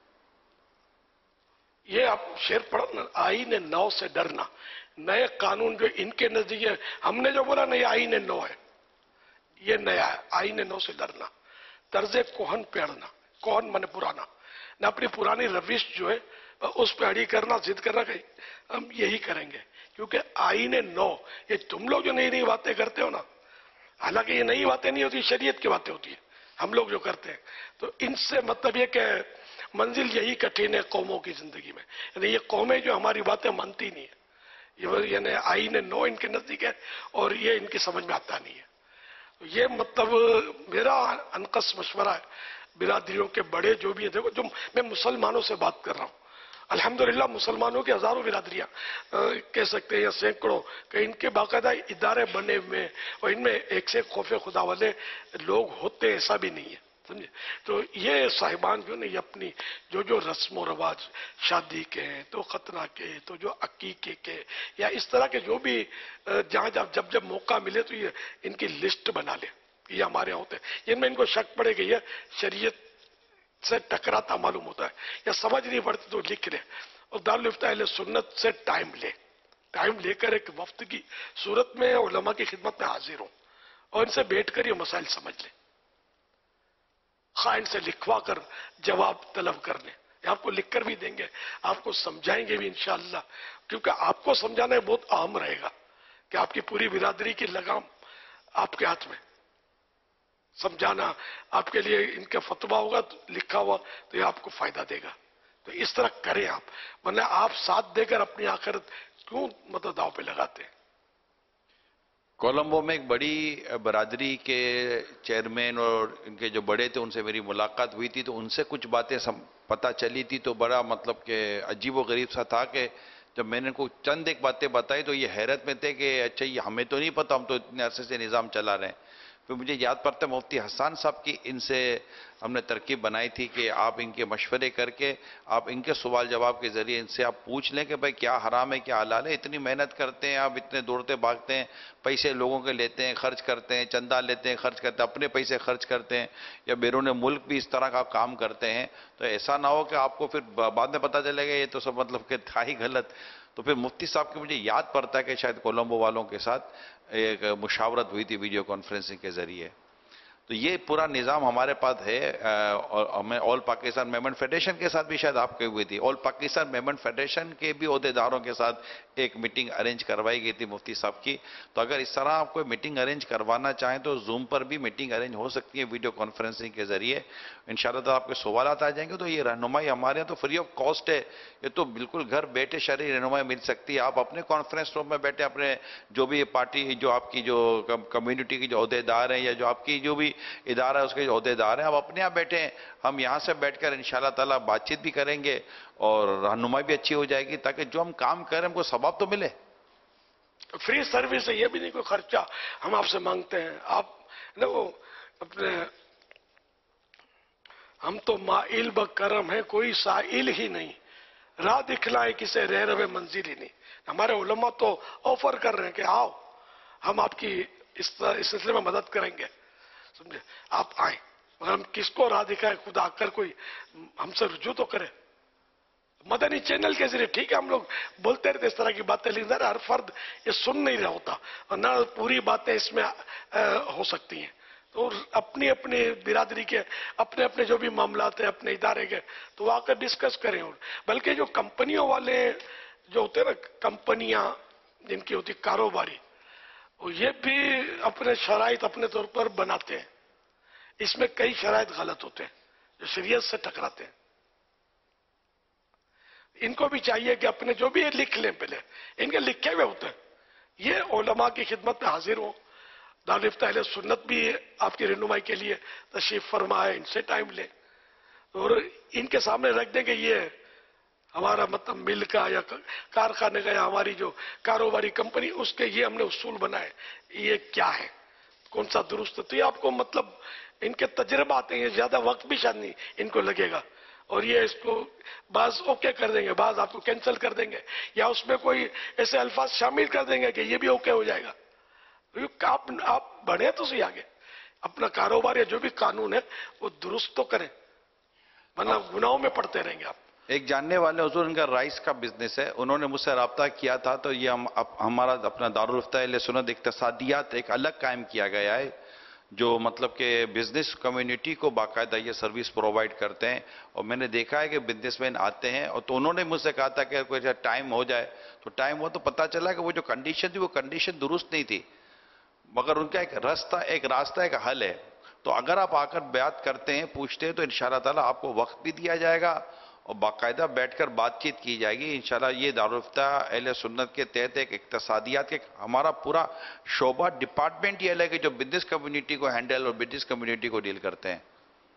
ये आप शेर पढ़ना, आईने नौ से डरना, नए कानून जो इनके नजदीक, हमने जो बोला नहीं आईने नौ है, ये नया है। आईने नौ से डरना, तर्जे कोहन पे अड़ना, कोहन माने पुराना, न अपनी पुरानी रविश जो है उस पे अड़ी करना, जिद करना कि हम यही करेंगे। क्योंकि आईने नौ, ये तुम लोग जो नई नई बातें करते हो ना, हालांकि ये नई बातें नहीं होती, शरीयत की बातें होती है हम लोग जो करते हैं। तो इनसे मतलब ये कि मंजिल यही कठिन है कौमों की जिंदगी में, यानी ये कौमें जो हमारी बातें मानती नहीं है, ये यानी आईन नो इनके नजदीक है और ये इनकी समझ में आता नहीं है। तो ये मतलब मेरा अनकस मशवरा है बिरादरियों के बड़े जो भी हैं, देखो जो मैं मुसलमानों से बात कर रहा हूँ, अल्हम्दुलिल्लाह मुसलमानों की हजारों बिरादरियां कह सकते हैं या सैकड़ों कि इनके बाकायदा इदारे बने हुए हैं और इनमें एक से खौफ खुदा वाले लोग होते, ऐसा भी नहीं है, समझे। तो ये साहिबान जो नहीं अपनी जो जो रस्म व रवाज शादी के हैं, तो खतना के, तो जो अकीके के या इस तरह के जो भी जहाँ जब जब जब मौका मिले तो ये इनकी लिस्ट बना ले, ये हमारे यहाँ होते हैं। इनमें इनको शक पड़े कि ये शरीयत से टकराता मालूम होता है या समझ नहीं पड़ती तो लिख ले, और दारुल इफ्ता अहले सुन्नत से टाइम ले, टाइम लेकर एक वक्त की सूरत में उलमा की खिदमत में हाजिर हो और इनसे बैठ कर ये मसाइल समझ ले, खाइन से लिखवा कर जवाब तलब करने, आपको लिख कर भी देंगे, आपको समझाएंगे भी इंशाअल्लाह, क्योंकि आपको समझाना बहुत अहम रहेगा कि आपकी पूरी बिरादरी की लगाम आपके हाथ में, समझाना आपके लिए इनका फतवा होगा तो लिखा हुआ तो ये आपको फायदा देगा। तो इस तरह करें आप, वरना आप साथ देकर अपनी आखिरत क्यों मतलब दाव पे लगाते हैं। कोलंबो में एक बड़ी बरादरी के चेयरमैन और इनके जो बड़े थे उनसे मेरी मुलाकात हुई थी, तो उनसे कुछ बातें पता चली थी, तो बड़ा मतलब कि अजीब व गरीब सा था कि जब मैंने इनको चंद एक बातें बताई तो ये हैरत में थे कि अच्छा ये हमें तो नहीं पता, हम तो इतने अरसे से निज़ाम चला रहे हैं। फिर मुझे याद पड़ता है मुफ्ती हसन साहब की इनसे हमने तरकीब बनाई थी कि आप इनके मशवरे करके आप इनके सवाल जवाब के ज़रिए इनसे आप पूछ लें कि भाई क्या हराम है क्या हलाल है। इतनी मेहनत करते हैं आप, इतने दौड़ते भागते हैं, पैसे लोगों के लेते हैं, खर्च करते हैं, चंदा लेते हैं, खर्च करते हैं, अपने पैसे खर्च करते हैं या बैरून मुल्क भी इस तरह का काम करते हैं, तो ऐसा ना हो कि आपको फिर बाद में पता चलेगा ये तो सब मतलब कि था ही गलत। तो फिर मुफ्ती साहब की मुझे याद पड़ता है कि शायद कोलंबो वालों के साथ एक मुशावरत हुई थी वीडियो कॉन्फ्रेंसिंग के जरिए। तो ये पूरा निज़ाम हमारे पास है और हमें ऑल पाकिस्तान मेमन फेडरेशन के साथ भी शायद आपके हुई थी, ऑल पाकिस्तान मेमन फेडरेशन के भी अहदेदारों के साथ एक मीटिंग अरेंज करवाई गई थी मुफ्ती साहब की। तो अगर इस तरह आप कोई मीटिंग अरेंज करवाना चाहें तो जूम पर भी मीटिंग अरेंज हो सकती है वीडियो कॉन्फ्रेंसिंग के जरिए। इंशाअल्लाह तो आपके सवाल आ जाएंगे, तो ये रहनुमाई हमारे यहाँ तो फ्री ऑफ कॉस्ट है, ये तो बिल्कुल घर बैठे शरई रहनुमाई मिल सकती है। आप अपने कॉन्फ्रेंस रूम में बैठे अपने जो भी पार्टी जो आपकी जो कम्युनिटी की जो अहदेदार हैं या जो आपकी जो भी इदारा है उसके जो अहदेदार हैं, आप अपने यहाँ बैठे हैं, हम यहाँ से बैठकर इंशाअल्लाह ताला बातचीत भी करेंगे और रहनुमाई भी अच्छी हो जाएगी ताकि जो हम काम करें हमको सवाब तो मिले। फ्री सर्विस है, ये भी नहीं कोई खर्चा हम आपसे मांगते हैं। आप ना वो अपने हम तो माइल ब करम है, कोई साइल ही नहीं, राह दिखलाए किसे रह रहे मंजिल ही नहीं। हमारे उलमा तो ऑफर कर रहे हैं कि आओ हम आपकी इस इस सिलसिले में मदद करेंगे, समझे, आप आए, मगर हम किसको राह दिखाए, खुद आकर कोई हमसे रुजू तो करे। मदनी चैनल के जरिए ठीक है हम लोग बोलते रहते इस तरह की बातें, लेकिन हर फर्द ये सुन नहीं रहा होता और ना पूरी बातें इसमें आ, हो सकती हैं। तो अपनी अपनी बिरादरी के अपने अपने जो भी मामलात हैं अपने इदारे के, तो वो आकर डिस्कस करें। और बल्कि जो कंपनियों वाले जो होते हैं ना, कंपनियां जिनकी होती कारोबारी, ये भी अपने शराइत अपने तौर पर बनाते हैं, इसमें कई शराइत गलत होते हैं जो शरीयत से टकराते हैं। इनको भी चाहिए कि अपने जो भी लिख लें, पहले इनके लिखे हुए होते हैं, ये उलमा की खिदमत में हाजिर हो। दारुल इफ्ता अहले सुन्नत भी आपकी रहनुमाई के लिए तशरीफ फरमाए, इनसे टाइम ले और इनके सामने रख देंगे ये हमारा मतलब मिल का या कारखाने का या हमारी जो कारोबारी कंपनी उसके ये हमने उसूल बनाए, ये क्या है, कौन सा दुरुस्त है। तो ये आपको मतलब इनके तजर्बात हैं, ये ज्यादा वक्त भी शायद नहीं इनको लगेगा और ये इसको बाज ओके कर देंगे, बाज आपको कैंसिल कर देंगे या उसमें कोई ऐसे अल्फाज शामिल कर देंगे कि ये भी ओके हो जाएगा। आप आप बढ़े तो सही आगे, अपना कारोबार या जो भी कानून है वो दुरुस्त तो करें, वरना गुनाहों में पड़ते रहेंगे आप। एक जानने वाले हुजूर, इनका राइस का बिजनेस है, उन्होंने मुझसे रब्ता किया था, तो ये हम अप, हमारा अपना दारुल इफ्ता अहले सुन्नत इक्तिसादियात एक अलग कायम किया गया है जो मतलब कि बिजनेस कम्युनिटी को बाकायदा ये सर्विस प्रोवाइड करते हैं। और मैंने देखा है कि बिजनेसमैन आते हैं और तो उन्होंने मुझसे कहा था कि कोई टाइम हो जाए, तो टाइम हुआ तो पता चला कि वो जो कंडीशन थी वो कंडीशन दुरुस्त नहीं थी। मगर उनका एक रास्ता एक रास्ता एक हल है। तो अगर आप आकर बात करते हैं, पूछते हैं, तो इंशाअल्लाह ताला आपको वक्त भी दिया जाएगा और बाकायदा बैठकर बातचीत की जाएगी इंशाअल्लाह। ये दारुल इफ्ता अहले सुन्नत के तहत एक इक्तसादियात के हमारा पूरा शोबा डिपार्टमेंट ये अलग है जो बिजनेस कम्युनिटी को हैंडल और बिजनेस कम्युनिटी को डील करते हैं।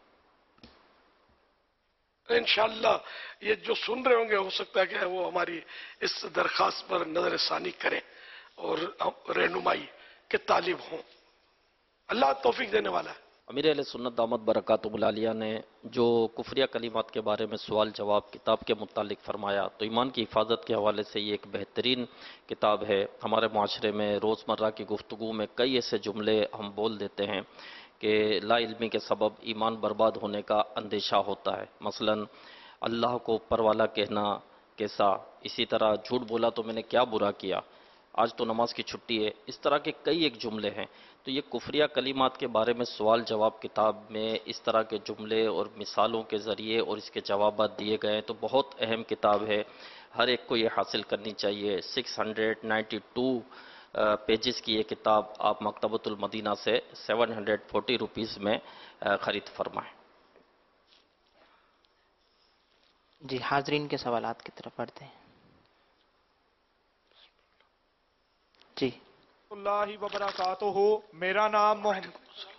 इंशाअल्लाह ये जो सुन रहे होंगे हो सकता है कि वो हमारी इस दरखास्त पर नजर सानी करें और रहनुमाई के तालिब हों। अल्लाह तौफीक देने वाला है। अमीर अहले सुन्नत दामत बरकातुहुल आलिया ने जो कुफरिया कलिमात के बारे में सवाल जवाब किताब के मुतालिक फरमाया, तो ईमान की हिफाजत के हवाले से ये एक बेहतरीन किताब है। हमारे माशरे में रोज़मर्रा की गुफ्तगू में कई ऐसे जुमले हम बोल देते हैं कि ला इल्मी के सबब ईमान बर्बाद होने का अंदेशा होता है। मसलन अल्लाह को ऊपर वाला कहना कैसा, इसी तरह झूठ बोला तो मैंने क्या बुरा किया, आज तो नमाज की छुट्टी है, इस तरह के कई एक जुमले हैं। तो ये कुफरिया कलिमात के बारे में सवाल जवाब किताब में इस तरह के जुमले और मिसालों के ज़रिए और इसके जवाब दिए गए हैं। तो बहुत अहम किताब है, हर एक को ये हासिल करनी चाहिए। Six hundred ninety two pages की ये किताब आप मकतबतुल मदीना से सेवन हंड्रेड फोर्टी रुपीज़ में ख़रीद फरमाएँ। जी, हाजरीन के सवालात की तरफ बढ़ते हैं। जी अल्लाह व बरकातुहू। मेरा नाम मोहम्मद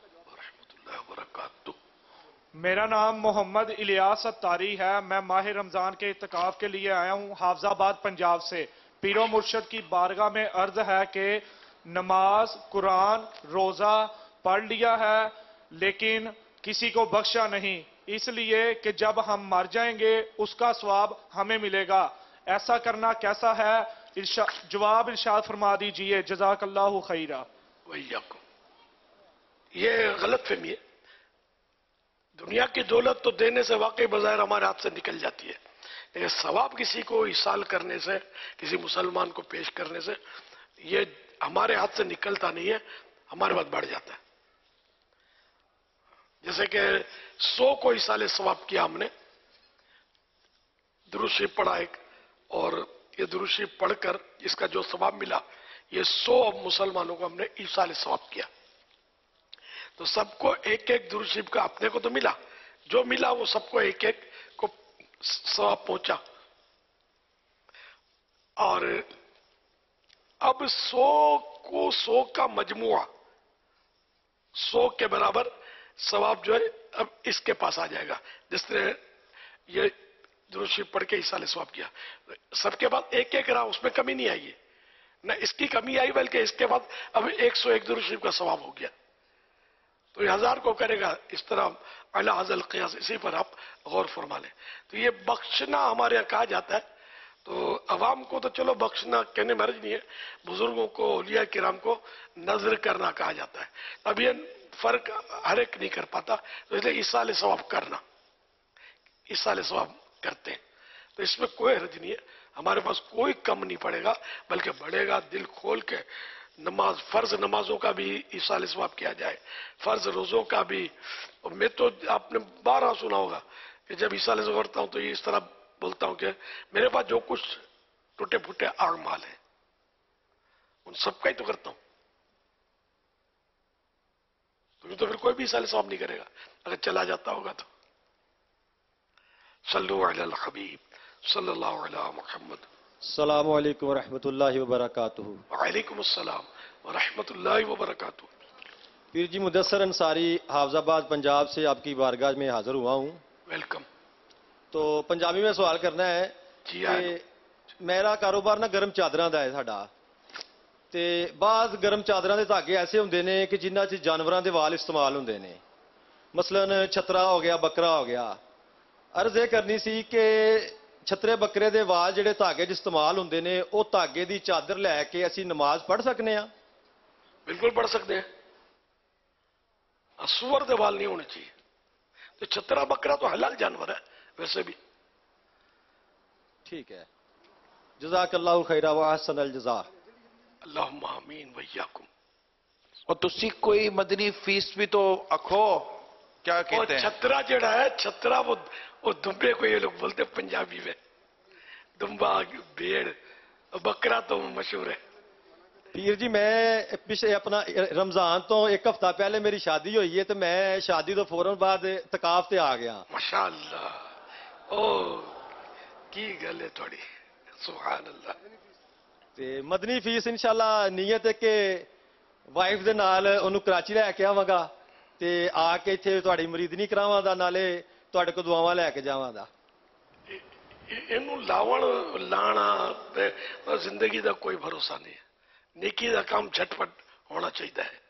मेरा नाम मोहम्मद इलियास अत्तारी है। मैं माह रमज़ान के इत्तिकाफ के लिए आया हूँ हाफजाबाद पंजाब से। पीरो मुर्शद की बारगाह में अर्ज है कि नमाज, कुरान, रोज़ा पढ़ लिया है लेकिन किसी को बख्शा नहीं, इसलिए कि जब हम मर जाएंगे उसका सवाब हमें मिलेगा। ऐसा करना कैसा है? इर्शा, जवाब इरशाद फरमा दीजिए। जज़ाकल्लाहु खैरा। वैयाकुम। ये गलत फहमी है। दुनिया की दौलत तो देने से वाकई बज़ाहिर हमारे हाथ से निकल जाती है, लेकिन सवाब किसी को इसाल करने से, किसी मुसलमान को पेश करने से, ये हमारे हाथ से निकलता नहीं है, हमारे पास बढ़ जाता है। जैसे कि सौ को इसाले सवाब किया हमने, दुरूद शरीफ पढ़ा एक, और ये दुरूद शरीफ पढ़कर इसका जो सवाब मिला, ये सौ मुसलमानों को हमने इसाले सवाब किया। तो सबको एक एक दुरूद शरीफ का अपने को तो मिला, जो मिला वो सबको एक एक को सवाब पहुंचा। और अब सौ को सौ का मजमुआ, सौ के बराबर सवाब जो है अब इसके पास आ जाएगा। जिस तरह ये दुरूद शरीफ पढ़ के इसाले सवाब किया, सबके बाद एक एक रहा, उसमें कमी नहीं आई है, न इसकी कमी आई, बल्कि इसके बाद अब एक सौ एक दुरूद शरीफ का सवाब हो गया। तो ये हजार को करेगा। इस तरह अला हज़ल क़ियास, इसी पर आप गौर फरमा लें। तो ये बख्शना हमारे यहाँ कहा जाता है। तो अवाम को तो चलो बख्शना कहने में हर्ज नहीं है, बुजुर्गों को, औलिया किराम को नजर करना कहा जाता है। अब ये फर्क हर एक नहीं कर पाता, तो इसलिए इसाले सवाब करना, इसाले सवाब करते हैं। तो इसमें कोई हर्ज नहीं है, हमारे पास कोई कम नहीं पड़ेगा, बल्कि बढ़ेगा। दिल खोल के नमाज, फर्ज नमाजों का भी इसाले सवाब किया जाए, फर्ज रोजों का भी। और मैं तो आपने बारह सुना होगा कि जब इसाले से करता हूं तो ये इस तरह बोलता हूं कि मेरे पास जो कुछ टूटे फूटे आमाल है उन सबका ही तो करता हूं। तो, तो फिर कोई भी इसाले सवाब नहीं करेगा अगर चला जाता होगा तो। सल्लु अलल हबीब सल्लल्लाहु अलैहि मुहम्मद। अस्सलामु अलैकुम व रहमतुल्लाहि व बरकातुहू। वालेकुम अस्सलाम व रहमतुल्लाहि व बरकातुहू। पीर जी मुदस्सर अंसारी हाफजाबाद पंजाब से आपकी बारगाह में हाजिर हुआ हूँ। वेलकम। तो पंजाबी में सवाल करना है कि मेरा कारोबार ना गर्म चादरां दा है साडा, ते बाज़ गर्म चादरां दे धागे ऐसे हुंदे ने कि जिन्हां च जानवरां दे वाल इस्तेमाल हुंदे ने, मसलन छतरा हो गया, बकरा हो गया। अर्ज ये करनी सी कि छतरे बकरे दे वाल जिहड़े धागे च इस्तेमाल हुंदे ने, ਉਹ धागे दी चादर लैके ਅਸੀਂ नमाज पढ़ सकने आ? बिल्कुल पढ़ सकते हैं। सुअर दे वाल नहीं होने चाहिए। तो छतरा बकरा तो हलाल जानवर है वैसे भी। ठीक है। जज़ाकल्लाहु खैरा व अहसनल जज़ा। अल्लाहुम्मा आमीन व इय्याकुम। और तुसी कोई मदनी फीस भी तो अखो, क्या कहते हैं? छतरा जड़ा है, छतरा वो वो दुम्बे को ये लोग बोलते हैं पंजाबी में, दुम्बा, भेड़। बकरा तो मशहूर है। پیر جی میں پچھلے اپنا رمضان تو ایک ہفتہ پہلے میری شادی ہوئی ہے تو میں شادی تو فوراً بعد اعتکاف تے آ گیا. ماشاءاللہ او کی گل ہے تھوڑی سبحان اللہ. تے مدنی فیس انشاءاللہ نیت ہے کہ وائف دے نال اونوں کراچی لے کے آواں گا تے آ کے ایتھے تہاڈی مریدنی کراواں دا نالے تہاڈے کو دعاواں لے کے جاواں دا. اینوں لاون لانا تے زندگی دا کوئی بھروسہ نہیں ہے. نیکی دا کام جھٹپٹ ہونا چاہیے ہے.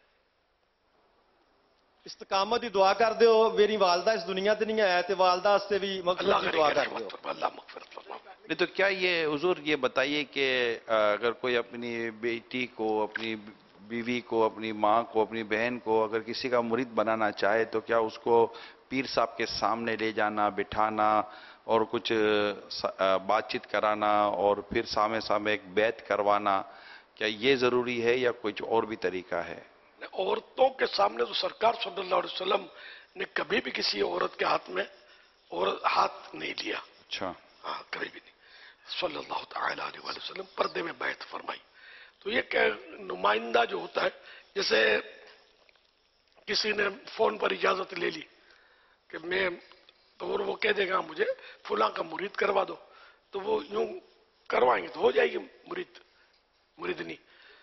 استقامت دی دعا کر دیو. میری والدہ اس دنیا تے نہیں ہے تے والدہ واسطے بھی مغفرت دی دعا کر دیو. اللہ مغفرت فرمائے. نہیں تو کیا یہ حضور یہ بتائیے کہ اگر کوئی اپنی بیٹی کو اپنی بیوی کو اپنی ماں کو اپنی بہن کو اگر کسی کا مرید بنانا چاہے تو کیا اس کو پیر صاحب کے سامنے لے جانا بٹھانا اور کچھ بات چیت کرانا اور پھر سامنے سامنے ایک بیعت کروانا کیا یہ ضروری ہے یا کچھ اور بھی طریقہ ہے؟ عورتوں کے سامنے تو سرکار صلی اللہ علیہ وسلم نے کبھی بھی کسی عورت کے ہاتھ میں اور ہاتھ نہیں لیا. اچھا ہاں کبھی بھی نہیں. صلی اللہ تعالی علیہ وسلم پردے میں بیعت فرمائی. تو یہ کہ نمائندہ جو ہوتا ہے جیسے کسی نے فون پر اجازت لے لی کہ میں تو وہ کہہ دے گا مجھے فلاں کا مرید کروا دو تو وہ یوں کروائیں گے تو ہو جائے گی مرید مریدنی.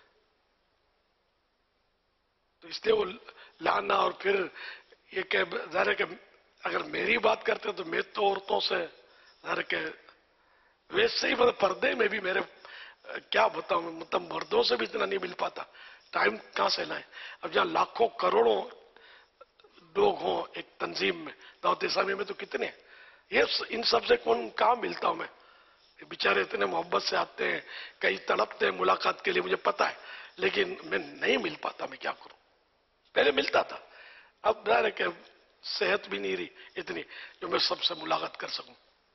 تو اس لیے وہ لانا اور پھر یہ کہ ظاہر ہے کہ اگر میری بات کرتے تو میں تو عورتوں سے ظاہر ہے کہ ویسے ہی مطلب پردے میں بھی میرے کیا بتاؤں مطلب مردوں سے بھی اتنا نہیں مل پاتا. ٹائم کہاں سے لائیں؟ اب جہاں لاکھوں کروڑوں لوگ ہوں ایک تنظیم میں دعوت اسلامی میں تو کتنے یہ ان سب سے کون کہاں ملتا ہوں میں؟ بیچارے اتنے محبت سے آتے ہیں کئی تڑپتے ہیں ملاقات کے لیے مجھے پتا ہے لیکن میں نہیں مل پاتا. میں کیا کروں؟ پہلے ملتا تھا اب ظاہر ہے کہ صحت بھی نہیں رہی اتنی جو میں سب سے ملاقات کر سکوں.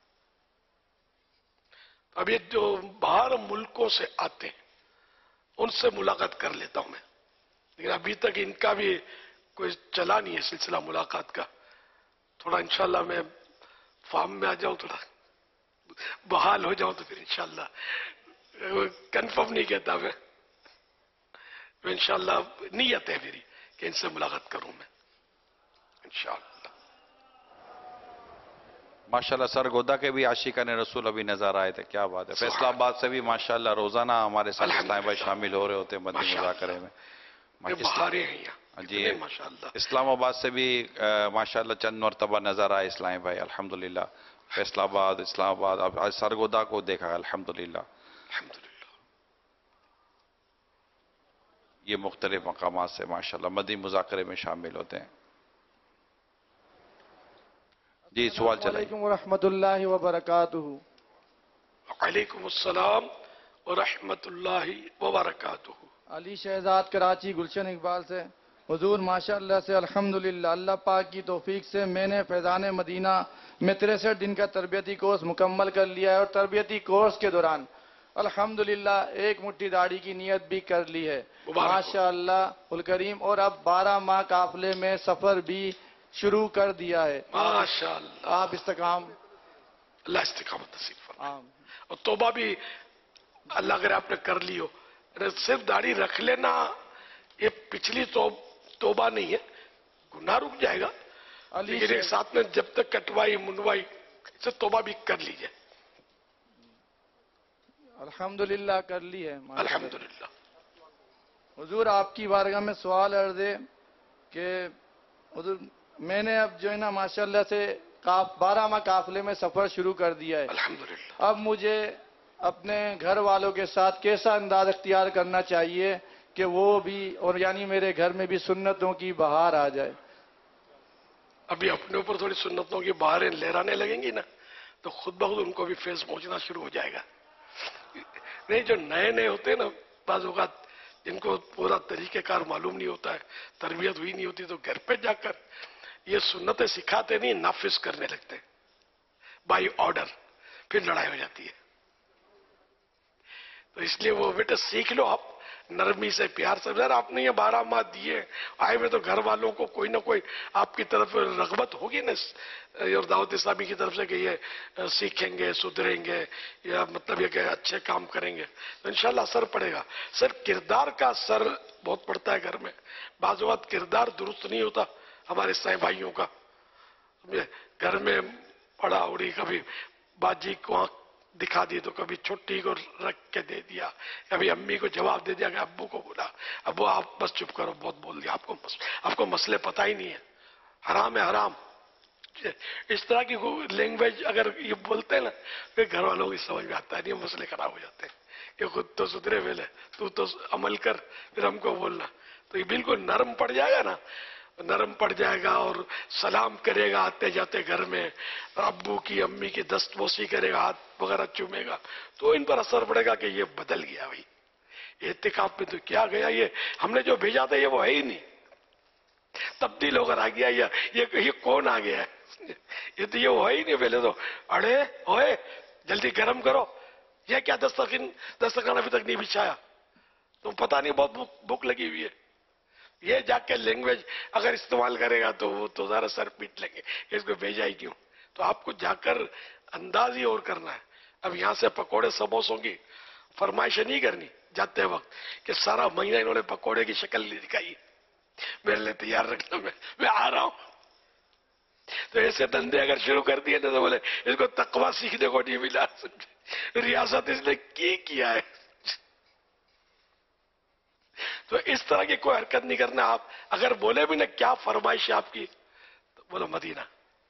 اب یہ جو باہر ملکوں سے آتے ہیں ان سے ملاقات کر لیتا ہوں میں لیکن ابھی تک ان کا بھی کوئی چلا نہیں ہے سلسلہ ملاقات کا. تھوڑا انشاءاللہ میں فارم میں آ جاؤں تھوڑا بحال ہو جاؤں تو پھر انشاءاللہ کنفرم نہیں کہتا میں انشاءاللہ نیت ہے میری کہ ان سے ملاقات کروں میں انشاءاللہ. ماشاءاللہ سرگودا کے بھی عاشقان رسول ابھی نظر آئے تھے. کیا بات ہے. فیصلہ آباد سے بھی ماشاءاللہ روزانہ ہمارے ساتھ اسلام بھائی شامل ہو رہے ہوتے ہیں مدنی مذاکرے میں. جی اسلام آباد سے بھی ماشاءاللہ چند مرتبہ نظر آئے اسلام بھائی الحمدللہ. فیصلہ آباد اسلام آباد اب آج سرگودا کو دیکھا الحمدللہ. یہ مختلف مقامات سے ماشاءاللہ مدنی مذاکرے میں شامل ہوتے ہیں. جی سوال چلائیں. السلام علیکم ورحمۃ اللہ وبرکاتہ. وعلیکم السلام ورحمۃ اللہ وبرکاتہ. علی شہزاد کراچی گلشن اقبال سے. حضور ماشاءاللہ سے الحمدللہ اللہ پاک کی توفیق سے میں نے فیضان مدینہ میں تریسٹھ دن کا تربیتی کورس مکمل کر لیا ہے اور تربیتی کورس کے دوران الحمدللہ ایک مٹھی داڑھی کی نیت بھی کر لی ہے ماشاءاللہ الکریم اور اب بارہ ماہ قافلے میں سفر بھی شروع کر دیا ہے. ماشاءاللہ آپ استقام اللہ استقامت نصیب فرمائے. اور توبہ بھی اللہ اگر آپ نے کر لی ہو صرف داڑھی رکھ لینا یہ پچھلی توبہ نہیں ہے گناہ رک جائے گا لیکن ایک ساتھ میں جب تک کٹوائی منڈوائی سے توبہ بھی کر لیجئے. الحمدللہ کر لی ہے الحمدللہ. حضور آپ کی بارگاہ میں سوال عرض ہے کہ حضور میں نے اب جو ہے نا ماشاءاللہ سے بارہ ماہ قافلے میں سفر شروع کر دیا ہے. الحمدللہ. اب مجھے اپنے گھر والوں کے ساتھ کیسا انداز اختیار کرنا چاہیے کہ وہ بھی اور یعنی میرے گھر میں بھی سنتوں کی بہار آ جائے؟ ابھی اپنے اوپر تھوڑی سنتوں کی بہاریں لہرانے لگیں گی نا تو خود بخود ان کو بھی فیض پہنچنا شروع ہو جائے گا. نہیں جو نئے نئے ہوتے ہیں نا بعض اوقات جن کو پورا طریقہ کار معلوم نہیں ہوتا ہے تربیت ہوئی نہیں ہوتی تو گھر پہ جا کر یہ سنتیں سکھاتے نہیں نافذ کرنے لگتے بائی آرڈر پھر لڑائی ہو جاتی ہے. تو اس لیے وہ بیٹے سیکھ لو آپ नरमी से प्यार से। यार आपने ये बारह माह दिए, आए हुए तो घर वालों को कोई ना कोई आपकी तरफ रगबत होगी ना और दावत इस्लामी की तरफ से कि ये सीखेंगे, सुधरेंगे या मतलब ये कि अच्छे काम करेंगे, तो इंशाल्लाह असर पड़ेगा। सर किरदार का असर बहुत पड़ता है घर में। बाज़ वक़्त किरदार दुरुस्त नहीं होता हमारे साईं भाइयों का, घर में पड़ा उड़ी, कभी बाजी को आंख दिखा दी तो कभी छुट्टी को रख के दे दिया, कभी अम्मी को जवाब दे दिया कि अब्बू को बोला, अब्बू आप बस चुप करो, बहुत बोल दिया, आपको आपको मसले पता ही नहीं है, हराम है हराम। इस तरह की लैंग्वेज अगर ये बोलते हैं ना फिर घर वालों की समझ में आता है, नहीं मसले खराब हो जाते हैं कि खुद तो सुधरे वेले, तू तो अमल कर फिर हमको बोलना। तो ये बिल्कुल नरम पड़ जाएगा ना, नरम पड़ जाएगा और सलाम करेगा आते जाते घर में, अब्बू की अम्मी की दस्तबोसी करेगा, हाथ वगैरह चूमेगा, तो इन पर असर पड़ेगा कि ये बदल गया भाई, एहतिकाफ में तो क्या गया, ये हमने जो भेजा था ये वो है ही नहीं, तब्दील होकर आ गया, या ये ये कौन आ गया है, ये तो ये वो है ही नहीं। पहले तो अरे ओए जल्दी गर्म करो, ये क्या दस्तरखान दस्तरखान अभी तक नहीं बिछाया, तो पता नहीं बहुत भूख भूख लगी हुई है। ये जाके लैंग्वेज अगर इस्तेमाल करेगा तो वो तो ज़रा सर पीट लेंगे, इसको भेजा ही क्यों। तो आपको जाकर अंदाज ही और करना है। अब यहाँ से पकोड़े समोसों की फरमाइश नहीं करनी जाते वक्त कि सारा महीना इन्होंने पकोड़े की शक्ल नहीं दिखाई, मेरे लिए तैयार रखना, मैं मैं आ रहा हूं। तो ऐसे धंधे अगर शुरू कर दिए ना तो बोले इसको तकवा सीखने को नहीं मिला, रियासत इसने की किया है। तो इस तरह की कोई हरकत नहीं करना। आप अगर बोले भी ना क्या फरमाइश है आपकी, तो बोलो मदीना,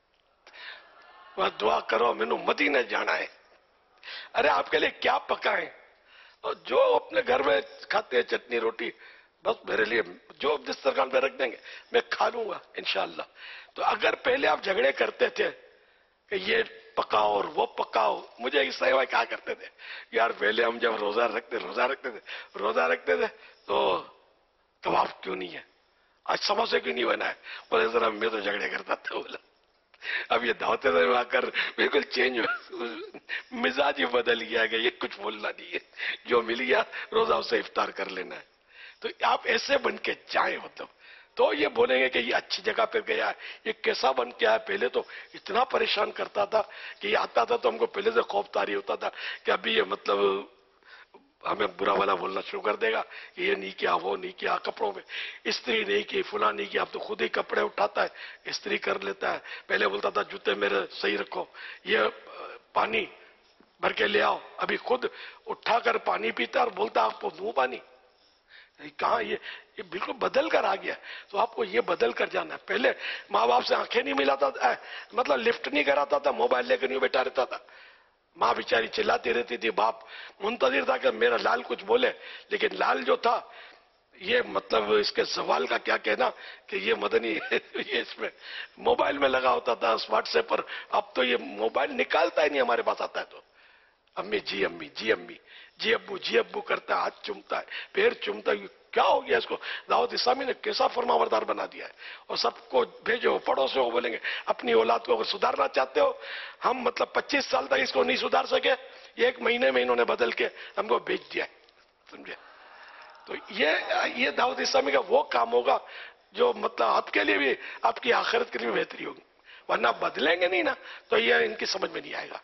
वह दुआ करो मैनू मदीना जाना है। अरे आपके लिए क्या पकाएं, और जो अपने घर में खाते हैं चटनी रोटी, बस मेरे लिए जो दस्तरखान पे रख देंगे मैं खा लूंगा इंशाल्लाह। तो अगर पहले आप झगड़े करते थे कि ये पकाओ और वो पकाओ, मुझे इस तरह क्या करते थे यार, पहले हम जब रोजा रखते रोजा रखते थे रोजा रखते थे तो कबाब क्यों नहीं है, आज समोसे क्यों नहीं बना है, बोले सर मैं तो झगड़े करता था। बोला अब ये दावत में आकर बिल्कुल चेंज मिजाज ही बदल गया कि ये कुछ बोलना नहीं है, जो मिल गया रोजा उससे इफ्तार कर लेना है। तो आप ऐसे बन के जाए, मतलब तो ये बोलेंगे कि ये अच्छी जगह पे गया है, ये कैसा बन के आया। पहले तो इतना परेशान करता था कि ये आता था तो हमको पहले से खौफ तारी होता था कि अभी ये मतलब हमें बुरा वाला बोलना शुरू कर देगा, ये नहीं किया वो नहीं किया, कपड़ों में इस्त्री नहीं की, फुला नहीं किया, अब तो खुद ही कपड़े उठाता है इस्त्री कर लेता है। पहले बोलता था जूते मेरे सही रखो, ये पानी भर के ले आओ, अभी खुद उठाकर पानी पीता और बोलता आपको दूं पानी। कहा ये ये बिल्कुल बदल कर आ गया। तो आपको ये बदल कर जाना है। पहले माँ बाप से आंखें नहीं मिलाता था, मतलब लिफ्ट नहीं कराता था, मोबाइल लेकर नहीं बैठा रहता था, माँ बेचारी चिल्लाती रहती थी, बाप मुंतजिर था कि मेरा लाल कुछ बोले। लेकिन लाल जो था ये मतलब इसके सवाल का क्या कहना कि ये मदनी ये इसमें मोबाइल में लगा होता था व्हाट्सएप पर। अब तो ये मोबाइल निकालता ही नहीं, हमारे पास आता है तो अम्मी जी अम्मी जी अम्मी जी अब्बू जी अब्बू करता है, हाथ चूमता है, पैर चूमता है। क्या हो गया इसको, दावत इस्लामी ने कैसा फरमाबरदार बना दिया है। और सबको भेजो, पड़ोसियों को बोलेंगे अपनी औलाद को अगर सुधारना चाहते हो, हम मतलब पच्चीस साल तक इसको नहीं सुधार सके, एक महीने में इन्होंने बदल के हमको भेज दिया, समझे। तो ये ये दावत इस्लामी का वो काम होगा जो मतलब आपके लिए भी, आपकी आखिरत के लिए भी बेहतरी होगी। वरना बदलेंगे नहीं ना तो ये इनकी समझ में नहीं आएगा।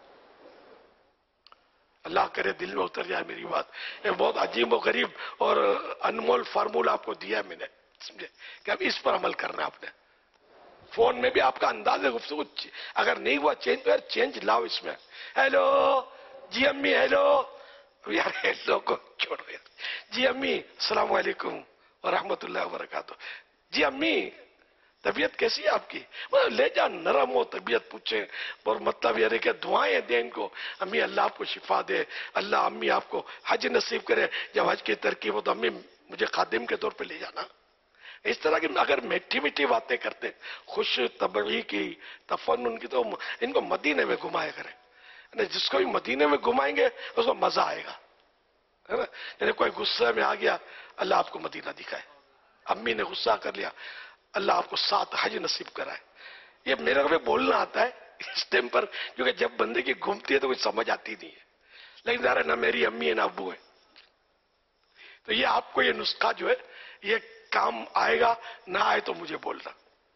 अल्लाह करे दिल में उतर जाए मेरी बात। ये बहुत अजीब और गरीब और अनमोल फार्मूला आपको दिया है मैंने, समझे, कि अब इस पर अमल करना है आपने। फोन में भी आपका अंदाज है गुफ्तगू अगर नहीं हुआ चेंज तो यार चेंज लाओ इसमें। हेलो जी अम्मी, हेलो यार, हेलो को छोड़ो यार। जी अम्मी अस्सलाम वालेकुम व रहमतुल्लाहि व बरकातहू। जी अम्मी तबीयत कैसी है आपकी, मतलब ले जा नरम हो, तबीयत पूछे और मतलब ये कि दुआएं दे इनको, अम्मी अल्लाह आपको शिफा दे, अल्लाह अम्मी आपको हज नसीब करे, जब हज की तरकीब हो तो अम्मी मुझे खादिम के तौर पे ले जाना। इस तरह की अगर मीठी मीठी बातें करते, खुश तबगी की तफन्नुन की, तो इनको मदीने में घुमाया करें। जिसको भी मदीने में घुमाएंगे उसको मजा आएगा, है ना। यानी कोई गुस्से में आ गया, अल्लाह आपको मदीना दिखाए। अम्मी ने गुस्सा कर लिया, अल्लाह आपको सात हज नसीब कराए। ये मेरे को भी बोलना आता है इस टाइम पर, क्योंकि जब बंदे की घूमती है तो कुछ समझ आती नहीं है। लेकिन ज़रा ना मेरी अम्मी है ना अब्बू है, تو یہ آپ کو یہ نسخہ جو ہے یہ کام آئے گا، نہ آئے تو مجھے بولنا.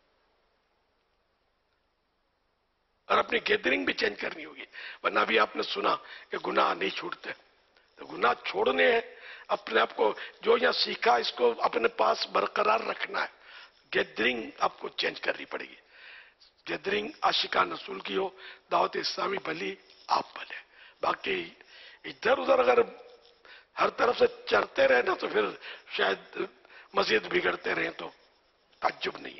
اور اپنی گیدرنگ بھی چینج کرنی ہوگی، ورنہ بھی آپ نے سنا کہ گناہ نہیں چھوٹتے. تو گناہ چھوڑنے ہیں، اپنے آپ کو جو یہاں سیکھا اس کو اپنے پاس برقرار رکھنا ہے. گیدرنگ آپ کو چینج کرنی پڑے گی. گیدرنگ عاشقان رسول کی ہو، دعوت اسلامی بھلی، آپ بھلے. باقی ادھر ادھر اگر ہر طرف سے چرتے رہے نا تو پھر شاید مزید بگڑتے رہیں تو تعجب نہیں ہے.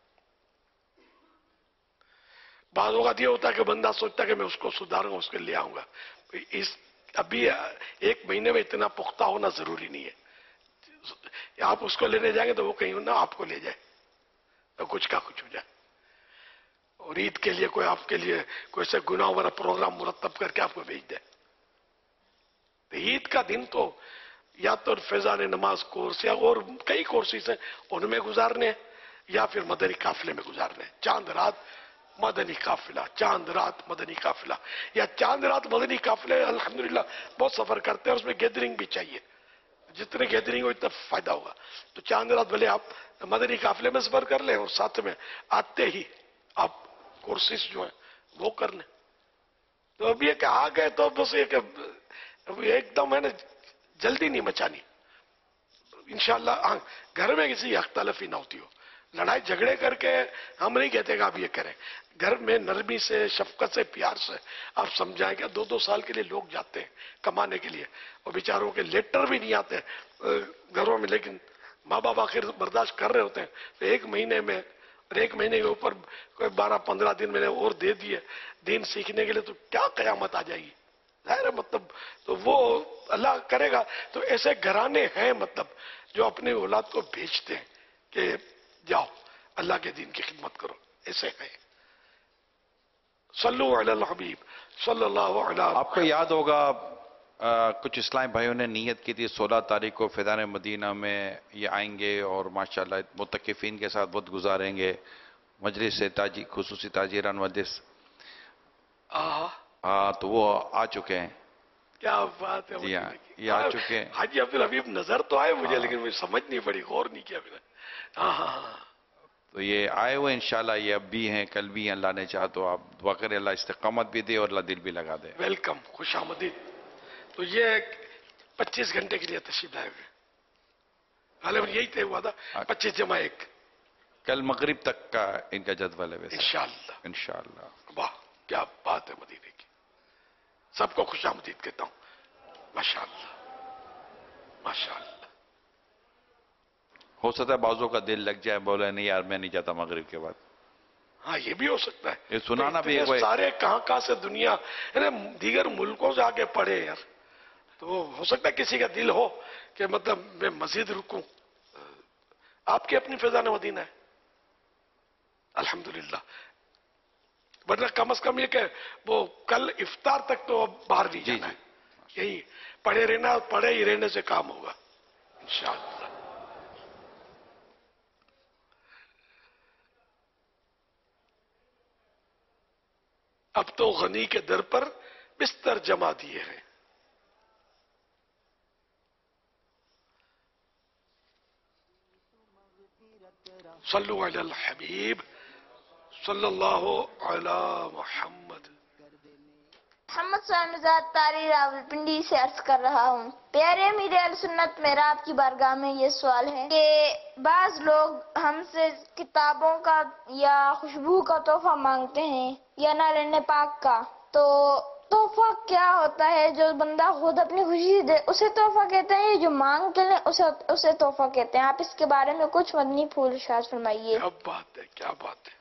بعض اوقات یہ ہوتا ہے کہ بندہ سوچتا ہے کہ میں اس کو سدھاروں گا، اس کے لے آؤں گا. اس ابھی ایک مہینے میں اتنا پختہ ہونا ضروری نہیں ہے. آپ اس کو لینے جائیں گے تو وہ کہیں نہ آپ کو لے جائے تو کچھ کا کچھ ہو جائے. اور عید کے لیے کوئی آپ کے لیے کوئی سے گناہ والا پروگرام مرتب کر کے آپ کو بھیج دے. تو عید کا دن تو یا تو فیضان نماز کورس یا اور کئی کورسز ہیں ان میں گزارنے ہیں، یا پھر مدنی قافلے میں گزارنے ہیں. چاند رات مدنی قافلہ، چاند رات مدنی قافلہ، یا چاند رات مدنی قافلے الحمدللہ بہت سفر کرتے ہیں، اس میں گیدرنگ بھی چاہیے. جتنے گیدرنگ ہو اتنا فائدہ ہوگا. تو چاند رات بھلے آپ مدنی قافلے میں سفر کر لیں اور ساتھ میں آتے ہی آپ کورسز جو ہیں وہ کر لیں. تو اب یہ کہ آ گئے تو بس یہ کہ ایک دم ہے نا جلدی نہیں مچانی. انشاءاللہ ہاں گھر میں کسی اختلافی نہ ہوتی ہو، لڑائی جھگڑے کر کے ہم نہیں کہتے کہ آپ یہ کریں. گھر میں نرمی سے، شفقت سے، پیار سے آپ سمجھائیں کہ دو دو سال کے لیے لوگ جاتے ہیں کمانے کے لیے اور بیچاروں کے لیٹر بھی نہیں آتے گھروں میں، لیکن ماں باپ آخر برداشت کر رہے ہوتے ہیں. تو ایک مہینے میں اور ایک مہینے کے اوپر کوئی بارہ پندرہ دن میں نے اور دے دیے دین سیکھنے کے لیے تو کیا قیامت آ جائے گی. ظاہر ہے مطلب تو وہ اللہ کرے گا. تو ایسے گھرانے ہیں مطلب جو اپنے اولاد کو بھیجتے ہیں کہ جاؤ اللہ کے دین کی خدمت کرو. ایسے ہیں. صلو علی الحبیب صلی اللہ علیہ. آپ کو یاد ہوگا کچھ اسلامی بھائیوں نے نیت کی تھی سولہ تاریخ کو فیضان مدینہ میں یہ آئیں گے اور ماشاءاللہ متقفین کے ساتھ وقت گزاریں گے. مجلس تاجی خصوصی تاجران مجلس ہاں تو وہ آ چکے ہیں. کیا بات ہے. جی ہاں یہ آ چکے ہیں. حاجی عبدالحبیب نظر تو آئے مجھے لیکن مجھے سمجھ نہیں پڑی، غور نہیں کیا میں نے. ہاں ہاں ہاں تو یہ آئے ہوئے انشاءاللہ یہ اب بھی ہیں کل بھی ہیں. اللہ نے چاہا تو آپ دعا کریں اللہ استقامت بھی دے اور اللہ دل بھی لگا دے. ویلکم، خوش آمدید. تو یہ پچیس گھنٹے کے لیے تشریف لائے ہوئے. غالباً یہی طے ہوا تھا پچیس جمع ایک. کل مغرب تک کا ان کا جدول ہے ویسے انشاءاللہ. انشاءاللہ. واہ کیا بات ہے مدینے کی. سب کو خوش آمدید کہتا ہوں. ماشاءاللہ ماشاءاللہ. ہو سکتا ہے بعضوں کا دل لگ جائے، بولے نہیں یار میں نہیں جاتا مغرب کے بعد. ہاں یہ بھی ہو سکتا ہے. یہ سنانا بھی ایک سارے کہاں کہاں سے دنیا دیگر ملکوں سے آگے پڑھے یار. تو ہو سکتا ہے کسی کا دل ہو کہ مطلب میں مزید رکوں. آپ کی اپنی فیضان مدینہ ہے الحمدللہ. ورنہ کم از کم یہ کہ وہ کل افطار تک تو باہر نہیں جانا ہے. یہی پڑھے رہنا، پڑھے ہی رہنے سے کام ہوگا انشاءاللہ. اب تو غنی کے در پر بستر جما دیے ہیں. صلو علی الحبیب صلی اللہ علی محمد. محمد سوامزاد تاری راول پنڈی سے عرض کر رہا ہوں. پیارے امیر اہل سنت، میرا آپ کی بارگاہ میں یہ سوال ہے کہ بعض لوگ ہم سے کتابوں کا یا خوشبو کا تحفہ مانگتے ہیں یا نالین پاک کا. تو تحفہ کیا ہوتا ہے؟ جو بندہ خود اپنی خوشی دے اسے تحفہ کہتے ہیں، جو مانگ کے لیں اسے اسے تحفہ کہتے ہیں؟ آپ اس کے بارے میں کچھ مدنی پھول ارشاد فرمائیے. کیا بات ہے، کیا بات ہے.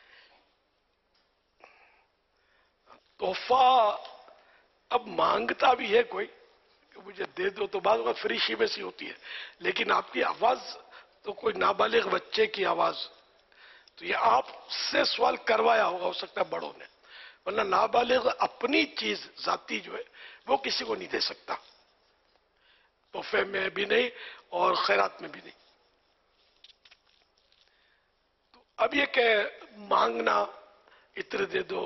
تحفہ اب مانگتا بھی ہے کوئی کہ مجھے دے دو، تو بعض اوقات فریشی میں سی ہوتی ہے. لیکن آپ کی آواز تو کوئی نابالغ بچے کی آواز، تو یہ آپ سے سوال کروایا ہوگا ہو سکتا ہے بڑوں نے. ورنہ نابالغ اپنی چیز ذاتی جو ہے وہ کسی کو نہیں دے سکتا. تحفے میں بھی نہیں اور خیرات میں بھی نہیں. تو اب یہ کہ مانگنا اتر دے دو،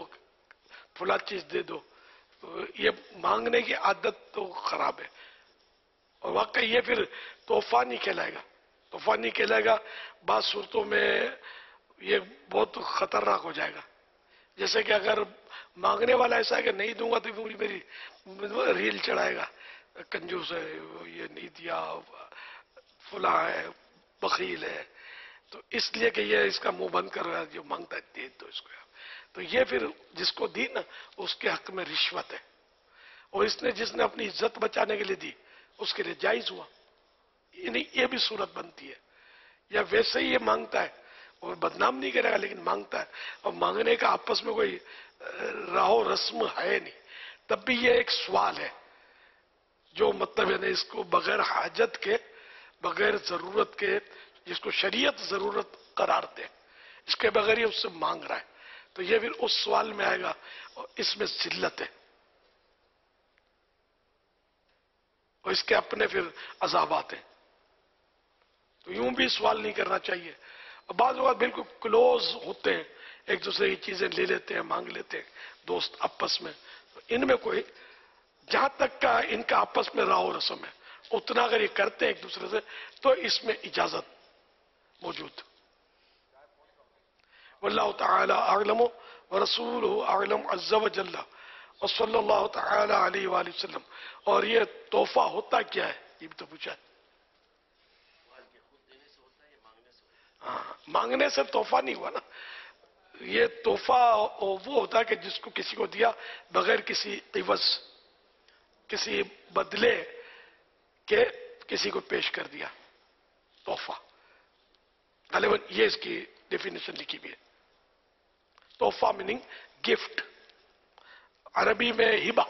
فلاں چیز دے دو، تو یہ مانگنے کی عادت تو خراب ہے. और वाकई ये फिर तोहफा नहीं कहलाएगा, तोहफा नहीं कहलाएगा। बाद सूरतों में ये बहुत खतरनाक हो जाएगा। जैसे कि अगर मांगने वाला ऐसा है कि नहीं दूंगा तो पूरी मेरी रील चढ़ाएगा, कंजूस है, ये नहीं दिया, फुला है, बखील है, तो इसलिए कि ये इसका मुंह बंद कर रहा है, जो मांगता है दे दो इसको। तो ये फिर जिसको दी ना उसके हक में रिश्वत है, और इसने जिसने अपनी इज्जत बचाने के लिए दी उसके लिए जायज हुआ। ये नहीं, ये भी सूरत बनती है। या वैसे ही ये मांगता है और बदनाम नहीं करेगा लेकिन मांगता है, और मांगने का आपस में कोई राहो रस्म है नहीं, तब भी ये एक सवाल है जो मतलब है ना इसको बगैर हाजत के, बगैर जरूरत के, जिसको शरीयत जरूरत करार दे, इसके बगैर ये उससे मांग रहा है, तो ये फिर उस सवाल में आएगा और इसमें जिल्लत है और इसके अपने फिर अजाबात हैं। तो यूं भी सवाल नहीं करना चाहिए। और बाद बात बिल्कुल क्लोज होते हैं, एक दूसरे की चीजें ले लेते हैं, मांग लेते हैं दोस्त आपस में, तो इनमें कोई जहां तक का इनका आपस में राहो रस्म है उतना अगर ये करते हैं एक दूसरे से तो इसमें इजाजत मौजूद। वल्लाहु तआला अअलम व रसूलुहु अअलम अज़्ज़ा व जल्ला और सल्लल्लाहु तआला अलैहि व सल्लम। और ये तोहफा होता क्या है ये भी तो पूछा है। हाँ, मांगने से तोहफा नहीं हुआ ना, ये तोहफा वो होता है कि जिसको किसी को दिया बगैर किसी इवज, किसी बदले के किसी को पेश कर दिया, तोहफा। गालिबन ये इसकी डेफिनेशन लिखी हुई है। तोहफा मीनिंग गिफ्ट, अरबी में हिबा।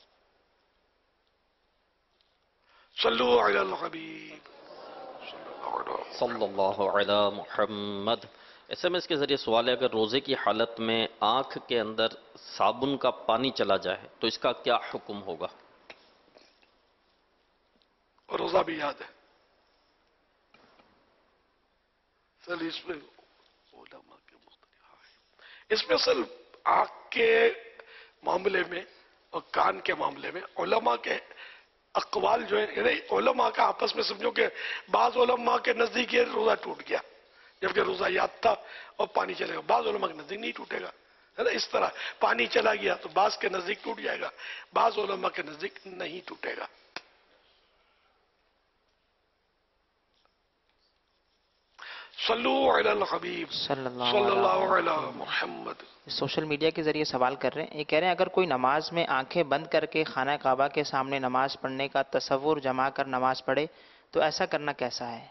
सल्लु अलल हबीब सल्लल्लाहु अला मुहम्मद। एसएमएस के जरिए सवाल है, अगर रोजे की हालत में आंख के अंदर साबुन का पानी चला जाए तो इसका क्या हुक्म होगा? रोजा भी याद है सर, इसमें इसमें सर आंख के मामले में और कान के मामले में उलमा के अकवाल जो है, यानी उलमा का आपस में समझो कि बाज उलमा के नजदीक ये रोजा टूट गया जबकि रोजा याद था और पानी चलेगा, बाज उलमा के नजदीक नहीं टूटेगा, है ना। इस तरह पानी चला गया तो बाज के नजदीक टूट जाएगा, बाज उलमा के नजदीक नहीं टूटेगा। सल्लु अलल हबीब सल्लल्लाहु अला मुहम्मद। सोशल मीडिया के जरिए सवाल कर रहे हैं, ये कह रहे हैं अगर कोई नमाज में आंखें बंद करके खाना काबा के सामने नमाज पढ़ने का तसव्वुर जमा कर नमाज पढ़े तो ऐसा करना कैसा है?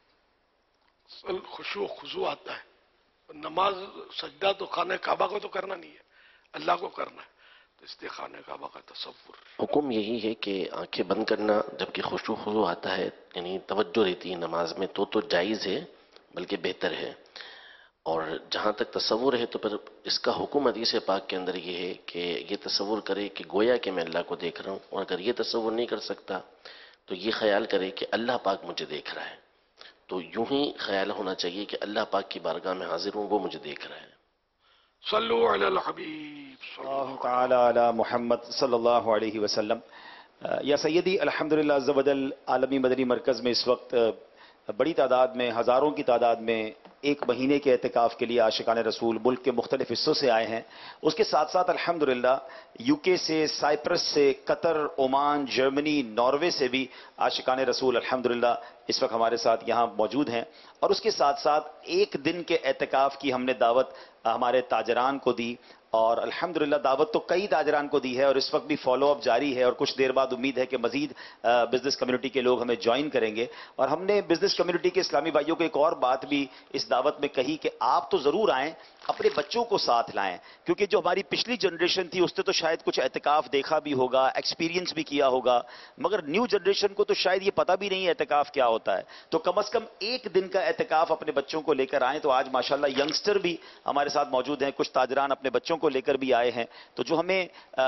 खुशू खुशू आता है, नमाज सजदा तो खाने काबा को तो करना नहीं है, अल्लाह को करना है, तो इसलिए खाने काबा का तसव्वुर। हुक्म यही है कि आंखें बंद करना जबकि खुशू खुशू आता है, यानी तवज्जो रहती है नमाज में, तो तो जायज़ है बल्कि बेहतर है। और जहाँ तक तसव्वुर है तो फिर इसका हुक्म हदीस पाक के अंदर ये है कि ये तसव्वुर करे कि गोया कि मैं अल्लाह को देख रहा हूँ, और अगर ये तसव्वुर नहीं कर सकता तो ये ख्याल करे कि अल्लाह पाक मुझे देख रहा है। तो यूं ही ख्याल होना चाहिए कि अल्लाह पाक की बारगाह में हाजिर हूँ, वो मुझे देख रहा है। सल्लु अलल हबीब सल्लल्लाहु तआला अला मुहम्मद सल्लल्लाहु अलैहि वसल्लम। या सैयदी अल्हम्दुलिल्लाह अज़्ज़ वजल आलमी मदनी मरकज़ में इस वक्त बड़ी तादाद में, हज़ारों की तादाद में एक महीने के एहतिकाफ के लिए आशिकान रसूल मुल्क के मुख्तलिफ हिस्सों से आए हैं। उसके साथ साथ अल्हम्दुलिल्लाह यूके से, साइप्रस से, कतर, ओमान, जर्मनी, नॉर्वे से भी आशिकान रसूल अल्हम्दुलिल्लाह इस वक्त हमारे साथ यहाँ मौजूद हैं। और उसके साथ साथ एक दिन के एहतिकाफ की हमने दावत हमारे ताजरान को दी, और अल्हम्दुलिल्लाह दावत तो कई ताजरान को दी है और इस वक्त भी फॉलो अप जारी है, और कुछ देर बाद उम्मीद है कि मजीद बिजनेस कम्युनिटी के लोग हमें ज्वाइन करेंगे। और हमने बिजनेस कम्युनिटी के इस्लामी भाइयों को एक और बात भी इस दावत में कही कि आप तो जरूर आएं, अपने बच्चों को साथ लाएं, क्योंकि जो हमारी पिछली जनरेशन थी उसने तो शायद कुछ एहतिकाफ देखा भी होगा, एक्सपीरियंस भी किया होगा, मगर न्यू जनरेशन को तो शायद ये पता भी नहीं है एहतिकाफ क्या होता है। तो कम अज कम एक दिन का एहतिकाफ अपने बच्चों को लेकर आएं। तो आज माशाल्लाह यंगस्टर भी हमारे साथ मौजूद हैं, कुछ ताजरान अपने बच्चों को लेकर भी आए हैं। तो जो हमें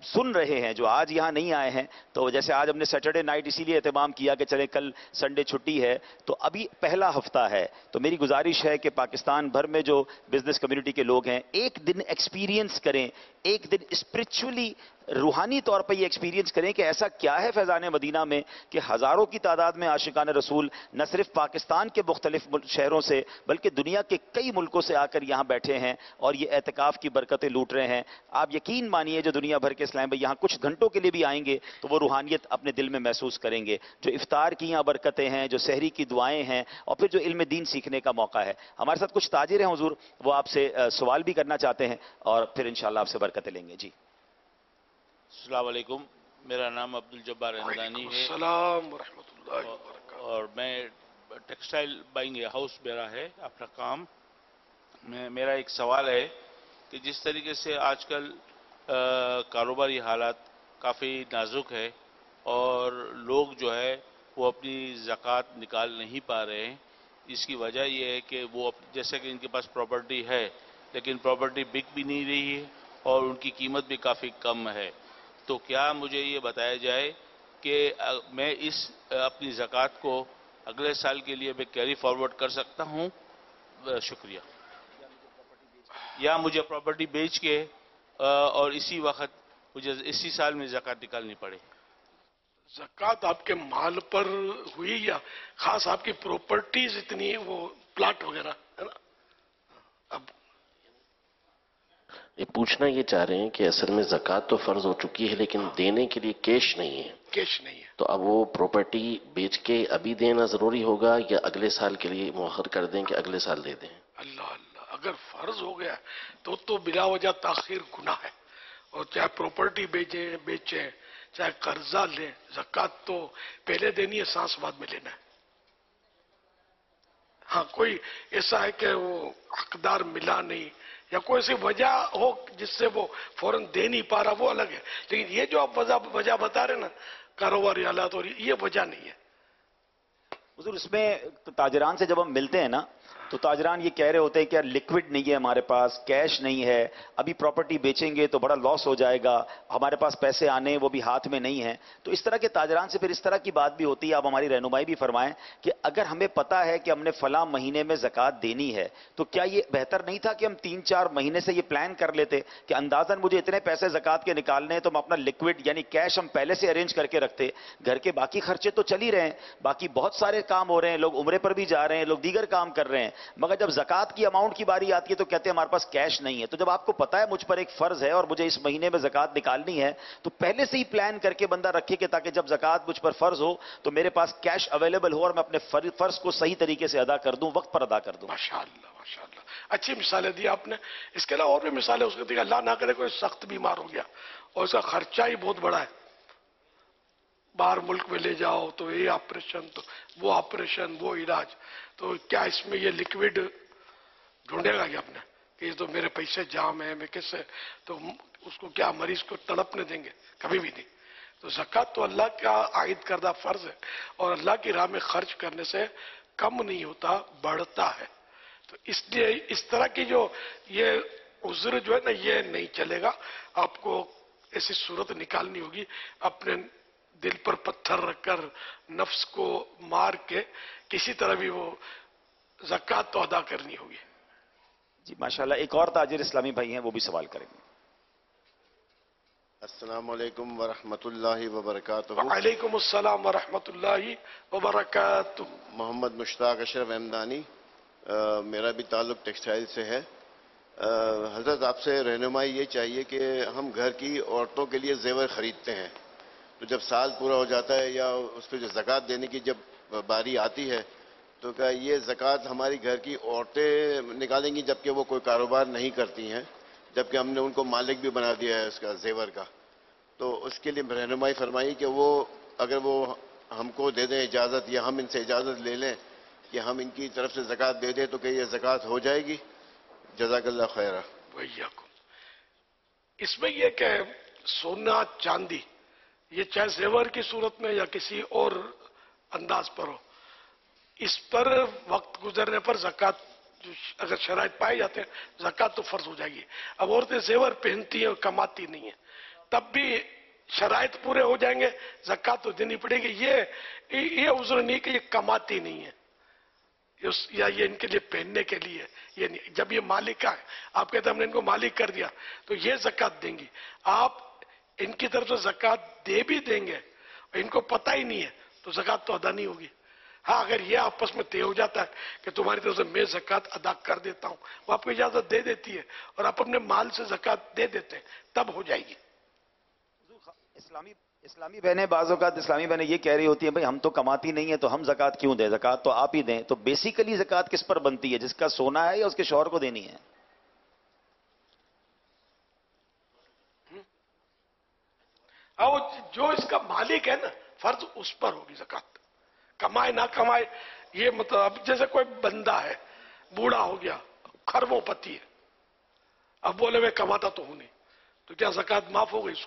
سن رہے ہیں جو آج یہاں نہیں آئے ہیں، تو جیسے آج ہم نے سیٹرڈے نائٹ اسی لیے اہتمام کیا کہ چلے کل سنڈے چھٹی ہے، تو ابھی پہلا ہفتہ ہے، تو میری گزارش ہے کہ پاکستان بھر میں جو بزنس کمیونٹی کے لوگ ہیں ایک دن ایکسپیرینس کریں، ایک دن اسپرچولی روحانی طور پر یہ ایکسپیرینس کریں کہ ایسا کیا ہے فیضان مدینہ میں کہ ہزاروں کی تعداد میں عاشقان رسول نہ صرف پاکستان کے مختلف شہروں سے بلکہ دنیا کے کئی ملکوں سے آ کر یہاں بیٹھے ہیں اور یہ اعتکاف کی برکتیں لوٹ رہے ہیں۔ آپ یقین مانیے جو دنیا بھر کے اسلام بھائی یہاں کچھ گھنٹوں کے لیے بھی آئیں گے تو وہ روحانیت اپنے دل میں محسوس کریں گے، جو افطار کی یہاں برکتیں ہیں، جو سحری کی دعائیں ہیں، اور پھر جو علم دین سیکھنے کا موقع ہے۔ ہمارے ساتھ کچھ تاجر ہیں حضور، وہ آپ سے سوال بھی کرنا چاہتے ہیں اور پھر انشاءاللہ آپ سے برکتیں لیں گے۔ جی السلام علیکم، میرا نام عبدالجبار احمدانی ہے السلام ورحمۃ اللہ وبرکاتہ، اور میں ٹیکسٹائل بائنگ ہاؤس میرا ہے اپنا کام۔ میں میرا ایک سوال ہے کہ جس طریقے سے آج کل کاروباری حالات کافی نازک ہے اور لوگ جو ہے وہ اپنی زکوٰۃ نکال نہیں پا رہے ہیں، اس کی وجہ یہ ہے کہ وہ جیسے کہ ان کے پاس پراپرٹی ہے لیکن پراپرٹی بک بھی نہیں رہی ہے اور ان کی قیمت بھی کافی کم ہے، تو کیا مجھے یہ بتایا جائے کہ میں اس اپنی زکوٰۃ کو اگلے سال کے لیے میں کیری فارورڈ کر سکتا ہوں؟ شکریہ۔ یا مجھے پراپرٹی بیچ کے اور اسی وقت مجھے اسی سال میں زکوٰۃ نکالنی پڑے؟ زکوٰۃ آپ کے مال پر ہوئی یا خاص آپ کی پراپرٹیز اتنی ہے وہ پلاٹ وغیرہ ہے نا؟ اب یہ پوچھنا یہ چاہ رہے ہیں کہ اصل میں زکوٰۃ تو فرض ہو چکی ہے لیکن دینے کے لیے کیش نہیں ہے، کیش نہیں ہے، تو اب وہ پراپرٹی بیچ کے ابھی دینا ضروری ہوگا یا اگلے سال کے لیے مؤخر کر دیں کہ اگلے سال دے دیں؟ اللہ اللہ، اگر فرض ہو گیا تو تو بلا وجہ تاخیر گناہ ہے، اور چاہے پراپرٹی بیچیں بیچیں چاہے قرضہ لیں، زکوٰۃ تو پہلے دینی ہے، سانس بعد میں لینا ہے۔ ہاں کوئی ایسا ہے کہ وہ حقدار ملا نہیں یا کوئی ایسی وجہ ہو جس سے وہ فوراً دے نہیں پا رہا، وہ الگ ہے، لیکن یہ جو آپ وجہ وجہ بتا رہے ہیں نا کاروباری حالات، اور یہ وجہ نہیں ہے۔ حضور اس میں تاجران سے جب ہم ملتے ہیں نا تو تاجران یہ کہہ رہے ہوتے ہیں کہ یار لیکوڈ نہیں ہے ہمارے پاس، کیش نہیں ہے، ابھی پراپرٹی بیچیں گے تو بڑا لاس ہو جائے گا، ہمارے پاس پیسے آنے وہ بھی ہاتھ میں نہیں ہیں، تو اس طرح کے تاجران سے پھر اس طرح کی بات بھی ہوتی ہے۔ آپ ہماری رہنمائی بھی فرمائیں کہ اگر ہمیں پتا ہے کہ ہم نے فلاں مہینے میں زکوٰۃ دینی ہے تو کیا یہ بہتر نہیں تھا کہ ہم تین چار مہینے سے یہ پلان کر لیتے کہ اندازاً مجھے اتنے پیسے زکوٰۃ کے نکالنے ہیں تو ہم اپنا لیکوڈ یعنی کیش ہم پہلے سے ارینج کر کے رکھتے، گھر کے باقی خرچے تو چل ہی رہے ہیں، باقی بہت سارے کام ہو رہے ہیں، لوگ عمرے پر بھی جا رہے ہیں، لوگ دیگر کام کر رہے ہیں، مگر جب زکوٰۃ کی اماؤنٹ کی باری آتی ہے تو کہتے ہیں ہمارے پاس کیش نہیں ہے۔ تو جب آپ کو پتا ہے مجھ پر ایک فرض ہے اور مجھے اس مہینے میں زکوٰۃ نکالنی ہے تو پہلے سے ہی پلان کر کے بندہ رکھے کہ تاکہ جب زکوٰۃ مجھ پر فرض ہو تو میرے پاس کیش اویلیبل ہو اور میں اپنے فرض کو صحیح طریقے سے ادا کر دوں، وقت پر ادا کر دوں۔ ماشاءاللہ ماشاءاللہ، اچھی مثالیں دی آپ نے۔ اس کے علاوہ اور بھی مثالیں اس کے اللہ نہ کرے کوئی سخت بیمار ہو گیا اور اس کا خرچہ ہی بہت بڑا ہے، باہر ملک میں لے جاؤ تو یہ آپریشن تو وہ آپریشن وہ علاج، تو کیا اس میں یہ لیکوڈ ڈھونڈے گا کہ اپنے کہ یہ تو میرے پیسے جام ہیں، میں کیسے، تو اس کو کیا مریض کو تڑپنے دیں گے؟ کبھی بھی نہیں۔ تو زکوٰۃ تو اللہ کا عائد کردہ فرض ہے اور اللہ کی راہ میں خرچ کرنے سے کم نہیں ہوتا، بڑھتا ہے، تو اس لیے اس طرح کی جو یہ عذر جو ہے نا یہ نہیں چلے گا، آپ کو ایسی صورت نکالنی ہوگی، اپنے دل پر پتھر رکھ کر نفس کو مار کے کسی طرح بھی وہ زکوٰۃ تو ادا کرنی ہوگی۔ جی ماشاءاللہ، ایک اور تاجر اسلامی بھائی ہیں وہ بھی سوال کریں گے۔ السلام علیکم ورحمۃ اللہ وبرکاتہ۔ وعلیکم السلام ورحمۃ اللہ وبرکاتہ۔ محمد مشتاق اشرف احمدانی، میرا بھی تعلق ٹیکسٹائل سے ہے۔ حضرت آپ سے رہنمائی یہ چاہیے کہ ہم گھر کی عورتوں کے لیے زیور خریدتے ہیں، تو جب سال پورا ہو جاتا ہے یا اس پہ جو زکوٰۃ دینے کی جب باری آتی ہے تو کیا یہ زکوٰۃ ہماری گھر کی عورتیں نکالیں گی جبکہ وہ کوئی کاروبار نہیں کرتی ہیں، جبکہ ہم نے ان کو مالک بھی بنا دیا ہے اس کا زیور کا، تو اس کے لیے رہنمائی فرمائی کہ وہ اگر وہ ہم کو دے دیں اجازت یا ہم ان سے اجازت لے لیں کہ ہم ان کی طرف سے زکوٰۃ دے دیں تو کہ یہ زکوٰۃ ہو جائے گی؟ جزاک اللہ خیرہ۔ ویاکم۔ اس میں یہ کہ سونا چاندی یہ چاہے زیور کی صورت میں یا کسی اور انداز پر ہو، اس پر وقت گزرنے پر زکوٰۃ اگر شرائط پائے جاتے ہیں زکوٰۃ تو فرض ہو جائے گی۔ اب عورتیں زیور پہنتی ہیں اور کماتی نہیں ہیں، तब भी शराइत पूरे हो जाएंगे, ज़कात तो देनी पड़ेगी। ये ये उज़्र नहीं कि ये कमाती नहीं है या ये इनके लिए पहनने के लिए, ये नहीं। जब ये मालिक का है, आप कहते हमने इनको मालिक कर दिया, तो ये ज़कात देंगी। आप इनकी तरफ से ज़कात दे भी देंगे और इनको पता ही नहीं है, तो ज़कात तो अदा नहीं होगी। हाँ, अगर ये आपस में तय हो जाता है कि तुम्हारी तरफ से मैं ज़कात अदा कर देता हूँ, वो आपको इजाज़त दे देती है और आप अपने माल से ज़कात दे देते हैं, तब हो जाएगी। इस्लामी इस्लामी बहनें बाज़ औक़ात इस्लामी बहनें ये कह रही होती हैं, भाई हम तो कमाती नहीं है तो हम ज़कात क्यों दें, ज़कात तो आप ही दें। तो बेसिकली ज़कात किस पर बनती है, जिसका सोना है या उसके शौहर को देनी है? हाँ, वो जो इसका मालिक है ना, फर्ज उस पर होगी ज़कात। कमाए ना कमाए, ये मतलब अब जैसे कोई बंदा है, बूढ़ा हो गया, खरबोपति है, अब बोले मैं कमाता तो हूं नहीं, तो क्या ज़कात माफ हो गई इसको?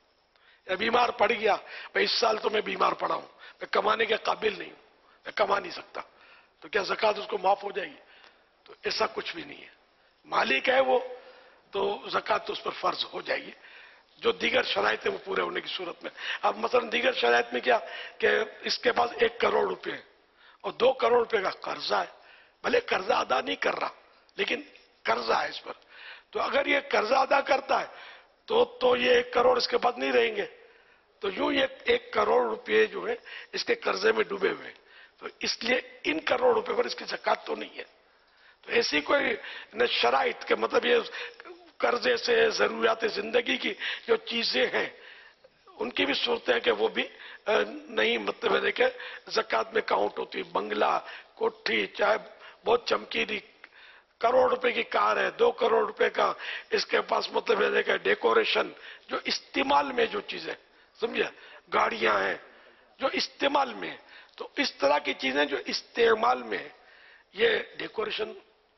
या बीमार पड़ गया, भाई इस साल तो मैं बीमार पड़ा हूं, मैं कमाने के काबिल नहीं हूं, मैं कमा नहीं सकता, तो क्या ज़कात उसको माफ हो जाएगी? तो ऐसा कुछ भी नहीं है। मालिक है वो, तो ज़कात तो उस पर फर्ज हो जाएगी, जो दीगर शराइत है वो पूरे होने की सूरत में। अब मसलन दीगर शराइत में क्या कि इसके पास एक करोड़ रुपए है और दो करोड़ रुपए का कर्जा है, भले कर्जा अदा नहीं कर रहा लेकिन कर्जा है इस पर, तो अगर ये कर्जा अदा करता है तो तो ये एक करोड़ इसके पास नहीं रहेंगे, तो यूं ये एक करोड़ रुपए जो है इसके कर्जे में डूबे हुए हैं, तो इसलिए इन करोड़ रुपए पर इसकी ज़कात तो नहीं है। तो ऐसी कोई न शराइत के मतलब ये कर्जे से जरूरियात जिंदगी की जो चीजें हैं उनकी भी सूरतें हैं कि वो भी नहीं मतलब है कि ज़कात में काउंट होती है। बंगला, कोठी, चाहे बहुत चमकीली करोड़ रुपए की कार है, दो करोड़ रुपए का इसके पास मतलब है कि डेकोरेशन, जो इस्तेमाल में जो चीजें, समझे, गाड़ियां हैं जो इस्तेमाल में, तो इस तरह की चीजें जो इस्तेमाल में, ये डेकोरेशन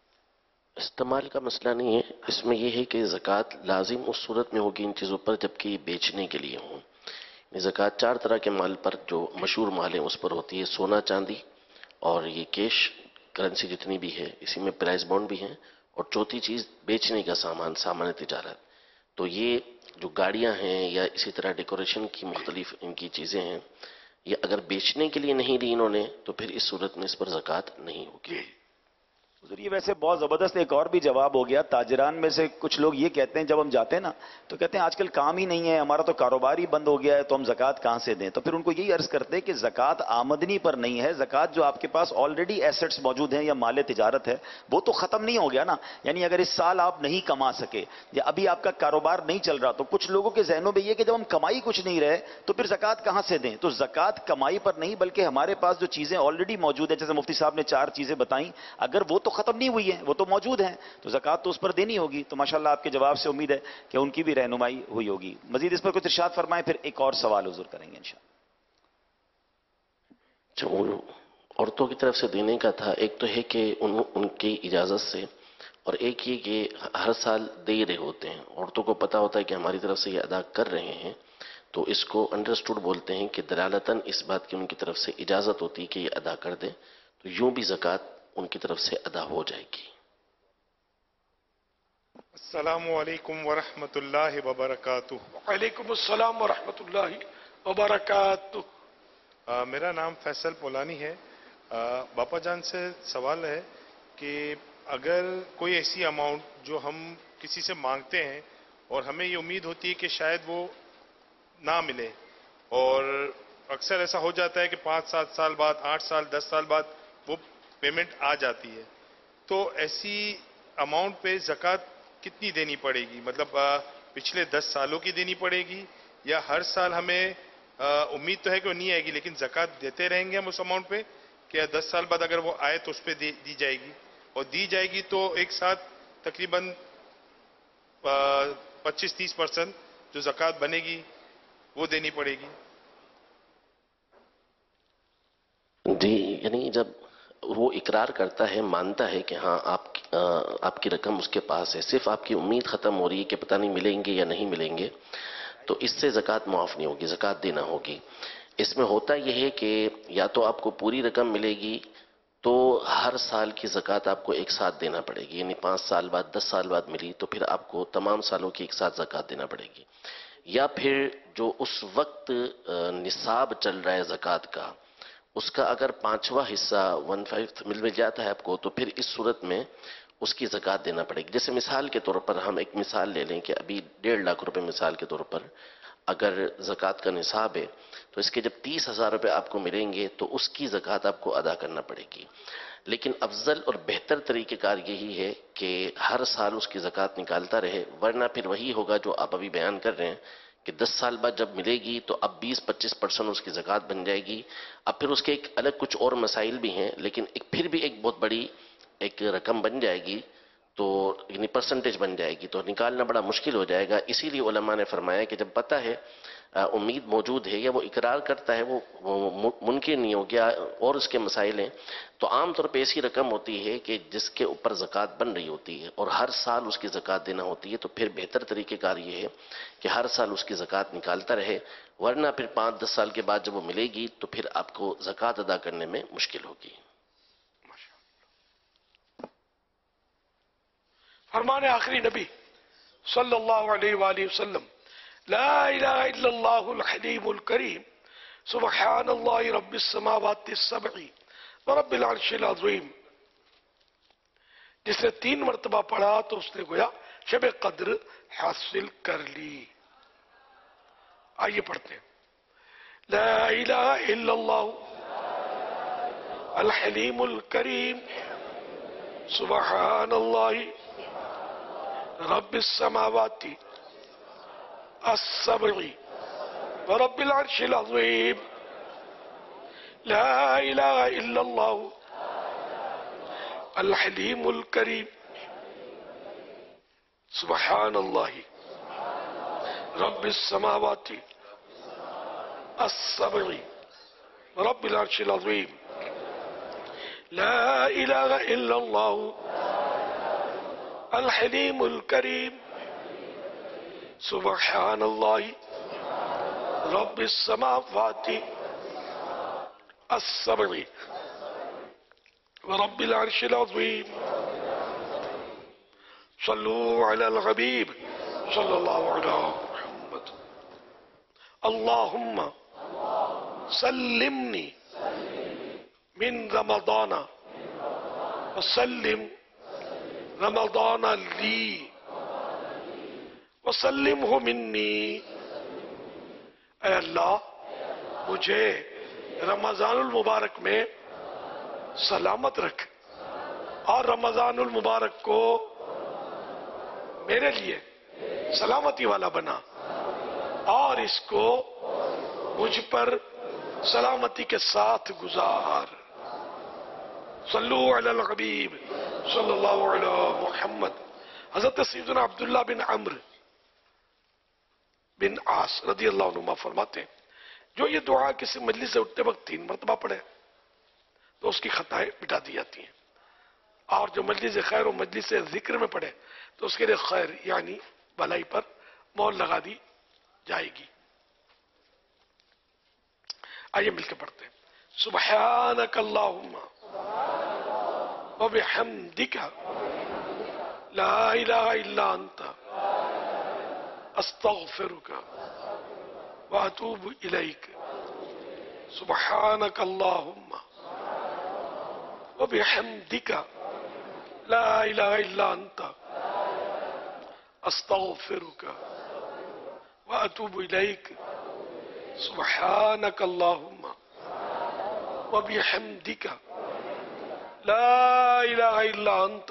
इस्तेमाल का मसला नहीं है। इसमें यह है कि ज़कात लाजिम उस सूरत में होगी इन चीज़ों पर जबकि बेचने के लिए हों। ज़कात चार तरह के माल पर, जो मशहूर माल है उस पर होती है, सोना चांदी और ये कैश करेंसी जितनी भी है, इसी में प्राइस बॉन्ड भी हैं, और चौथी चीज़ बेचने का सामान, सामान तिजारत। तो ये जो गाड़ियाँ हैं या इसी तरह डेकोरेशन की मुख्तलिफ इनकी चीज़ें हैं, ये अगर बेचने के लिए नहीं दी इन्होंने तो फिर इस सूरत में इस पर ज़कात नहीं होगी। ये वैसे बहुत जबरदस्त एक और भी जवाब हो गया। ताजरान में से कुछ लोग ये कहते हैं, जब हम जाते हैं ना तो कहते हैं आजकल काम ही नहीं है, हमारा तो कारोबार ही बंद हो गया है, तो हम ज़कात कहां से दें? तो फिर उनको यही अर्ज करते हैं कि ज़कात आमदनी पर नहीं है, ज़कात जो आपके पास ऑलरेडी एसेट्स मौजूद हैं या माल तिजारत है वो तो खत्म नहीं हो गया ना। यानी अगर इस साल आप नहीं कमा सके या अभी आपका कारोबार नहीं चल रहा, तो कुछ लोगों के जहनों में ये कि जब हम कमाई कुछ नहीं रहे तो फिर ज़कात कहां से दें? तो ज़कात कमाई पर नहीं बल्कि हमारे पास जो चीजें ऑलरेडी मौजूद है, जैसे मुफ्ती साहब ने चार चीजें बताई, अगर वो तो खत्म नहीं हुई है, वो तो मौजूद हैं, तो ज़कात तो उस पर देनी होगी। तो माशाल्लाह आपके जवाब से उम्मीद है कि उनकी भी रहनुमाई हुई होगी। मजीद इस पर कुछ इरशाद फरमाएं, फिर एक और सवाल हुजूर करेंगे इंशाअल्लाह। औरतों की तरफ से देने का था, एक तो है कि उन, उनकी इजाज़त से, और एक ये कि हर साल दे रहे होते हैं, औरतों को पता होता है कि हमारी तरफ से ये अदा कर रहे हैं, तो इसको अंडरस्टूड बोलते हैं कि दलालतन इस बात की उनकी तरफ से इजाज़त होती है कि ये अदा कर दें, तो यूं भी ज़कात उनकी तरफ से अदा हो जाएगी। अस्सलामु अलैकुम वरहमतुल्लाहि वबरकातुह। वालेकुम अस्सलाम वरहमतुल्लाहि वबरकातुह। मेरा नाम फैसल पोलानी है। आ, बापा जान से सवाल है कि अगर कोई ऐसी अमाउंट जो हम किसी से मांगते हैं और हमें ये उम्मीद होती है कि शायद वो ना मिले, और अक्सर ऐसा हो जाता है कि पाँच सात साल बाद, आठ साल दस साल बाद वो पेमेंट आ जाती है, तो ऐसी अमाउंट पे ज़कात कितनी देनी पड़ेगी? मतलब आ, पिछले दस सालों की देनी पड़ेगी या हर साल हमें उम्मीद तो है कि वो नहीं आएगी लेकिन ज़कात देते रहेंगे हम उस अमाउंट पे, क्या दस साल बाद अगर वो आए तो उस पर दी जाएगी, और दी जाएगी तो एक साथ तकरीबन पच्चीस तीस परसेंट जो ज़कात बनेगी वो देनी पड़ेगी? जी, यानी जब वो इकरार करता है, मानता है कि हाँ आप आ, आपकी रकम उसके पास है, सिर्फ आपकी उम्मीद ख़त्म हो रही है कि पता नहीं मिलेंगे या नहीं मिलेंगे, तो इससे ज़कात माफ़ नहीं होगी, ज़कात देना होगी। इसमें होता यह है कि या तो आपको पूरी रकम मिलेगी तो हर साल की ज़कात आपको एक साथ देना पड़ेगी, यानी पाँच साल बाद, दस साल बाद मिली तो फिर आपको तमाम सालों की एक साथ ज़कात देना पड़ेगी, یا پھر جو اس وقت نصاب چل رہا ہے زکوٰۃ کا اس کا اگر پانچواں حصہ ون فائیو مل جاتا ہے آپ کو تو پھر اس صورت میں اس کی زکوٰۃ دینا پڑے گی. جیسے مثال کے طور پر ہم ایک مثال لے لیں کہ ابھی ڈیڑھ لاکھ روپے مثال کے طور پر اگر زکوٰۃ کا نصاب ہے تو اس کے جب تیس ہزار روپے آپ کو ملیں گے تو اس کی زکوٰۃ آپ کو ادا کرنا پڑے گی. لیکن افضل اور بہتر طریقہ کار یہی ہے کہ ہر سال اس کی زکوٰۃ نکالتا رہے, ورنہ پھر وہی ہوگا جو آپ ابھی بیان کر رہے ہیں کہ دس سال بعد جب ملے گی تو اب بیس پچیس پرسنٹ اس کی زکوٰۃ بن جائے گی. اب پھر اس کے ایک الگ کچھ اور مسائل بھی ہیں, لیکن ایک پھر بھی ایک بہت بڑی ایک رقم بن جائے گی, تو یعنی پرسنٹیج بن جائے گی, تو نکالنا بڑا مشکل ہو جائے گا. اسی لیے علماء نے فرمایا کہ جب پتہ ہے امید موجود ہے یا وہ اقرار کرتا ہے وہ منکر نہیں ہو گیا اور اس کے مسائل ہیں, تو عام طور پہ ایسی رقم ہوتی ہے کہ جس کے اوپر زکوٰۃ بن رہی ہوتی ہے اور ہر سال اس کی زکوٰۃ دینا ہوتی ہے, تو پھر بہتر طریقہ کار یہ ہے کہ ہر سال اس کی زکوٰۃ نکالتا رہے, ورنہ پھر پانچ دس سال کے بعد جب وہ ملے گی تو پھر آپ کو زکوٰۃ ادا کرنے میں مشکل ہوگی. فرمان آخری نبی صلی اللہ علیہ وآلہ وسلم, لا الہ الا اللہ الحلیم الکریم سبحان اللہ رب السماوات السبع ورب العرش العظیم. جس نے تین مرتبہ پڑھا تو اس نے گویا شب قدر حاصل کر لی. آئیے پڑھتے ہیں. لا الہ الا اللہ الحلیم الکریم سبحان اللہ رب السماوات السبع ورب العرش العظیم. لا الہ الا اللہ الحلیم الکریم سبحان اللہ رب السماوات السبع ورب العرش العظیم. لا الہ الا اللہ الحلیم الکریم سبحان اللہ رب السماوات السبع ورب العرش العظیم. صلوا علی الحبیب صلی اللہ علیہ محمد. اللہم سلمنی من رمضان وسلم رمضان لی وسلمہ منی. اے اللہ مجھے رمضان المبارک میں سلامت رکھ اور رمضان المبارک کو میرے لیے سلامتی والا بنا اور اس کو مجھ پر سلامتی کے ساتھ گزار. صلو علی الحبیب صلی اللہ علیہ محمد. حضرت سیدنا عبداللہ بن عمرو بن عاص رضی اللہ عنہ فرماتے ہیں جو یہ دعا کسی مجلس سے اٹھتے وقت تین مرتبہ پڑھے تو اس کی خطائیں مٹا دی جاتی ہیں, اور جو مجلس خیر و مجلس ذکر میں پڑھے تو اس کے لیے خیر یعنی بھلائی پر مہر لگا دی جائے گی. آئیے مل کے پڑھتے ہیں. سبحانک اللہم وبحمدک لا الہ الا انت استغفرک واتوب الیک. سبحانک اللہم وبحمدک لا الہ الا انت استغفرک واتوب الیک. سبحانک اللہم وبحمدک لا الہ الا انت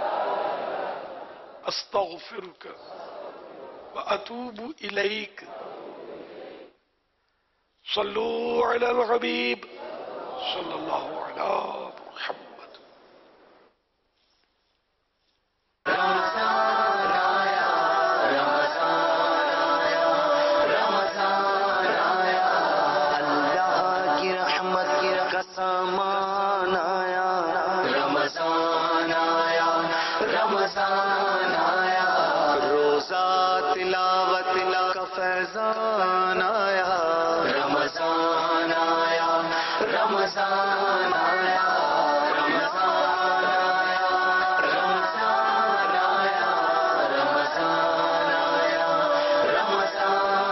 استغفرک واتوب الیک. صلو علی الحبیب صلی اللہ علی محمد. سامان آیا رمضان آیا رمضان آیا روزہ تلاوت کا فیضان آیا رمضان آیا رمضان آیا رمضان آیا رمضان آیا رمضان آیا رمضان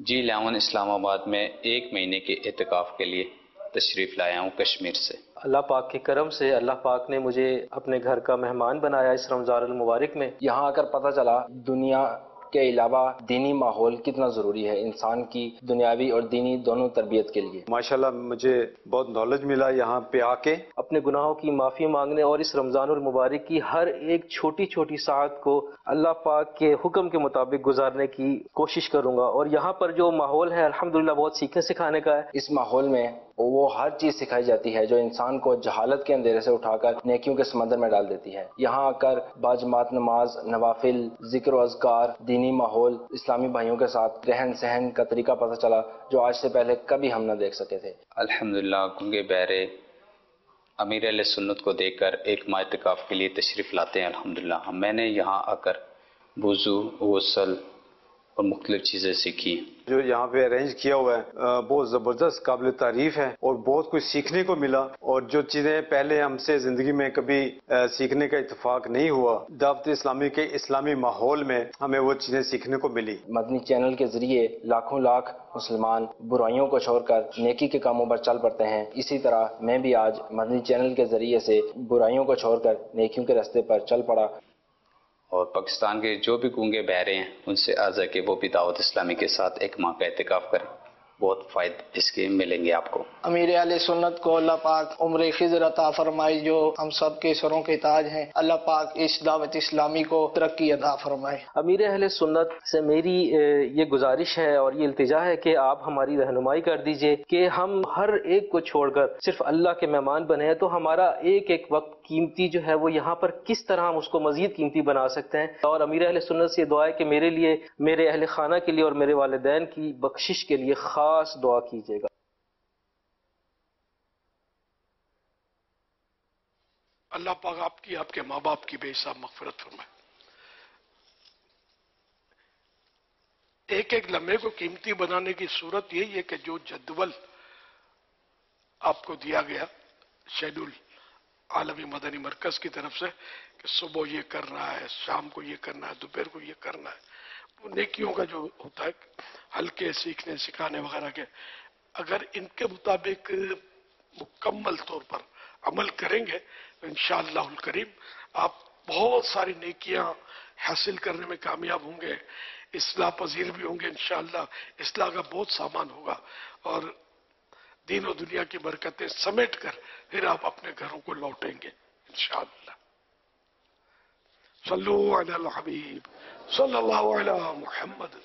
جی لیون اسلام آباد میں ایک مہینے کے اعتکاف کے لیے تشریف لایا ہوں کشمیر سے۔ اللہ پاک کے کرم سے اللہ پاک نے مجھے اپنے گھر کا مہمان بنایا اس رمضان المبارک میں۔ یہاں آ کر پتہ چلا دنیا کے علاوہ دینی ماحول کتنا ضروری ہے انسان کی دنیاوی اور دینی دونوں تربیت کے لیے۔ ماشاءاللہ مجھے بہت نالج ملا یہاں پہ آ کے۔ اپنے گناہوں کی معافی مانگنے اور اس رمضان المبارک کی ہر ایک چھوٹی چھوٹی ساعت کو اللہ پاک کے حکم کے مطابق گزارنے کی کوشش کروں گا، اور یہاں پر جو ماحول ہے الحمدللہ بہت سیکھنے سکھانے کا ہے۔ اس ماحول میں وہ ہر چیز سکھائی جاتی ہے جو انسان کو جہالت کے اندھیرے سے اٹھا کر نیکیوں کے سمندر میں ڈال دیتی ہے۔ یہاں آ کر باجماعت نماز، نوافل، ذکر و اذکار، دینی ماحول، اسلامی بھائیوں کے ساتھ رہن سہن کا طریقہ پتہ چلا جو آج سے پہلے کبھی ہم نہ دیکھ سکے تھے۔ الحمدللہ گنگے بہرے امیر اہل سنت کو دیکھ کر ایک ماہ اعتکاف کے لیے تشریف لاتے ہیں الحمدللہ۔ میں نے یہاں آ کر وضو، غسل اور مختلف چیزیں سیکھی۔ جو یہاں پہ ارینج کیا ہوا ہے بہت زبردست، قابل تعریف ہے اور بہت کچھ سیکھنے کو ملا، اور جو چیزیں پہلے ہم سے زندگی میں کبھی سیکھنے کا اتفاق نہیں ہوا، دعوت اسلامی کے اسلامی ماحول میں ہمیں وہ چیزیں سیکھنے کو ملی۔ مدنی چینل کے ذریعے لاکھوں لاکھ مسلمان برائیوں کو چھوڑ کر نیکی کے کاموں پر چل پڑتے ہیں، اسی طرح میں بھی آج مدنی چینل کے ذریعے سے برائیوں کو چھوڑ کر نیکیوں کے راستے پر چل پڑا۔ اور پاکستان کے جو بھی گونگے بہرے ہیں ان سے عرض ہے کہ وہ بھی دعوت اسلامی کے ساتھ ایک ماہ کا اعتکاف کریں، بہت فائدے اس کے ملیں گے آپ کو۔ امیر اہل سنت کو اللہ پاک عمر خضر عطا فرمائے جو ہم سب کے سروں کے تاج ہیں، اللہ پاک اس دعوت اسلامی کو ترقی عطا فرمائے۔ امیر اہل سنت سے میری یہ گزارش ہے اور یہ التجا ہے کہ آپ ہماری رہنمائی کر دیجئے کہ ہم ہر ایک کو چھوڑ کر صرف اللہ کے مہمان بنے ہیں، تو ہمارا ایک ایک وقت قیمتی جو ہے وہ یہاں پر کس طرح ہم اس کو مزید قیمتی بنا سکتے ہیں۔ اور امیر اہل سنت سے یہ دعا ہے کہ میرے لیے، میرے اہل خانہ کے لیے اور میرے والدین کی بخشش کے لیے خاص دعا کیجیے گا۔ اللہ پاک آپ کی، آپ کے ماں باپ کی بے حساب مغفرت فرمائے۔ ایک ایک لمحے کو قیمتی بنانے کی صورت یہی ہے کہ جو جدول آپ کو دیا گیا شیڈول عالمی مدنی مرکز کی طرف سے کہ صبح یہ کرنا ہے، شام کو یہ کرنا ہے، دوپہر کو یہ کرنا ہے، وہ نیکیوں کا جو ہوتا ہے ہلکے سیکھنے سکھانے وغیرہ کے، اگر ان کے مطابق مکمل طور پر عمل کریں گے تو انشاءاللہ الکریم آپ بہت ساری نیکیاں حاصل کرنے میں کامیاب ہوں گے، اصلاح پذیر بھی ہوں گے انشاءاللہ، اصلاح کا بہت سامان ہوگا، اور دین و دنیا کی برکتیں سمیٹ کر پھر آپ اپنے گھروں کو لوٹیں گے انشاءاللہ۔ صلو علی الحبیب صلی اللہ علی محمد۔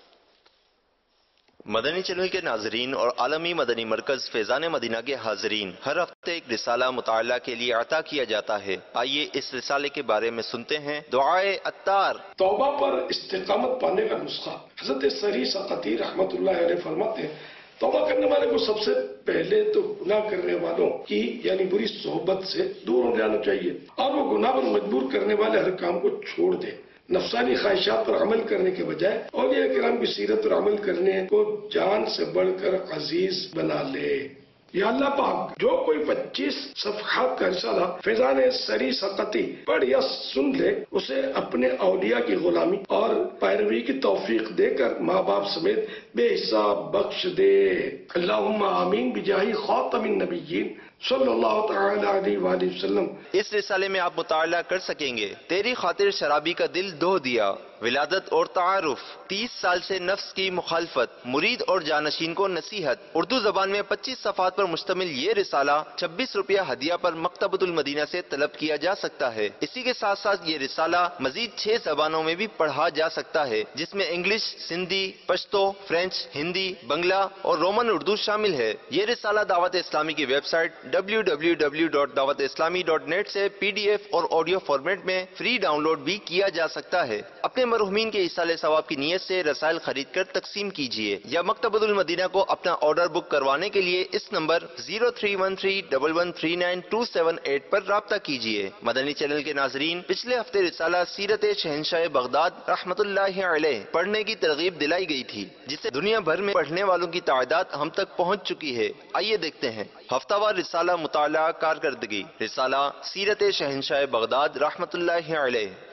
مدنی چینل کے ناظرین اور عالمی مدنی مرکز فیضان مدینہ کے حاضرین، ہر ہفتے ایک رسالہ مطالعہ کے لیے عطا کیا جاتا ہے۔ آئیے اس رسالے کے بارے میں سنتے ہیں دعائے عطار۔ توبہ پر استقامت پانے کا نسخہ۔ حضرت سری سقطی رحمت اللہ علیہ فرماتے ہیں توبہ کرنے والے کو سب سے پہلے تو گناہ کرنے والوں کی یعنی بری صحبت سے دور ہو جانا چاہیے، اور وہ گناہ پر مجبور کرنے والے ہر کام کو چھوڑ دے، نفسانی خواہشات پر عمل کرنے کے بجائے اولیاء کرام کی سیرت پر عمل کرنے کو جان سے بڑھ کر عزیز بنا لے۔ یا اللہ پاک جو کوئی پچیس صفحات کا رسالہ فیضان سری سقطی پڑھ یا سن لے اسے اپنے اولیاء کی غلامی اور پیروی کی توفیق دے کر ماں باپ سمیت بے حساب بخش دے۔ اللہم آمین بجاہ خاتم النبیین صلی اللہ تعالی علیہ وآلہ وسلم۔ اس رسالے میں آپ مطالعہ کر سکیں گے تیری خاطر شرابی کا دل دھو دیا، ولادت اور تعارف، تیس سال سے نفس کی مخالفت، مرید اور جانشین کو نصیحت۔ اردو زبان میں پچیس صفحات پر مشتمل یہ رسالہ چھبیس روپیہ ہدیہ پر مکتبۃ المدینہ سے طلب کیا جا سکتا ہے۔ اسی کے ساتھ ساتھ یہ رسالہ مزید چھ زبانوں میں بھی پڑھا جا سکتا ہے، جس میں انگلش، سندھی، پشتو، فرینچ، ہندی، بنگلہ اور رومن اردو شامل ہے۔ یہ رسالہ دعوت اسلامی کی website W W W dot Dawat Islami dot net سے پی ڈی ایف اور آڈیو فارمیٹ میں فری ڈاؤن لوڈ بھی کیا جا سکتا ہے۔ اپنے مرحومین کے ایصال ثواب کی نیت سے رسائل خرید کر تقسیم کیجیے، یا مکتبۃ المدینہ کو اپنا آرڈر بک کروانے کے لیے اس number zero three one three double one three nine two seven eight پر رابطہ کیجیے۔ مدنی چینل کے ناظرین، پچھلے ہفتے رسالہ سیرت شہنشاہ بغداد رحمت اللہ علیہ پڑھنے کی ترغیب دلائی گئی تھی، جسے دنیا بھر میں پڑھنے والوں کی تعداد ہم تک پہنچ چکی ہے۔ آئیے دیکھتے ہیں ہفتہ وار رسالہ مطالعہ کارکردگی۔ رسالہ سیرت شہنشاہ بغداد رحمت اللہ علیہ۔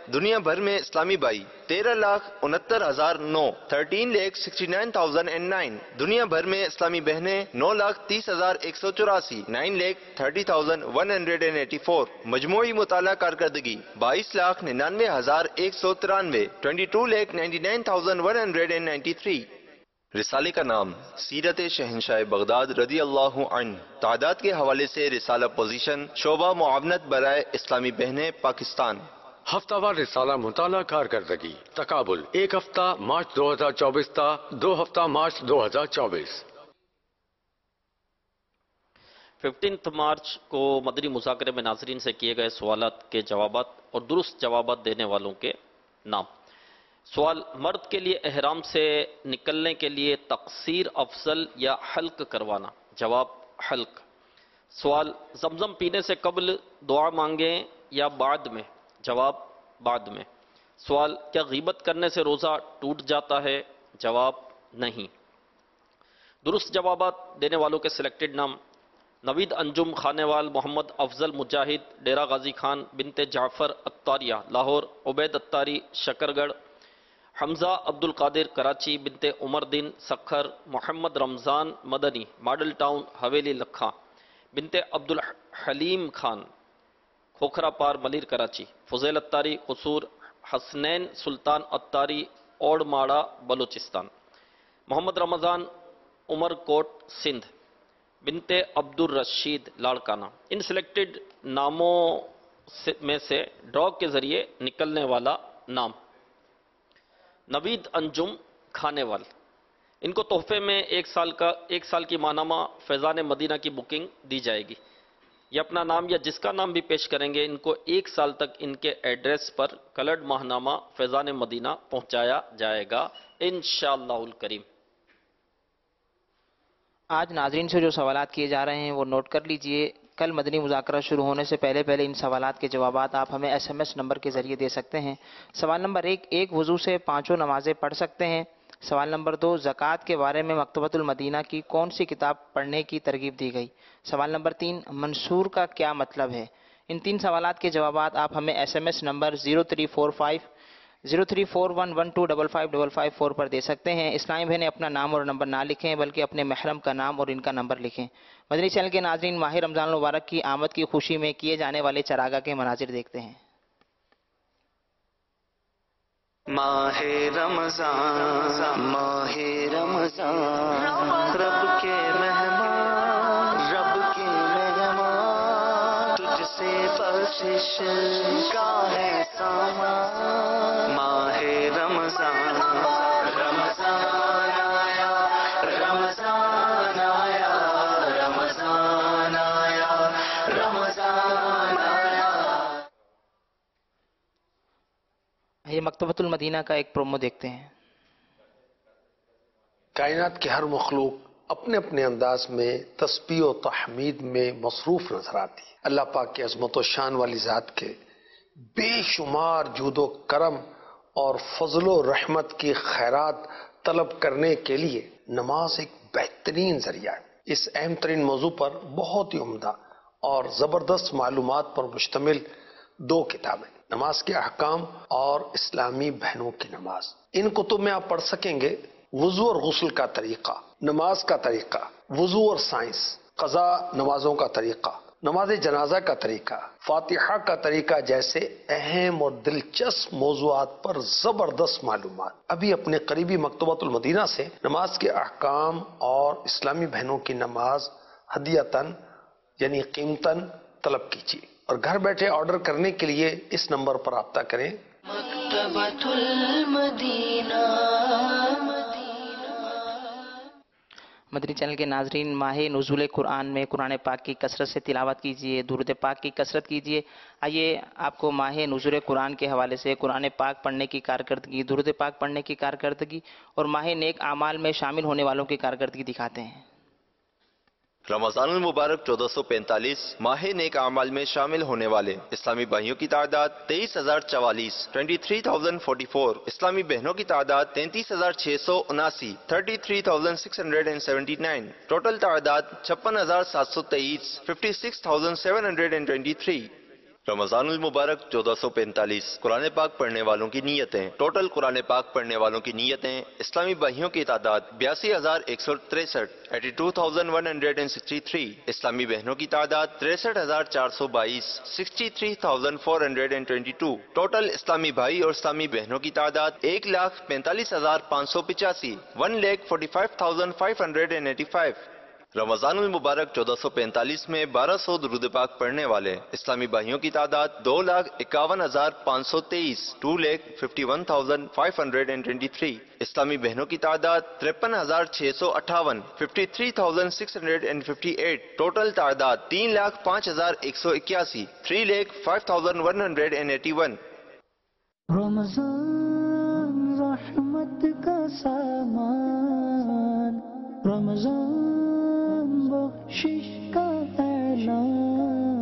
دنیا بھر میں اسلامی بھائی تیرہ لاکھ انہتر ہزار نو thirteen lakh sixty nine thousand and nine. دنیا بھر میں اسلامی بہنیں نو لاکھ تیس ہزار ایک سو چوراسی nine lakh thirty thousand one hundred and eighty four. مجموعی مطالعہ کارکردگی بائیس لاکھ ننانوے ہزار ایک سو ترانوے twenty two lakh ninety nine thousand one hundred and ninety three. رسالے کا نام سیرت شہنشاہ بغداد رضی اللہ عنہ. تعداد کے حوالے سے رسالہ پوزیشن شعبہ معاونت برائے اسلامی بہنیں پاکستان. ہفتہ وار رسالہ مطالعہ کارکردگی تقابل ایک ہفتہ مارچ دو ہزار چوبیس تا دو ہفتہ مارچ دو ہزار چوبیس. ففٹینتھ مارچ کو مدنی مذاکرے میں ناظرین سے کیے گئے سوالات کے جوابات اور درست جوابات دینے والوں کے نام. سوال: مرد کے لیے احرام سے نکلنے کے لیے تقصیر افضل یا حلق کروانا؟ جواب: حلق. سوال: زمزم پینے سے قبل دعا مانگیں یا بعد میں؟ جواب: بعد میں. سوال: کیا غیبت کرنے سے روزہ ٹوٹ جاتا ہے؟ جواب: نہیں. درست جوابات دینے والوں کے سلیکٹڈ نام: نوید انجم خانیوال محمد افضل مجاہد ڈیرہ غازی خان بنت جعفر اتاریہ لاہور عبید اتاری شکرگڑھ حمزہ عبد القادر کراچی بنت عمر دین سکھر محمد رمضان مدنی ماڈل ٹاؤن حویلی لکھا بنت عبد الحلیم خان کھوکھرا پار ملیر کراچی فضیل اتاری قصور حسنین سلطان اتاری اوڑ ماڑا بلوچستان محمد رمضان عمر کوٹ سندھ بنت عبد الرشید لاڑکانہ. ان سلیکٹڈ ناموں میں سے ڈرا کے ذریعے نکلنے والا نام: نوید انجم کھانیوال. ان کو تحفے میں ایک سال کا ایک سال کی ماہنامہ فیضان مدینہ کی بکنگ دی جائے گی. یہ اپنا نام یا جس کا نام بھی پیش کریں گے ان کو ایک سال تک ان کے ایڈریس پر کلرڈ ماہنامہ فیضان مدینہ پہنچایا جائے گا انشاءاللہ الکریم. آج ناظرین سے جو سوالات کیے جا رہے ہیں وہ نوٹ کر لیجئے. کل مدنی مذاکرہ شروع ہونے سے پہلے پہلے ان سوالات کے جوابات آپ ہمیں ایس ایم ایس نمبر کے ذریعے دے سکتے ہیں. سوال نمبر ایک: ایک وضو سے پانچوں نمازیں پڑھ سکتے ہیں؟ سوال نمبر دو: زکوٰۃ کے بارے میں مکتبۃ المدینہ کی کون سی کتاب پڑھنے کی ترغیب دی گئی؟ سوال نمبر تین: منصور کا کیا مطلب ہے؟ ان تین سوالات کے جوابات آپ ہمیں S M S number zero three four five zero three four one one two double five double five four پر دے سکتے ہیں. اسلامی بہنیں اپنا نام اور نمبر نہ لکھیں بلکہ اپنے محرم کا نام اور ان کا نمبر لکھیں. مدنی چینل کے ناظرین، ماہ رمضان المبارک کی آمد کی خوشی میں کیے جانے والے چراغاہ کے مناظر دیکھتے ہیں. ماہ رمضان ماہ رمضان رب کے مہمان رب کے مہمان تجھ سے بخشش کا ہے سامان. ماہ رمضان رمضان آیا رمضان آیا رمضان آیا رمضان آیا. یہ مکتبۃ المدینہ کا ایک پرومو دیکھتے ہیں. کائنات کے ہر مخلوق اپنے اپنے انداز میں تسبیح و تحمید میں مصروف نظر آتی ہے. اللہ پاک کی عظمت و شان والی ذات کے بے شمار جود و کرم اور فضل و رحمت کی خیرات طلب کرنے کے لیے نماز ایک بہترین ذریعہ ہے. اس اہم ترین موضوع پر بہت ہی عمدہ اور زبردست معلومات پر مشتمل دو کتابیں: نماز کے احکام اور اسلامی بہنوں کی نماز. ان کتب میں آپ پڑھ سکیں گے وضو اور غسل کا طریقہ، نماز کا طریقہ، وضو اور سائنس، قضا نمازوں کا طریقہ، نماز جنازہ کا طریقہ، فاتحہ کا طریقہ جیسے اہم اور دلچسپ موضوعات پر زبردست معلومات. ابھی اپنے قریبی مکتبۃ المدینہ سے نماز کے احکام اور اسلامی بہنوں کی نماز ہدیتاً یعنی قیمتاً طلب کیجیے اور گھر بیٹھے آرڈر کرنے کے لیے اس نمبر پر رابطہ کریں. مکتبۃ المدینہ. مدنی چینل کے ناظرین، ماہ نزول قرآن میں قرآن پاک کی کثرت سے تلاوت کیجیے، درود پاک کی کثرت کیجیے. آئیے آپ کو ماہ نزول قرآن کے حوالے سے قرآن پاک پڑھنے کی کارکردگی، درود پاک پڑھنے کی کارکردگی اور ماہ نیک اعمال میں شامل ہونے والوں کی کارکردگی دکھاتے ہیں. رمضان المبارک چودہ سو پینتالیس ماہ نیک اعمال میں شامل ہونے والے اسلامی بھائیوں کی تعداد تیئیس ہزار چوالیس twenty three thousand forty four. اسلامی بہنوں کی تعداد تینتیس ہزار چھ سو اناسی thirty three thousand six hundred and seventy nine. Total تعداد چھپن ہزار سات سو تیئیس fifty six thousand seven hundred and twenty three. Ramzan المبارک چودہ سو پینتالیس قرآن پاک پڑھنے والوں کی نیتیں. ٹوٹل قرآن پاک پڑھنے والوں کی نیتیں. اسلامی بھائیوں کی تعداد بیاسی ہزار ایک سو تریسٹھ eighty two thousand one hundred and sixty three. اسلامی بہنوں کی تعداد تریسٹھ ہزار چار سو بائیس sixty three thousand four hundred and twenty two. Total اسلامی بھائی اور اسلامی بہنوں کی تعداد ایک لاکھ پینتالیس ہزار پانچ سو پچاسی one lakh forty five thousand five hundred and eighty five. Ramzan المبارک چودہ سو پینتالیس میں بارہ سو درود پاک پڑھنے والے اسلامی بھائیوں کی تعداد دو لاکھ اکاون ہزار پانچ سو تیئیس two lakh fifty one thousand five hundred and twenty three. اسلامی بہنوں کی تعداد ترپن ہزار چھ سو اٹھاون fifty three thousand six hundred and fifty eight. Total تعداد تین لاکھ پانچ ہزار ایک سو اکیاسی three lakh five thousand one hundred and eighty one. Ramzan رحمت کا سامان، رمضان بخشش کا اعلان.